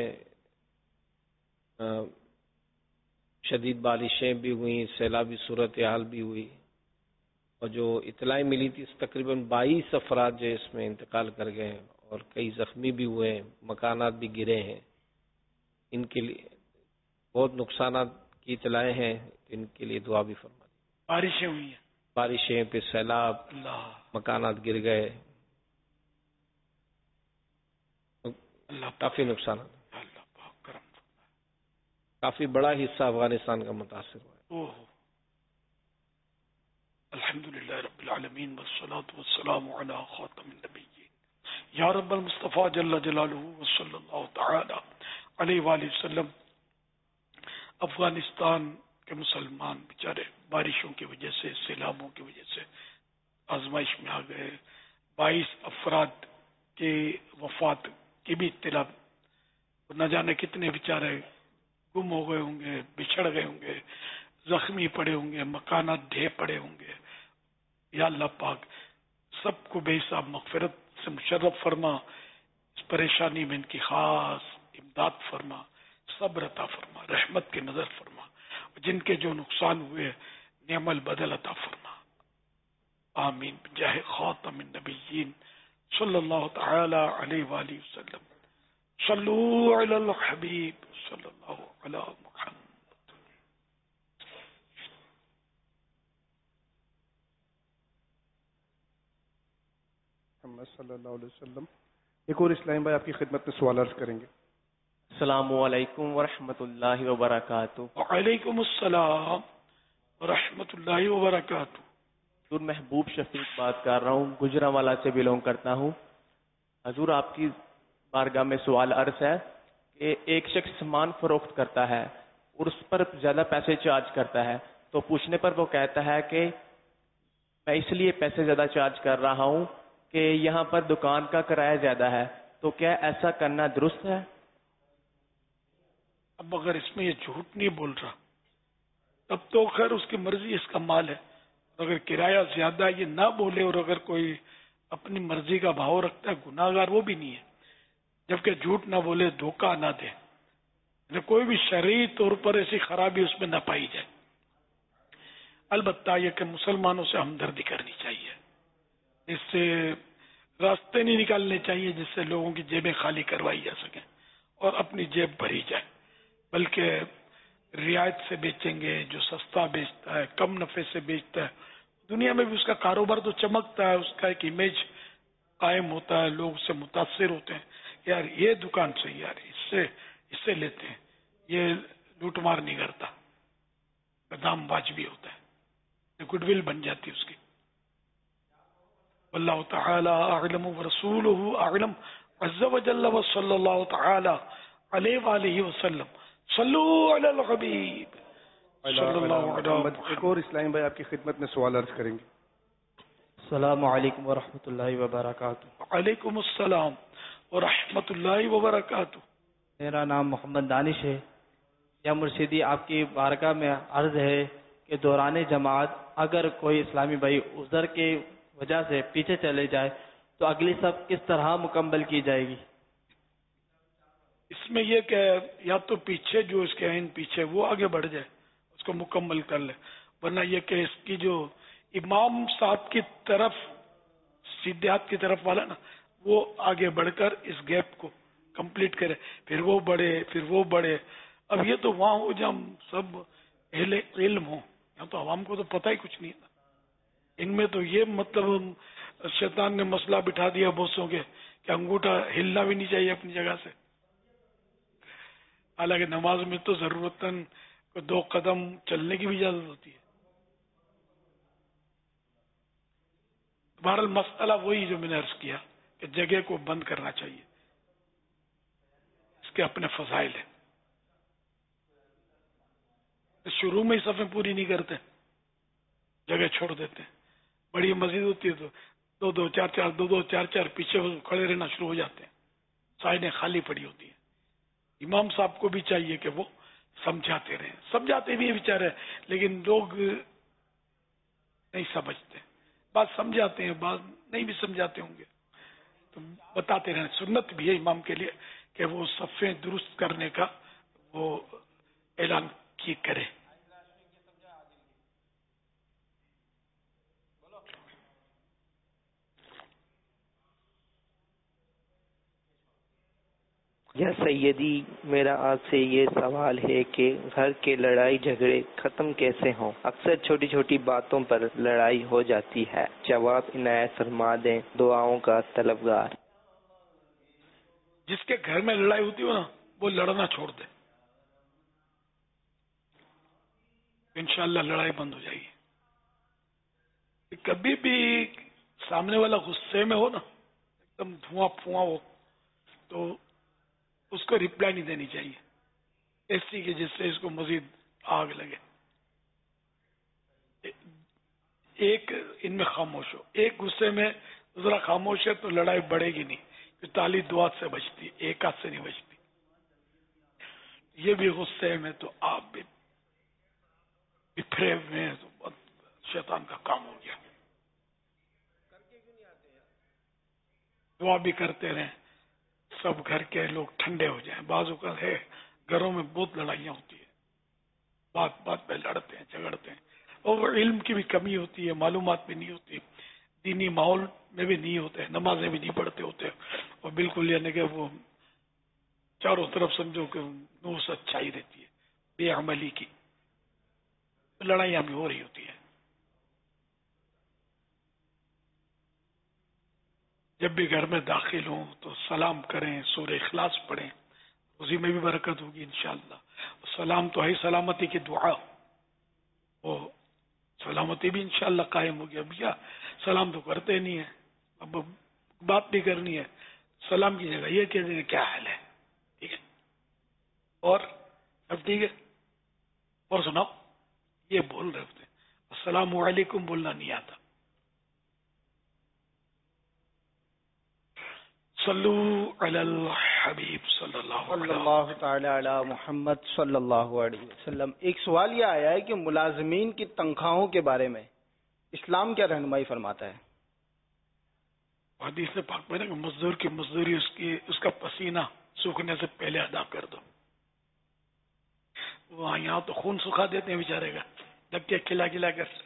شدید بارشیں بھی ہوئیں، سیلابی صورتحال بھی ہوئی، اور جو اطلاع ملی تھی تقریباً 22 افراد جو اس میں انتقال کر گئے ہیں اور کئی زخمی بھی ہوئے ہیں، مکانات بھی گرے ہیں. ان کے لیے بہت نقصانات کی اطلاعیں ہیں، ان کے لیے دعا بھی فرما دی. بارشیں ہوئی ہیں، بارشیں پہ سیلاب، مکانات گر گئے، کافی نقصانات. کافی بڑا حصہ افغانستان کا متاثر ہوا ہے. الحمدللہ رب العالمین والصلاة والسلام علی خاتم النبیین یا رب المصطفیٰ جل جلالہ وصلی اللہ تعالی علیہ وآلہ وسلم. افغانستان کے مسلمان بیچارے بارشوں کی وجہ سے، سیلابوں کی وجہ سے آزمائش میں آ گئے. 22 افراد کی وفات کی بھی اطلاع، نہ جانے کتنے بیچارے گم ہو گئے ہوں گے، بچھڑ گئے ہوں گے، زخمی پڑے ہوں گے، مکانات ڈھے پڑے ہوں گے. یا اللہ پاک سب کو بے حساب مغفرت سے مشرف فرما، اس پریشانی میں ان کی خاص امداد فرما، صبر عطا فرما، رحمت کی نظر فرما، جن کے جو نقصان ہوئے نعم البدل عطا فرما. آمین بجاہ خاتم النبیین صلی اللہ تعالی علیہ وآلہ وسلم. صلو علی الحبیب صلی اللہ علی محمد. محمد صلی اللہ علیہ وسلم. ایک اور اسلام بھائی آپ کی خدمت میں سوال عرض کریں گے. السلام علیکم ورحمۃ اللہ وبرکاتہ. وعلیکم السلام ورحمۃ اللہ وبرکاتہ. حضور محبوب شفیق بات کر رہا ہوں، گجرانوالہ سے بلونگ کرتا ہوں. حضور آپ کی بارگاہ میں سوال عرض ہے کہ ایک شخص سامان فروخت کرتا ہے اور اس پر زیادہ پیسے چارج کرتا ہے، تو پوچھنے پر وہ کہتا ہے کہ میں اس لیے پیسے زیادہ چارج کر رہا ہوں کہ یہاں پر دکان کا کرایہ زیادہ ہے، تو کیا ایسا کرنا درست ہے؟ اب اگر اس میں یہ جھوٹ نہیں بول رہا تب تو خیر اس کی مرضی، اس کا مال ہے. اگر کرایہ زیادہ یہ نہ بولے اور اگر کوئی اپنی مرضی کا بھاؤ رکھتا ہے، گناہ گار وہ بھی نہیں ہے. جبکہ جھوٹ نہ بولے، دھوکہ نہ دے، کوئی بھی شرعی طور پر ایسی خرابی اس میں نہ پائی جائے. البتہ یہ کہ مسلمانوں سے ہمدردی کرنی چاہیے، اس سے راستے نہیں نکالنے چاہیے جس سے لوگوں کی جیبیں خالی کروائی جا سکیں اور اپنی جیب بھری جائے، بلکہ رعایت سے بیچیں گے. جو سستا بیچتا ہے، کم نفع سے بیچتا ہے، دنیا میں بھی اس کا کاروبار تو چمکتا ہے، اس کا ایک امیج قائم ہوتا ہے، لوگ اس سے متاثر ہوتے ہیں. یار یہ دکان صحیح، یار اس سے لیتے ہیں، یہ لوٹ مار نہیں کرتا، دام واجبی ہوتا ہے، گڈ ول بن جاتی اس کی. واللہ تعالی اعلم ورسولہ اعلم عز وجل وصلی اللہ تعالی علیہ وآلہ وسلم. صلو علی الحبیب صلی اللہ علیہ وسلم. ایک اور اسلام بھائی آپ کی خدمت میں سوال عرض کریں گے. السلام علیکم ورحمۃ اللہ وبرکاتہ. وعلیکم السلام ورحمۃ اللہ وبرکاتہ. میرا نام محمد دانش ہے. یا مرشدی آپ کی بارگاہ میں عرض ہے کہ دوران جماعت اگر کوئی اسلامی بھائی عذر کی وجہ سے پیچھے چلے جائے تو اگلی صف کس طرح مکمل کی جائے گی؟ اس میں یہ کہ یا تو پیچھے جو اس کے عین پیچھے وہ آگے بڑھ جائے، اس کو مکمل کر لے، ورنہ یہ کہ اس کی جو امام صاحب کی طرف سیدھے ہاتھ کی طرف والا نا، وہ آگے بڑھ کر اس گیپ کو کمپلیٹ کرے، پھر وہ بڑھے، پھر وہ بڑھے. اب یہ تو وہاں ہو جہاں سب اہل علم ہوں، یہاں تو عوام کو تو پتہ ہی کچھ نہیں ہے. ان میں تو یہ مطلب شیطان نے مسئلہ بٹھا دیا بوسوں کے کہ انگوٹھا ہلنا بھی نہیں چاہیے اپنی جگہ سے. حالانکہ نماز میں تو ضرورتاً تو 2 قدم چلنے کی بھی اجازت ہوتی ہے. بہرحال مسئلہ وہی جو میں نے عرض کیا کہ جگہ کو بند کرنا چاہیے، اس کے اپنے فضائل ہیں. شروع میں ہی صفیں پوری نہیں کرتے، جگہ چھوڑ دیتے ہیں. بڑی مسجد ہوتی ہے تو 2-2 4-4 2-2 4-4 پیچھے کھڑے رہنا شروع ہو جاتے ہیں، سائڈیں خالی پڑی ہوتی ہیں. امام صاحب کو بھی چاہیے کہ وہ سمجھاتے رہیں، سمجھاتے بھی ہیں بیچارے، لیکن لوگ نہیں سمجھتے. بعض سمجھاتے ہیں، بعض نہیں بھی سمجھاتے ہوں گے، تو بتاتے رہیں. سنت بھی ہے امام کے لیے کہ وہ صفیں درست کرنے کا وہ اعلان کی کرے. یا سیدی، میرا آپ سے یہ سوال ہے کہ گھر کے لڑائی جھگڑے ختم کیسے ہوں؟ اکثر چھوٹی چھوٹی باتوں پر لڑائی ہو جاتی ہے. جواب عنایت فرما دیں. دعاؤں کا طلبگار. جس کے گھر میں لڑائی ہوتی ہو نا، وہ لڑنا چھوڑ دے، انشاءاللہ لڑائی بند ہو جائے گی. کبھی بھی سامنے والا غصے میں ہو نا، ایک دم دھواں پھواں ہو، تو اس کو ریپلائی نہیں دینی چاہیے ایسی کہ جس سے اس کو مزید آگ لگے. ایک ان میں خاموش ہو، ایک غصے میں دوسرا خاموش ہے تو لڑائی بڑھے گی نہیں. تالی 2 ہاتھ سے بچتی، 1 ہاتھ سے نہیں بچتی. یہ بھی غصے میں تو آپ بھی بکھرے ہوئے ہیں، تو شیطان کا کام ہو گیا. دعا بھی کرتے رہیں، سب گھر کے لوگ ٹھنڈے ہو جائیں. بعض اوقات ہے گھروں میں بہت لڑائیاں ہوتی ہیں، بات بات پہ لڑتے ہیں، جھگڑتے ہیں، اور علم کی بھی کمی ہوتی ہے، معلومات بھی نہیں ہوتی، دینی ماحول میں بھی نہیں ہوتے، نمازیں بھی نہیں پڑھتے ہوتے، اور بالکل یعنی کہ وہ چاروں طرف سمجھو کہ نور سے اچھائی رہتی ہے، بے عملی کی لڑائیاں بھی ہو رہی ہوتی ہیں. جب بھی گھر میں داخل ہوں تو سلام کریں، سورہ اخلاص پڑھیں، اسی میں بھی برکت ہوگی انشاءاللہ. سلام تو ہے سلامتی کی دعا، وہ سلامتی بھی انشاءاللہ قائم ہوگی. اب کیا سلام تو کرتے نہیں ہیں، اب بات بھی کرنی ہے، سلام کی جگہ یہ کہہ دیں کیا حال ہے، ٹھیک ہے، اور اب ٹھیک ہے، اور سناؤ، یہ بول رہے ہوتے. السلام علیکم بولنا نہیں آتا. صلو علی الحبیب صلی اللہ تعالی علی محمد صلی اللہ علیہ وسلم. ایک سوال یہ آیا ہے کہ ملازمین کی تنخواہوں کے بارے میں اسلام کیا رہنمائی فرماتا ہے؟ حدیث پاک میں کہ مزدور کی مزدوری اس کا پسینہ سوکھنے سے پہلے ادا کر دو. وہاں یہاں تو خون سکھا دیتے ہیں بیچارے کا، دھکے کھلا کھلا کر.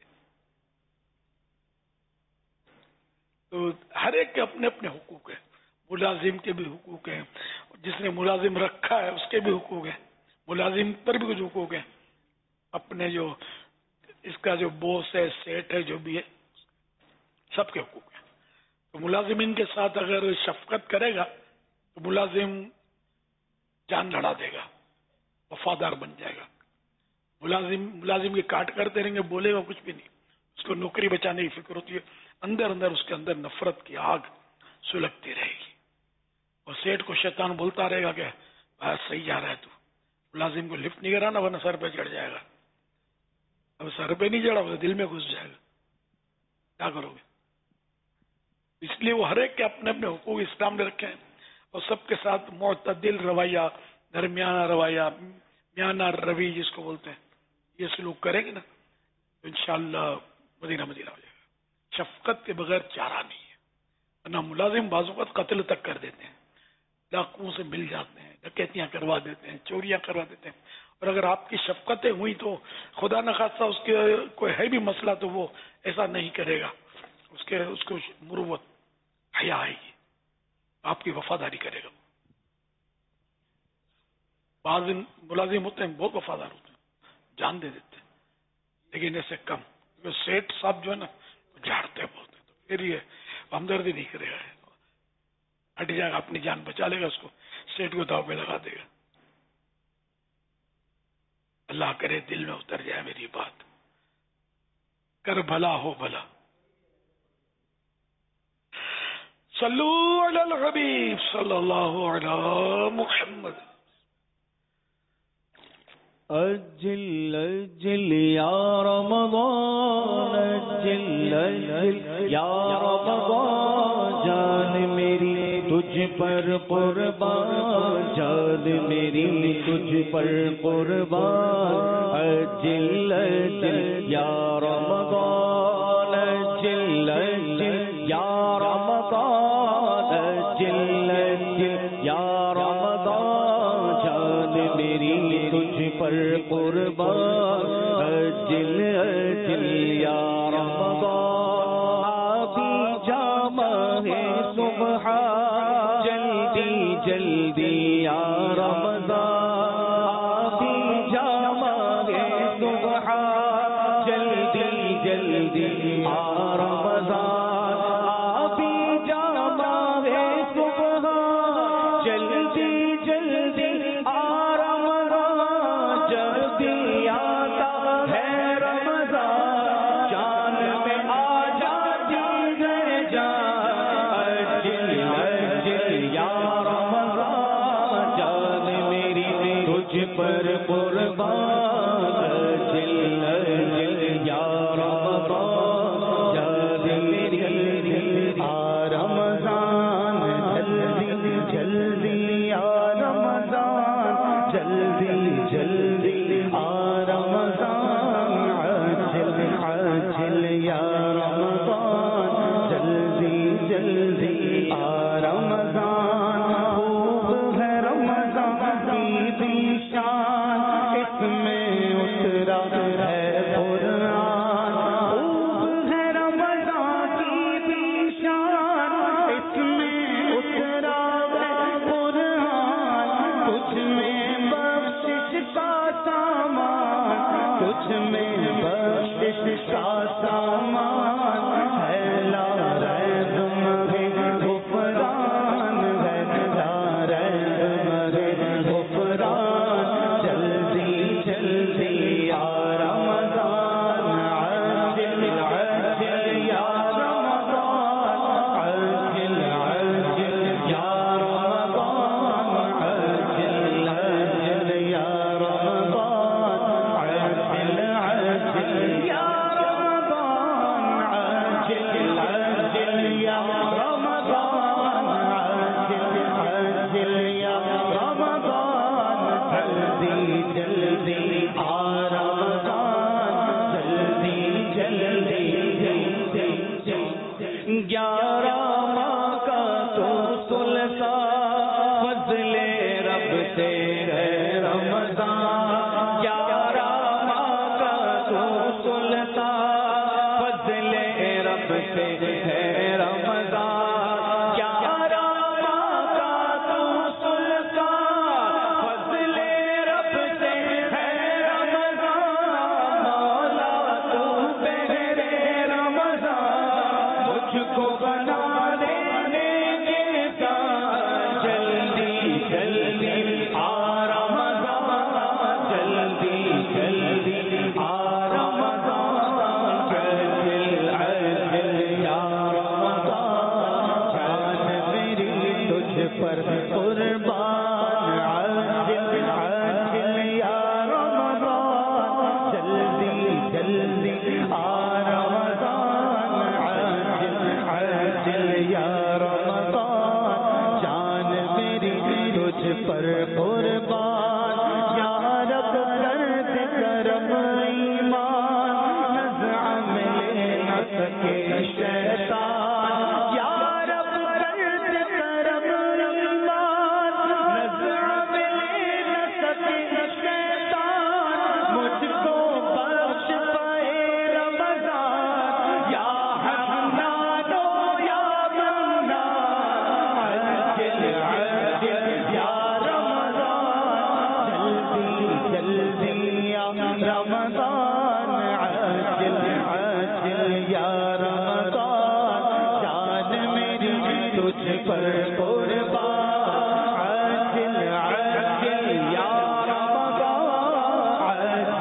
تو ہر ایک کے اپنے اپنے حقوق ہیں، ملازم کے بھی حقوق ہیں، جس نے ملازم رکھا ہے اس کے بھی حقوق ہیں، ملازم پر بھی کچھ حقوق ہیں، اپنے جو اس کا جو بوس ہے، سیٹ ہے، جو بھی ہے، سب کے حقوق ہیں. تو ملازمین کے ساتھ اگر شفقت کرے گا تو ملازم جان لڑا دے گا، وفادار بن جائے گا. ملازم کی کاٹ کرتے رہیں گے، بولے گا کچھ بھی نہیں، اس کو نوکری بچانے کی فکر ہوتی ہے، اندر اندر اس کے اندر نفرت کی آگ سلگتی رہے گی. اور سیٹ کو شیطان بولتا رہے گا کہ صحیح جا رہا ہے تو، ملازم کو لفٹ نہیں کرانا ورنہ سر پہ چڑھ جائے گا. اب سر پہ نہیں چڑھا، دل میں گھس جائے گا، کیا کرو گے؟ اس لیے وہ ہر ایک کے اپنے اپنے حقوق اسلام نے رکھے ہیں، اور سب کے ساتھ معتدل رویہ، درمیانہ رویہ، میانہ روی جس کو بولتے ہیں، یہ سلوک کریں گے نا تو انشاءاللہ مدینہ مدینہ ہو جائے گا. شفقت کے بغیر چارہ نہیں ہے، ورنہ ملازم بعض اوقات قتل تک کر دیتے ہیں، ڈاکوؤں سے مل جاتے ہیں، ڈکیتیاں کروا دیتے ہیں، چوریاں کروا دیتے ہیں. اور اگر آپ کی شفقتیں ہوئی تو خدا نخواستہ اس کے کوئی ہے بھی مسئلہ تو وہ ایسا نہیں کرے گا، اس کو مروت حیا آئے گی، آپ کی وفاداری کرے گا. بعض ملازم ہوتے ہیں بہت وفادار ہوتے ہیں، جان دے دیتے ہیں، لیکن ایسے کم. سیٹ صاحب جو ہے نا جھاڑتے بولتے ہیں، تو پھر یہ ہمدردی نہیں کرے گا، ہٹ جائے گا، اپنی جان بچا لے گا، اس کو سیٹ کو داؤ پہ لگا دے گا. اللہ کرے دل میں اتر جائے میری بات. کر بھلا ہو بھلا. صلو علی الحبیب صلی اللہ علی محمد. اجل اجل یا رمضان اجل اجل یا رمضان جان میری تجھ پر قربان جان میری تجھ پر قربان اجل اجل یا رمضان اجل اجل یا رمضان اجل اجل یا رمضان جان میری تجھ پر قربان اجل اجل یا رمضان آبی جامع ہے صبح جلدی جلدی یا رمضان آبی جامع ہے صبح جلدی جلدی یا رمضان آبی جامع ہے صبح جلدی جلدی پر قربان اجل اجل یا رمضان جان میری آ رمضان جلدی جلدی یا رمضان جلدی جلدی آ رمضان عجل عجل یا رمضان جلدی جلدی آ رمضان خوب ہے رمضان کی شان اس میں اترا ہے قرآن خوب ہے رمضان کی شان اس میں اترا ہے قرآن تجھ میں بخشش کا سامان تجھ میں بخشش کا سامان ہے لا ریب مگر غفران ہے لا ریب مگر غفران جلدی جلدی یا رمضان عجل عجل یا رمضان عجل عجل یا رمضان عجل عجل یا رمضان عجل عجل یا رمضان عجل عجل یا رمضان عجل عجل یا رمضان جلدی جلدی آ رمضان جلدی جلدی 11 ماہ کا تو ثلثا فضل رب سے ہے رمضان 11 ماہ کا تو ثلثا فضل رب سے ہے رمضان 11 ماہ کا تو ثلثا فضل رب سے ہے رمضان مولا تو بہرے رمضان مجھ کو بنا دینے کے ساتھ جلدی جلدی آ رمضان جلدی جلدی آ رمضان عجل عجل یا رمضان جان میری تجھ پر قربان عجل عجل یا رمضان جلدی جلدی آ رمضان عجل عجل یا رمضان جان میری تجھ پر قربان یا رب کرد کرم ایمان نزع میں لے نہ سکے شیطان یا رب کرد کرم ایمان نزع میں لے نہ سکے شیطان مجھ کو بخش پائے رمضان یا حنان یا منان عجل عجل یا رمضان جلدی جلدی یا رمضان عجل عجل یا رمضان جان میری تجھ پر قربان عجل عجل یا رمضان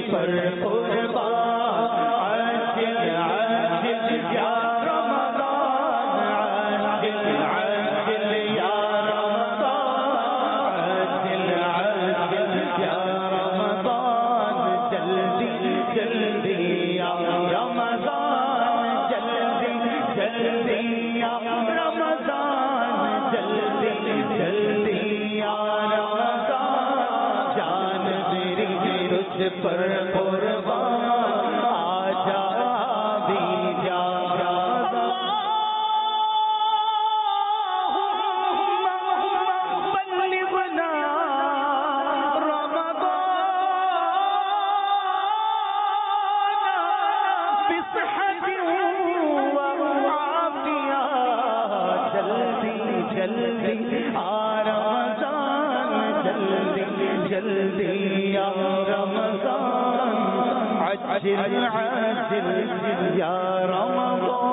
پر قربان عجل عجل یا رمضان عجل عجل یا رمضان عجل عجل یا رمضان جلدی جلدی یا رمضان جلدی جلدی یا رمضان جلدی جلدی یا رمضان جان میری تجھ پر قربان آجا بھی جا بلغنا رمضان بصحة وعافية جلدی جلدی آ رمضان جلدی جلدی یا رمضان عجل عجل یا رمضان.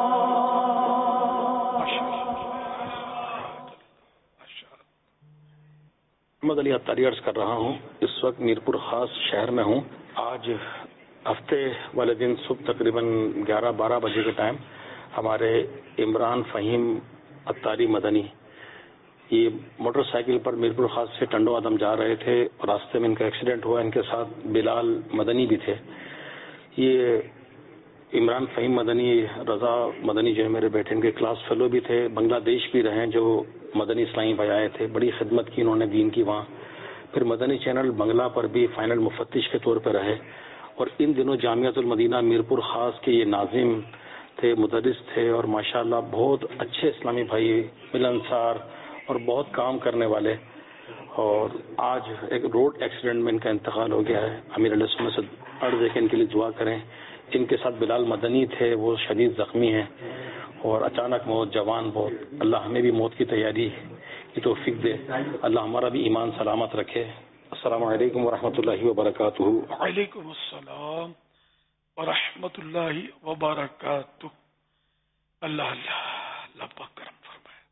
محمد علی عطاری عرض کر رہا ہوں. اس وقت میرپور خاص شہر میں ہوں. آج ہفتے والے دن صبح تقریباً 11-12 بجے کے ٹائم ہمارے عمران فہیم عطاری مدنی یہ موٹر سائیکل پر میرپور خاص سے ٹنڈو آدم جا رہے تھے اور راستے میں ان کا ایکسیڈنٹ ہوا. ان کے ساتھ بلال مدنی بھی تھے. یہ عمران فہیم مدنی رضا مدنی جو ہے میرے بیٹے ان کے کلاس فیلو بھی تھے. بنگلہ دیش بھی رہے جو مدنی اسلامی بھائی آئے تھے. بڑی خدمت کی انہوں نے دین کی وہاں. پھر مدنی چینل بنگلہ پر بھی فائنل مفتش کے طور پہ رہے. اور ان دنوں جامعۃ المدینہ میرپور خاص کے یہ ناظم تھے, مدرس تھے اور ماشاءاللہ بہت اچھے اسلامی بھائی, ملنسار اور بہت کام کرنے والے. اور آج ایک روڈ ایکسیڈنٹ میں ان کا انتقال ہو گیا ہے. امیر علیہ سنت سے عرض ہے کہ ان کے لیے دعا کریں. ان کے ساتھ بلال مدنی تھے, وہ شدید زخمی ہیں اور اچانک موت, جوان بہت. اللہ ہمیں بھی موت کی تیاری کی توفیق دے. اللہ ہمارا بھی ایمان سلامت رکھے. السلام علیکم ورحمۃ اللہ وبرکاتہ. وعلیکم السلام ورحمۃ اللہ وبرکاتہ. اللہ اللہ اللہ پاک کرم فرمائے.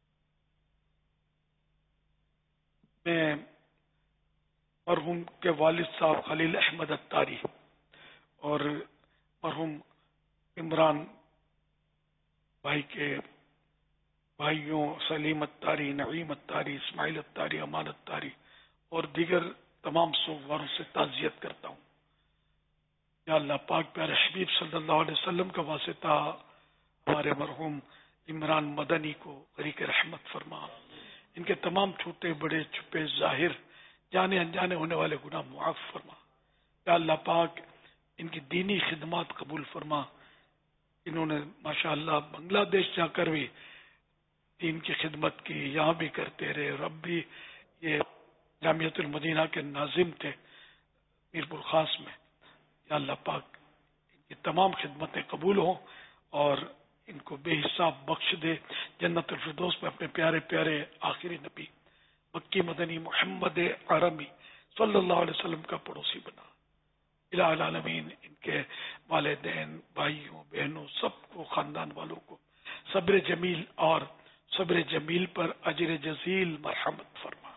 میں مرحوم کے والد صاحب خلیل احمد عطاری اور مرحوم عمران بھائی کے بھائیوں سلیم عطاری, نعیم عطاری, اسماعیل عطاری, امان عطاری اور دیگر تمام سوگواروں سے تعزیت کرتا ہوں. یا اللہ پاک پیارے حبیب صلی اللہ علیہ وسلم کا واسطہ ہمارے مرحوم عمران مدنی کو غریق رحمت فرما. ان کے تمام چھوٹے بڑے چھپے ظاہر جانے انجانے ہونے والے گناہ معاف فرما. یا اللہ پاک ان کی دینی خدمات قبول فرما. انہوں نے ماشاءاللہ بنگلہ دیش جا کر بھی دین کی خدمت کی, یہاں بھی کرتے رہے. رب بھی یہ جامعۃ المدینہ کے ناظم تھے میرپور خاص میں. یا اللہ پاک ان کی تمام خدمتیں قبول ہوں اور ان کو بے حساب بخش دے. جنت الفردوس میں اپنے پیارے پیارے آخری نبی مکی مدنی محمد عربی صلی اللہ علیہ وسلم کا پڑوسی بنا. الہ العالمین ان کے والدین, بھائیوں, بہنوں, سب کو, خاندان والوں کو صبر جمیل اور صبر جمیل پر اجر جزیل مرحمت فرما.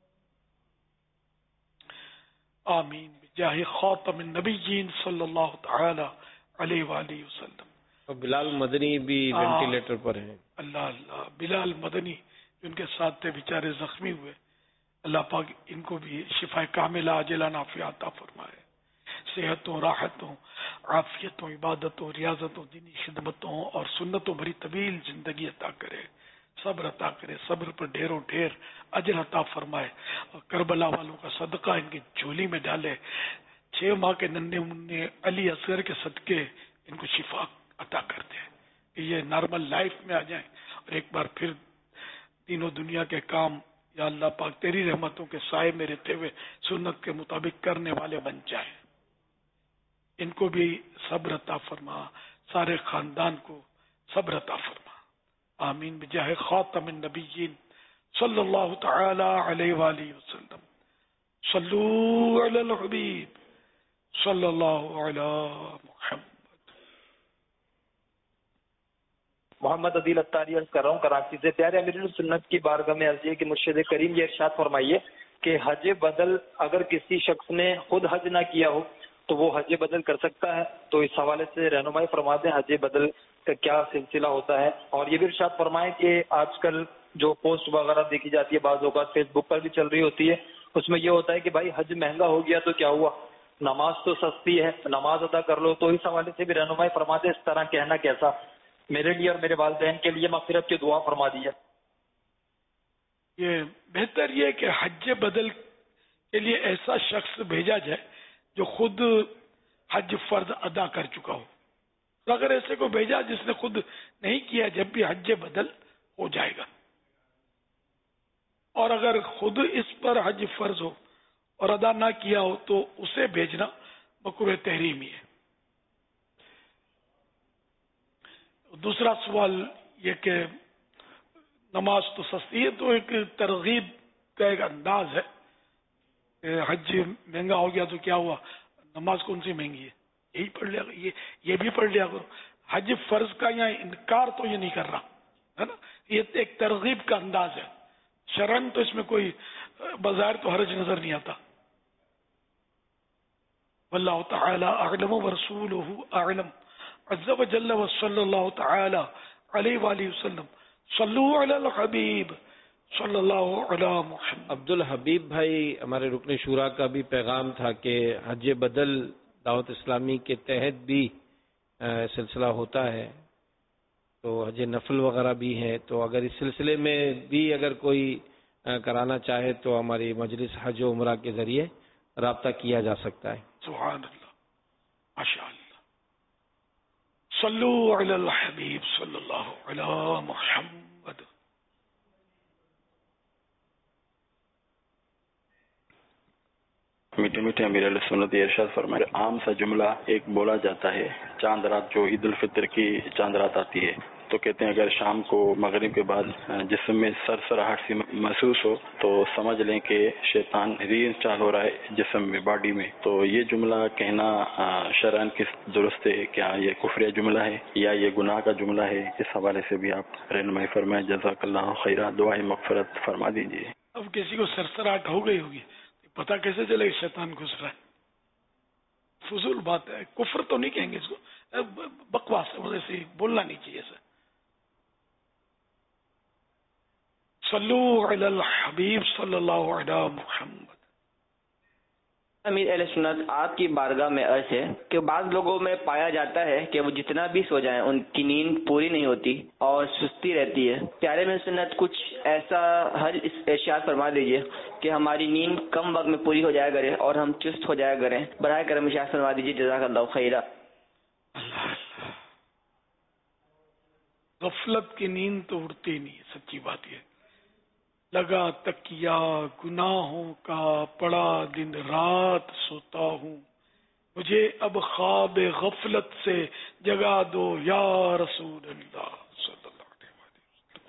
آمین بجاہ خاتم النبیین صلی اللہ تعالی علیہ وآلہ وسلم. اور بلال مدنی بھی وینٹیلیٹر پر ہیں. اللہ اللہ بلال مدنی ان کے ساتھ تھے بیچارے زخمی ہوئے. اللہ پاک ان کو بھی شفا کاملہ عاجلہ نافعہ عطا فرمائے. صحتوں, راحتوں, عافیتوں, عبادتوں, ریاضتوں, دینی خدمتوں اور سنتوں بھری طویل زندگی عطا کرے. صبر عطا کرے. صبر پر ڈھیروں ڈھیر اجر عطا فرمائے. اور کربلا والوں کا صدقہ ان کی جھولی میں ڈالے. 6 ماہ کے ننھے منھے علی اصغر کے صدقے ان کو شفا عطا کر دے کہ یہ نارمل لائف میں آ جائیں اور ایک بار پھر دین و دنیا کے کام یا اللہ پاک تیری رحمتوں کے سائے میں رہتے ہوئے سنت کے مطابق کرنے والے بن جائیں. ان کو بھی صبر عطا فرما. سارے خاندان کو صبر عطا فرما. آمین بجاہ خاتم النبیین صلی اللہ تعالی علیہ وآلہ وسلم. صلو علی الحبیب صلی اللہ علی محمد. محمد عدیل عطاری عرض کر رہا ہوں کراچی سے. پیارے امیر السنت کی بارگاہ میں عرض ہے کہ مرشد کریم یہ ارشاد فرمائیے کہ حج بدل اگر کسی شخص نے خود حج نہ کیا ہو تو وہ حج بدل کر سکتا ہے؟ تو اس حوالے سے رہنمائی فرما دیں حج بدل کا کیا سلسلہ ہوتا ہے. اور یہ بھی ارشاد فرمائیں کہ آج کل جو پوسٹ وغیرہ دیکھی جاتی ہے بعض اوقات فیس بک پر بھی چل رہی ہوتی ہے، اس میں یہ ہوتا ہے کہ بھائی حج مہنگا ہو گیا تو کیا ہوا، نماز تو سستی ہے، نماز ادا کر لو. تو اس حوالے سے بھی رہنمائی فرما دیں اس طرح کہنا کیسا. میرے لیے اور میرے والدین کے لیے مغفرت کی دعا فرما دیجیے. یہ بہتر یہ کہ حج بدل کے لیے ایسا شخص بھیجا جائے جو خود حج فرض ادا کر چکا ہو. تو اگر ایسے کو بھیجا جس نے خود نہیں کیا جب بھی حج بدل ہو جائے گا، اور اگر خود اس پر حج فرض ہو اور ادا نہ کیا ہو تو اسے بھیجنا مکروہ تحریمی ہے. دوسرا سوال یہ کہ نماز تو سستی ہے، تو ایک ترغیب کا ایک انداز ہے کہ حج مہنگا ہو گیا تو کیا ہوا، نماز کون سی مہنگی ہے، یہی پڑھ لیا، یہ بھی پڑھ لیا کرو. حج فرض کا یا انکار تو یہ نہیں کر رہا ہے نا، یہ ایک ترغیب کا انداز ہے. شرعاً تو اس میں کوئی بظاہر تو حرج نظر نہیں آتا. واللہ تعالی اعلم ورسولہ اعلم عز وجل وصلی اللہ تعالی علیہ وآلہ وسلم. صلو علی الحبیب صلی اللہ علی محمد. عبد الحبیب بھائی، ہمارے رکن شورا کا بھی پیغام تھا کہ حج بدل دعوت اسلامی کے تحت بھی سلسلہ ہوتا ہے، تو حج نفل وغیرہ بھی ہے. تو اگر اس سلسلے میں بھی اگر کوئی کرانا چاہے تو ہماری مجلس حج و عمرہ کے ذریعے رابطہ کیا جا سکتا ہے. سبحان اللہ، ماشاء اللہ. صلو علی الحبیب صلی اللہ علی محمد. میٹھے میٹھے امیر علیہ سنت ارشاد فرمائے، عام سا جملہ ایک بولا جاتا ہے چاند رات جو عید الفطر کی چاند رات آتی ہے، تو کہتے ہیں اگر شام کو مغرب کے بعد جسم میں سرسراہٹ سی محسوس ہو تو سمجھ لیں کہ شیطان ری انسٹال ہو رہا ہے جسم میں، باڈی میں. تو یہ جملہ کہنا شرعاً کس درست ہے؟ کیا یہ کفریہ جملہ ہے یا یہ گناہ کا جملہ ہے؟ اس حوالے سے بھی آپ رہنمائی فرمائیں. جزاک اللہ خیرہ، دعائیں مغفرت فرما دیجیے. اب کسی کو سرسراہٹ ہو گئی ہوگی، پتہ کیسے چلے کہ شیطان گھس رہا ہے؟ فضول بات ہے، کفر تو نہیں کہیں گے اس کو، بکواس ہے، ویسے بولنا نہیں چاہیے سر. صلو علی الحبیب صلی اللہ علی محمد. امیر اہل سنت، آپ کی بارگاہ میں عرض ہے کہ بعض لوگوں میں پایا جاتا ہے کہ وہ جتنا بھی سو جائیں ان کی نیند پوری نہیں ہوتی اور سستی رہتی ہے. پیارے میں سنت کچھ ایسا حل ارشاد فرما دیجیے کہ ہماری نیند کم وقت میں پوری ہو جایا کرے اور ہم چست ہو جایا کریں. براہ کرم ارشاد فرما دیجیے. جزاک اللہ خیرہ. غفلت کی نیند تو اڑتی نہیں ہے، سچی بات یہ. لگا تکیا گناہوں کا پڑا دن رات سوتا ہوں، مجھے اب خواب غفلت سے جگا دو یا رسول اللہ صلی اللہ علیہ وسلم.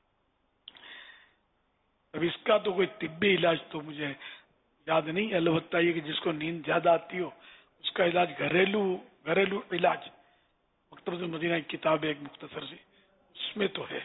اب اس کا تو کوئی طبی علاج تو مجھے یاد نہیں، البتہ یہ کہ جس کو نیند زیادہ آتی ہو اس کا علاج گھریلو علاج، مکتبۃ المدینہ کی کتاب ہے ایک مختصر سی، اس میں تو ہے.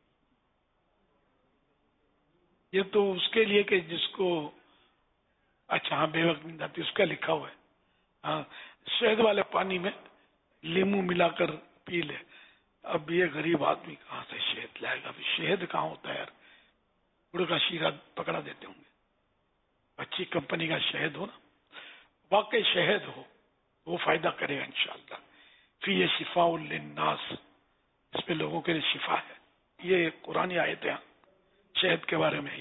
یہ تو اس کے لیے کہ جس کو اچھا ہاں بے وقت نیند آتی اس کا لکھا ہوا ہے. ہاں، شہد والے پانی میں لیمو ملا کر پی لے. اب یہ غریب آدمی کہاں سے شہد لائے گا؟ شہد کہاں ہوتا ہے یار؟ گڑ کا شیرہ پکڑا دیتے ہوں گے. اچھی کمپنی کا شہد ہو نا، واقعی شہد ہو، وہ فائدہ کرے گا انشاءاللہ. فی شفاء للناس، اس میں لوگوں کے لیے شفا ہے. یہ قرآن آیت ہے شہد کے بارے میں ہی.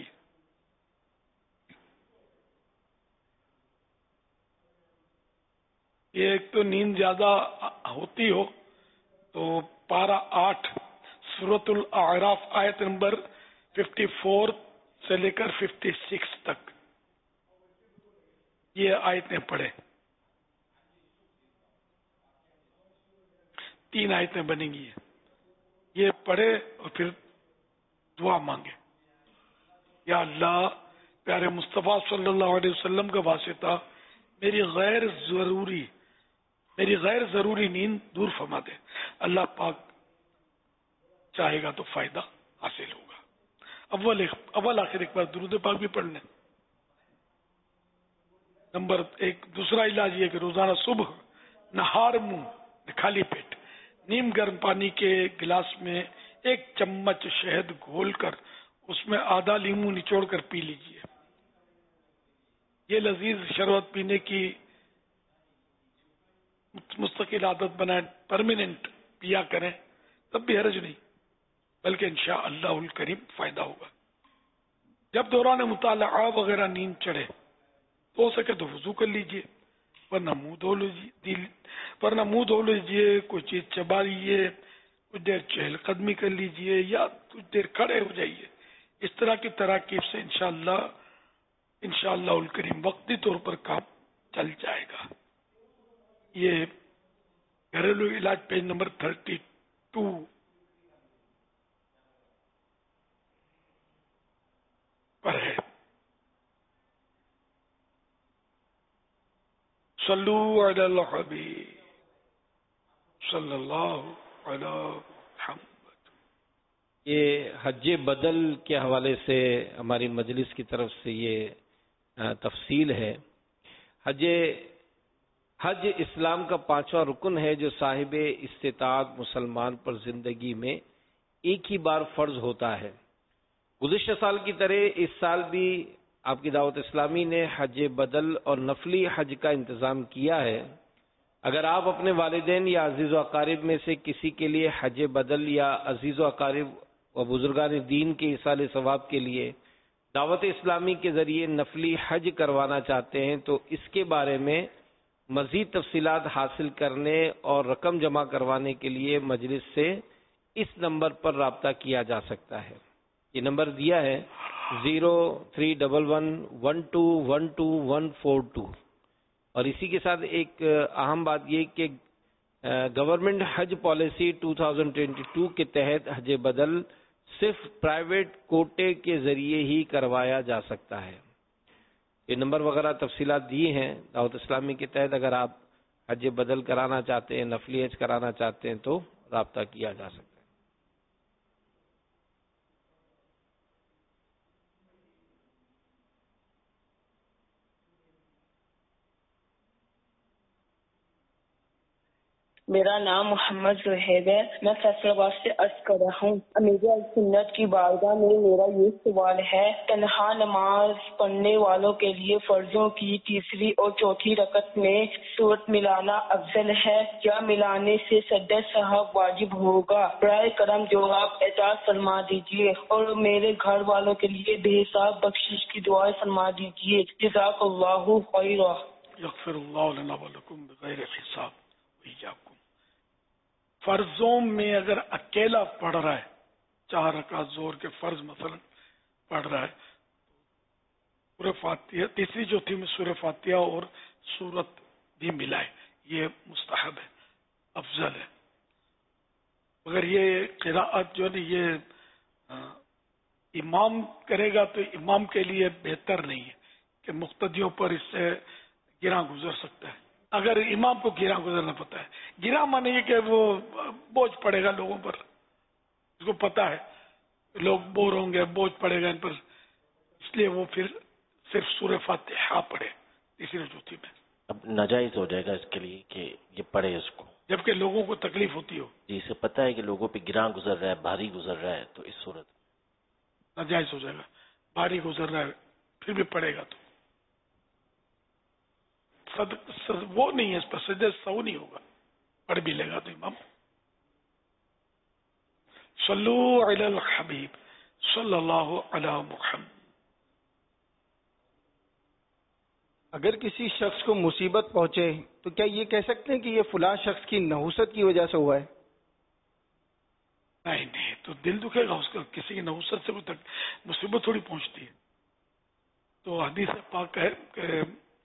یہ ایک تو نیند زیادہ ہوتی ہو تو پارہ 8 سورۃ الاعراف آیت نمبر 54 سے لے کر 56 تک یہ آیتیں پڑھے. 3 آیتیں بنیں گی، یہ پڑھے اور پھر دعا مانگے. یا اللہ، پیارے مصطفیٰ صلی اللہ علیہ وسلم کا واسطہ میری غیر ضروری نیند دور فرما دے. اللہ پاک چاہے گا تو فائدہ حاصل ہوگا. اول آخر ایک بار درود پاک بھی پڑھ لیں. نمبر 1 دوسرا علاج یہ کہ روزانہ صبح نہار منہ خالی پیٹ نیم گرم پانی کے گلاس میں 1 چمچ شہد گھول کر اس میں آدھا لیمو نچوڑ کر پی لیجئے. یہ لذیذ شربت پینے کی مستقل عادت بنائیں, پرماننٹ پیا کریں, تب بھی حرج نہیں, بلکہ انشاءاللہ الکریم فائدہ ہوگا. جب دوران مطالعہ وغیرہ نیند چڑھے تو ہو سکے تو وضو کر لیجئے, ورنہ منہ دھو لیجئے, کوئی چیز چبا لیجئے, کچھ دیر چہل قدمی کر لیجئے یا کچھ دیر کھڑے ہو جائیے. اس طرح کی تراکیب سے انشاءاللہ الکریم وقتی طور پر کام چل جائے گا. یہ گھریلو علاج پیج نمبر 32 پر ہے. صلو علی الحبیب صلی اللہ علی محمد. یہ حج بدل کے حوالے سے ہماری مجلس کی طرف سے یہ تفصیل ہے. حج اسلام کا 5واں رکن ہے جو صاحب استطاعت مسلمان پر زندگی میں ایک ہی بار فرض ہوتا ہے. گزشتہ سال کی طرح اس سال بھی آپ کی دعوت اسلامی نے حج بدل اور نفلی حج کا انتظام کیا ہے. اگر آپ اپنے والدین یا عزیز و اقارب میں سے کسی کے لیے حج بدل یا عزیز و اقارب و بزرگان دین کے ایصال ثواب کے لیے دعوت اسلامی کے ذریعے نفلی حج کروانا چاہتے ہیں تو اس کے بارے میں مزید تفصیلات حاصل کرنے اور رقم جمع کروانے کے لیے مجلس سے اس نمبر پر رابطہ کیا جا سکتا ہے. یہ نمبر دیا ہے 0311121242. اور اسی کے ساتھ ایک اہم بات یہ کہ گورنمنٹ حج پالیسی 2022 کے تحت حج بدل صرف پرائیویٹ کوٹے کے ذریعے ہی کروایا جا سکتا ہے. یہ نمبر وغیرہ تفصیلات دی ہیں دعوت اسلامی کے تحت. اگر آپ حج بدل کرانا چاہتے ہیں, نفلی حج کرانا چاہتے ہیں تو رابطہ کیا جا سکتا ہے. میرا نام محمد زہیب ہے. میں فیصل آباد سے عرض کر رہا ہوں. امیر سنت کی بارگاہ میں میرا یہ سوال ہے, تنہا نماز پڑھنے والوں کے لیے فرضوں کی تیسری اور چوتھی رکعت میں سورت ملانا افضل ہے یا ملانے سے سجدہ صاحب واجب ہوگا؟ برائے کرم جواب اعطا فرما دیجیے اور میرے گھر والوں کے لیے بے حساب بخشش کی دعا فرما دیجیے. جزاک اللہ خیرا. یغفر اللہ لنا ولکم بغیر حساب وإیاکم. فرضوں میں اگر اکیلا پڑھ رہا ہے, 4 رکعت زور کے فرض مثلا پڑھ رہا ہے, سورہ فاتحہ تیسری چوتھی میں سورہ فاتحہ اور سورت بھی ملائے, یہ مستحب ہے, افضل ہے. اگر یہ قراءت جو ہے یہ امام کرے گا تو امام کے لیے بہتر نہیں ہے کہ مقتدیوں پر اس سے گراں گزر سکتا ہے. اگر امام کو گراں گزرنا پتا ہے, گراں مانے یہ کہ وہ بوجھ پڑے گا لوگوں پر, اس کو پتا ہے لوگ بور ہوں گے, بوجھ پڑے گا ان پر, اس لیے وہ پھر صرف سورہ فاتحہ پڑھے تیسری چوتھی میں. اب ناجائز ہو جائے گا اس کے لیے کہ یہ پڑھے اس کو, جبکہ لوگوں کو تکلیف ہوتی ہو. جی, اسے پتا ہے کہ لوگوں پہ گراں گزر رہا ہے, بھاری گزر رہا ہے, تو اس صورت ناجائز ہو جائے گا. بھاری گزر رہا ہے پھر بھی پڑھے گا تو وہ نہیں ہے, اس پر سجدہ سہو نہیں ہوگا, پڑھ بھی لے گا تو امام. صلو علی الحبیب صلی اللہ علی محمد. اگر کسی شخص کو مصیبت پہنچے تو کیا یہ کہہ سکتے ہیں کہ یہ فلاں شخص کی نحوست کی وجہ سے ہوا ہے؟ نہیں, تو دل دکھے گا اس کا, کسی کی نحوست سے کوئی مصیبت تھوڑی پہنچتی ہے. تو حدیث پاک ہے کہ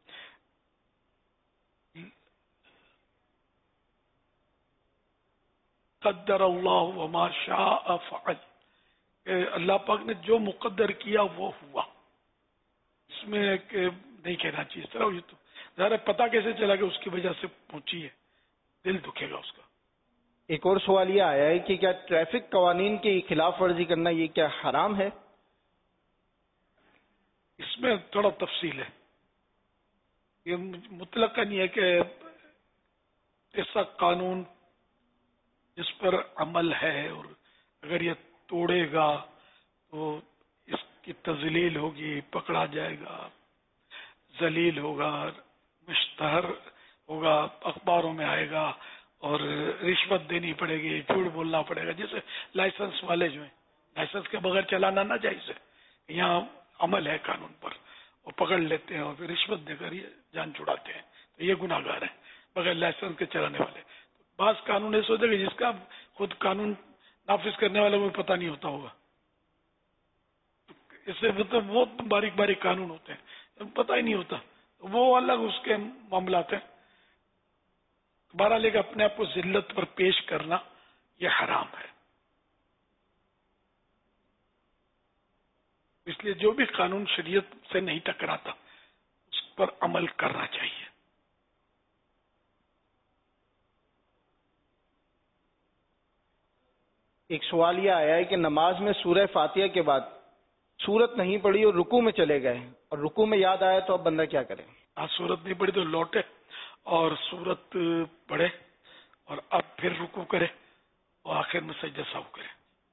قدر اللہ وما شاء فعل, کہ اللہ پاک نے جو مقدر کیا وہ ہوا. اس میں کہ نہیں کہنا چاہیے اس طرح. یہ تو ظاہر پتہ کیسے چلا کہ اس کی وجہ سے پہنچی ہے, دل دکھے گا اس کا. ایک اور سوال یہ آیا ہے کہ کیا ٹریفک قوانین کی خلاف ورزی کرنا یہ کیا حرام ہے؟ اس میں تھوڑا تفصیل ہے. یہ مطلق نہیں ہے کہ ایسا قانون جس پر عمل ہے اور اگر یہ توڑے گا تو اس کی تذلیل ہوگی، پکڑا جائے گا، ذلیل ہوگا، مشتہر ہوگا، اخباروں میں آئے گا اور رشوت دینی پڑے گی، جھوٹ بولنا پڑے گا. جیسے لائسنس والے جو ہیں، لائسنس کے بغیر چلانا نہ جائز ہے. یہاں عمل ہے قانون پر، وہ پکڑ لیتے ہیں اور پھر رشوت دے کر یہ جان چھڑاتے ہیں، تو یہ گناہ گار ہیں بغیر لائسنس کے چلانے والے. بعض قانون ایسے ہوتے ہیں جس کا خود قانون نافذ کرنے والے کو پتہ نہیں ہوتا ہوگا. اس سے مطلب بہت باریک باریک قانون ہوتے ہیں، پتہ ہی نہیں ہوتا، وہ الگ اس کے معاملات ہیں. بہرحال اپنے آپ کو ذلت پر پیش کرنا یہ حرام ہے. اس لیے جو بھی قانون شریعت سے نہیں ٹکراتا اس پر عمل کرنا چاہیے. ایک سوال یہ آیا ہے کہ نماز میں سورہ فاتحہ کے بعد سورت نہیں پڑھی اور رکوع میں چلے گئے اور رکوع میں یاد آیا تو اب بندہ کیا کرے؟ سورت نہیں پڑھی تو لوٹے اور سورت پڑھے اور اب پھر رکوع کرے اور آخر میں سجدہ سہو کرے.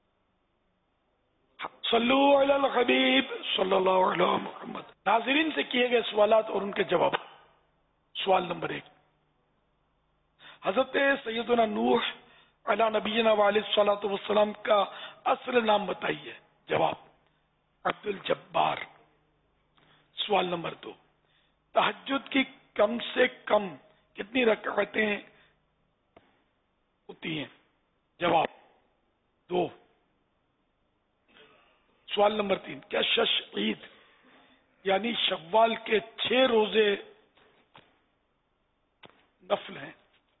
صلو علی الحبیب صلی اللہ علیہ محمد. ناظرین سے کیے گئے سوالات اور ان کے جواب. سوال نمبر 1، حضرت سیدنا نوح علی نبینا علیہ الصلوۃ والسلام کا اصل نام بتائیے. جواب عبد الجبار. سوال نمبر 2، تہجد کی کم سے کم کتنی رکعتیں ہوتی ہیں؟ جواب 2. سوال نمبر 3، کیا شش عید یعنی شوال کے 6 روزے نفل ہیں؟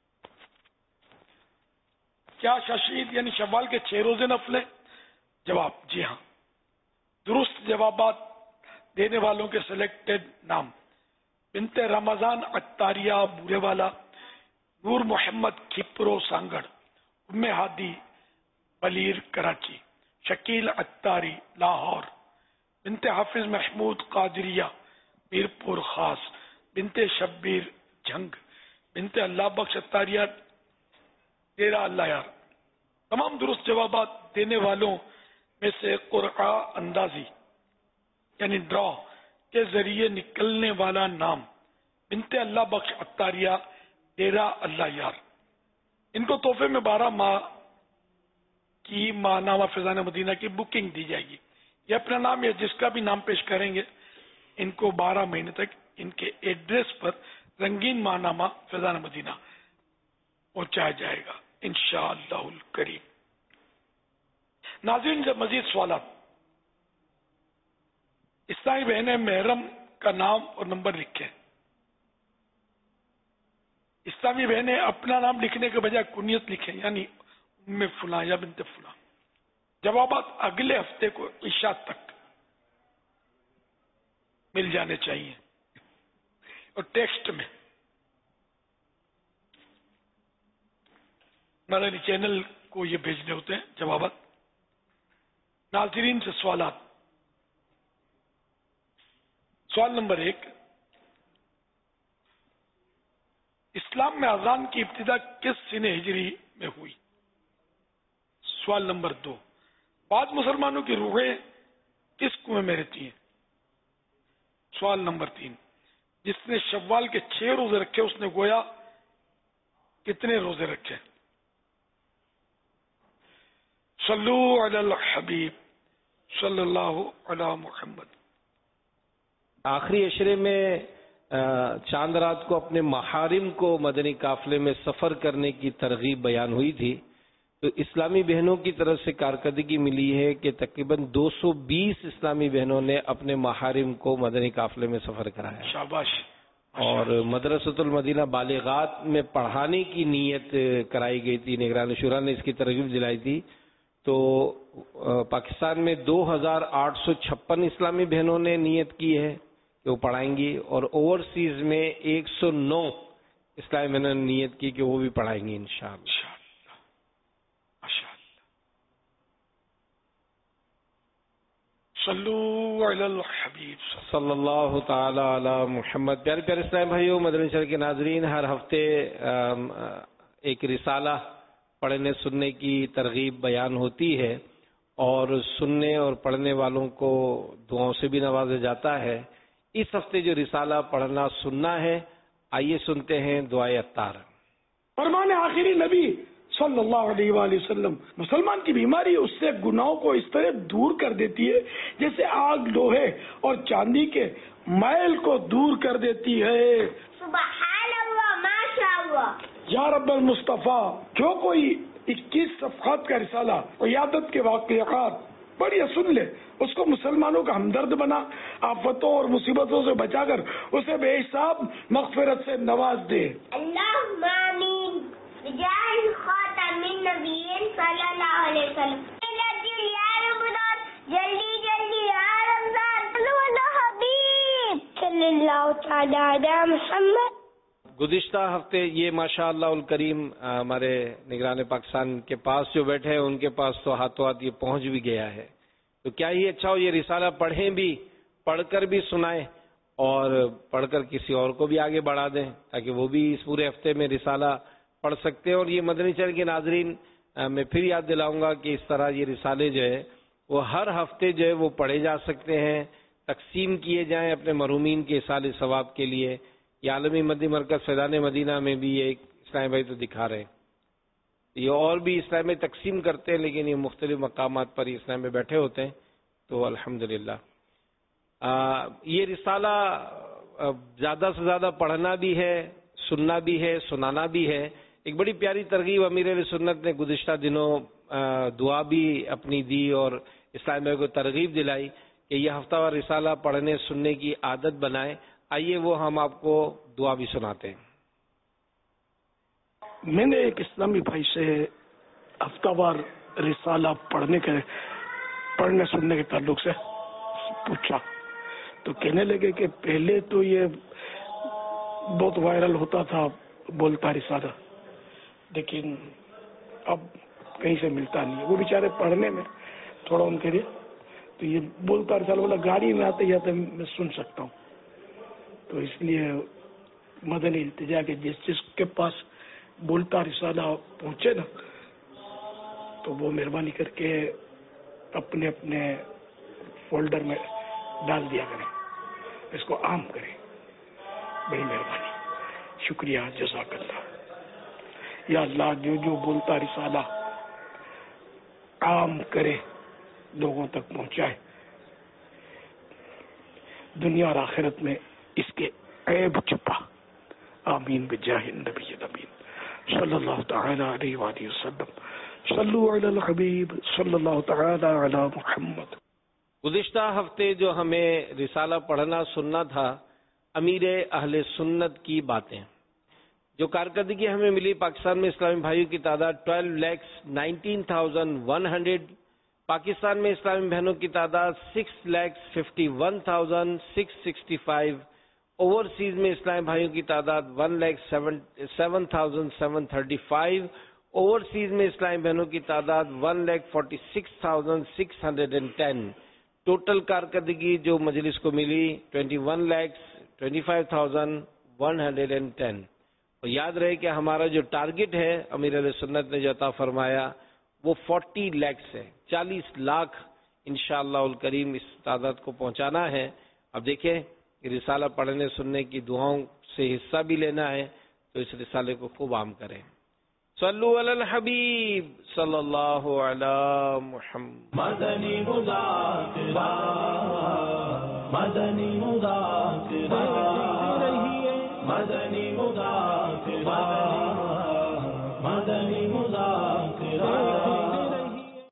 کیا شش عید یعنی شوال کے 6 روزے نفل ہیں؟ جواب جی ہاں. درست جوابات دینے والوں کے سلیکٹڈ نام: بنت رمضان عطاریہ بورے والا، نور محمد کھپرو سانگڑ، ام ہادی بلیر کراچی، شکیل عطاری لاہور، بنت حافظ محمود قادریہ میرپور خاص، بنت شبیر جھنگ، بنت اللہ بخش عطاریہ ڈیرہ اللہ یار. تمام درست جوابات دینے والوں میں سے قرعہ اندازی یعنی ڈرا کے ذریعے نکلنے والا نام بنت اللہ بخش عطاریہ ڈیرہ اللہ یار. ان کو تحفے میں 12 ماہ کی ماہنامہ فیضان مدینہ کی بکنگ دی جائے گی. یہ اپنا نام یا جس کا بھی نام پیش کریں گے ان کو 12 مہینے تک ان کے ایڈریس پر رنگین ماہنامہ فیضان مدینہ پہنچایا جائے گا انشاءاللہ الکریم. ناظرین سے مزید سوالات. اسلامی بہنیں محرم کا نام اور نمبر لکھیں. اسلامی بہنیں اپنا نام لکھنے کے بجائے کنیت لکھیں یعنی ام فلاں یا بنت فلاں. جوابات اگلے ہفتے کو عشاء تک مل جانے چاہیے اور ٹیکسٹ میں. مدنی چینل کو یہ بھیجنے ہوتے ہیں جوابات. ناظرین سے سوالات. سوال نمبر 1، اسلام میں اذان کی ابتدا کس سنہ ہجری میں ہوئی؟ سوال نمبر 2، بعض مسلمانوں کی روحیں کس کنویں میں رہتی ہیں؟ سوال نمبر 3، جس نے شوال کے 6 روزے رکھے اس نے گویا کتنے روزے رکھے؟ صلو علی الحبیب صلی اللہ علی محمد. آخری عشرے میں چاند رات کو اپنے محارم کو مدنی قافلے میں سفر کرنے کی ترغیب بیان ہوئی تھی، تو اسلامی بہنوں کی طرف سے کارکردگی ملی ہے کہ تقریباً 220 اسلامی بہنوں نے اپنے محارم کو مدنی قافلے میں سفر کرایا. شاباش. اور مدرسۃ المدینہ بالغات میں پڑھانے کی نیت کرائی گئی تھی. نگران شورا نے اس کی ترغیب دلائی تھی. تو پاکستان میں 2856 اسلامی بہنوں نے نیت کی ہے کہ وہ پڑھائیں گی، اور اوورسیز میں 109 اسلامی بہنوں نے نیت کی کہ وہ بھی پڑھائیں گی انشاءاللہ. صلو علی الحبیب صلی اللہ تعالی علی محمد. پیارے پیارے اسلام بھائیوں، مدنی چینل کے ناظرین، ہر ہفتے ایک رسالہ پڑھنے سننے کی ترغیب بیان ہوتی ہے اور سننے اور پڑھنے والوں کو دعاؤں سے بھی نوازا جاتا ہے. اس ہفتے جو رسالہ پڑھنا سننا ہے، آئیے سنتے ہیں دعائے عطار. فرمان آخری نبی صلی اللہ علیہ وآلہ وسلم، مسلمان کی بیماری اس سے گناہوں کو اس طرح دور کر دیتی ہے جیسے آگ لوہے اور چاندی کے میل کو دور کر دیتی ہے. سبحان اللہ، ماشاء اللہ. یا رب المصطفیٰ، جو کوئی 21 صفحات کا رسالہ قیادت کے واقعات بڑھیا سن لے، اس کو مسلمانوں کا ہمدرد بنا، آفتوں اور مصیبتوں سے بچا کر اسے بے حساب مغفرت سے نواز دے. اللہم آمین. بجاہ خاتم النبیین صلی اللہ علیہ وسلم. جلدی جلدی یا رمضان حبیب صلی اللہ تعالی علی محمد. گزشتہ ہفتے یہ ماشاء اللہ الکریم ہمارے نگران پاکستان کے پاس جو بیٹھے ہیں ان کے پاس تو ہاتھوں ہاتھ یہ پہنچ بھی گیا ہے. تو کیا ہی اچھا ہو یہ رسالہ پڑھیں بھی، پڑھ کر بھی سنائیں اور پڑھ کر کسی اور کو بھی آگے بڑھا دیں تاکہ وہ بھی اس پورے ہفتے میں رسالہ پڑھ سکتے ہیں. اور یہ مدنی چینل کے ناظرین، میں پھر یاد دلاؤں گا کہ اس طرح یہ رسالے جو ہے وہ ہر ہفتے جو ہے وہ پڑھے جا سکتے ہیں، تقسیم کیے جائیں اپنے مرحومین کے اصال ثواب کے لیے. یہ عالمی مدنی مرکز فیضان مدینہ میں بھی ایک اسلامی بھائی تو دکھا رہے ہیں، یہ اور بھی اسلام میں تقسیم کرتے ہیں لیکن یہ مختلف مقامات پر اسلام میں بیٹھے ہوتے ہیں. تو الحمدللہ یہ رسالہ زیادہ سے زیادہ پڑھنا بھی ہے، سننا بھی ہے، سنانا بھی ہے. ایک بڑی پیاری ترغیب امیر اہل سنت نے گزشتہ دنوں دعا بھی اپنی دی اور اسلام میں کو ترغیب دلائی کہ یہ ہفتہ وار رسالہ پڑھنے سننے کی عادت بنائیں. آئیے وہ ہم آپ کو دعا بھی سناتے ہیں. میں نے ایک اسلامی بھائی سے ہفتہ وار رسالہ پڑھنے سننے کے تعلق سے پوچھا تو کہنے لگے کہ پہلے تو یہ بہت وائرل ہوتا تھا بولتا رسالہ، لیکن اب کہیں سے ملتا نہیں ہے. وہ بیچارے پڑھنے میں تھوڑا ان کے لیے تو یہ بولتا رسالہ والا گاڑی میں آتے جاتے میں سن سکتا ہوں. تو اس لیے مدنی التجا کے جس کے پاس بولتا رسالہ پہنچے نا تو وہ مہربانی کر کے اپنے اپنے فولڈر میں ڈال دیا کریں، اس کو عام کریں. بڑی مہربانی، شکریہ، جزاک اللہ. یا اللہ جو بولتا رسالہ عام کرے، لوگوں تک پہنچائے، دنیا اور آخرت میں اس کے عیب چھپا. آمین بجاہ النبی الامین صلی اللہ تعالی علیہ وآلہ وسلم. صلو علی الحبیب صلی اللہ تعالی علی محمد. گزشتہ ہفتے جو ہمیں رسالہ پڑھنا سننا تھا، امیر اہل سنت کی باتیں، جو کارکردگی ہمیں ملی پاکستان میں اسلامی بھائیوں کی تعداد 12,19,100، پاکستان میں اسلامی بہنوں کی تعداد 6,51,665، اوورسیز میں اسلامی بھائیوں کی تعداد 1,07,735، اوورسیز میں اسلامی بہنوں کی تعداد 1,46,610. ٹوٹل کارکردگی جو مجلس کو ملی 21,25,110. اور یاد رہے کہ ہمارا جو ٹارگٹ ہے امیر علیہ سنت نے جو عطا فرمایا وہ 40 لاکھ ہے، 40 لاکھ انشاءاللہ الکریم اس تعداد کو پہنچانا ہے. اب دیکھیں رسالہ پڑھنے سننے کی دعاؤں سے حصہ بھی لینا ہے تو اس رسالے کو خوب عام کریں. صلو علی الحبیب صلی اللہ علی محمد. مدنی مذاکرہ، مدنی مذاکرہ، مدنی مذاکرہ، مدنی مذاکرہ.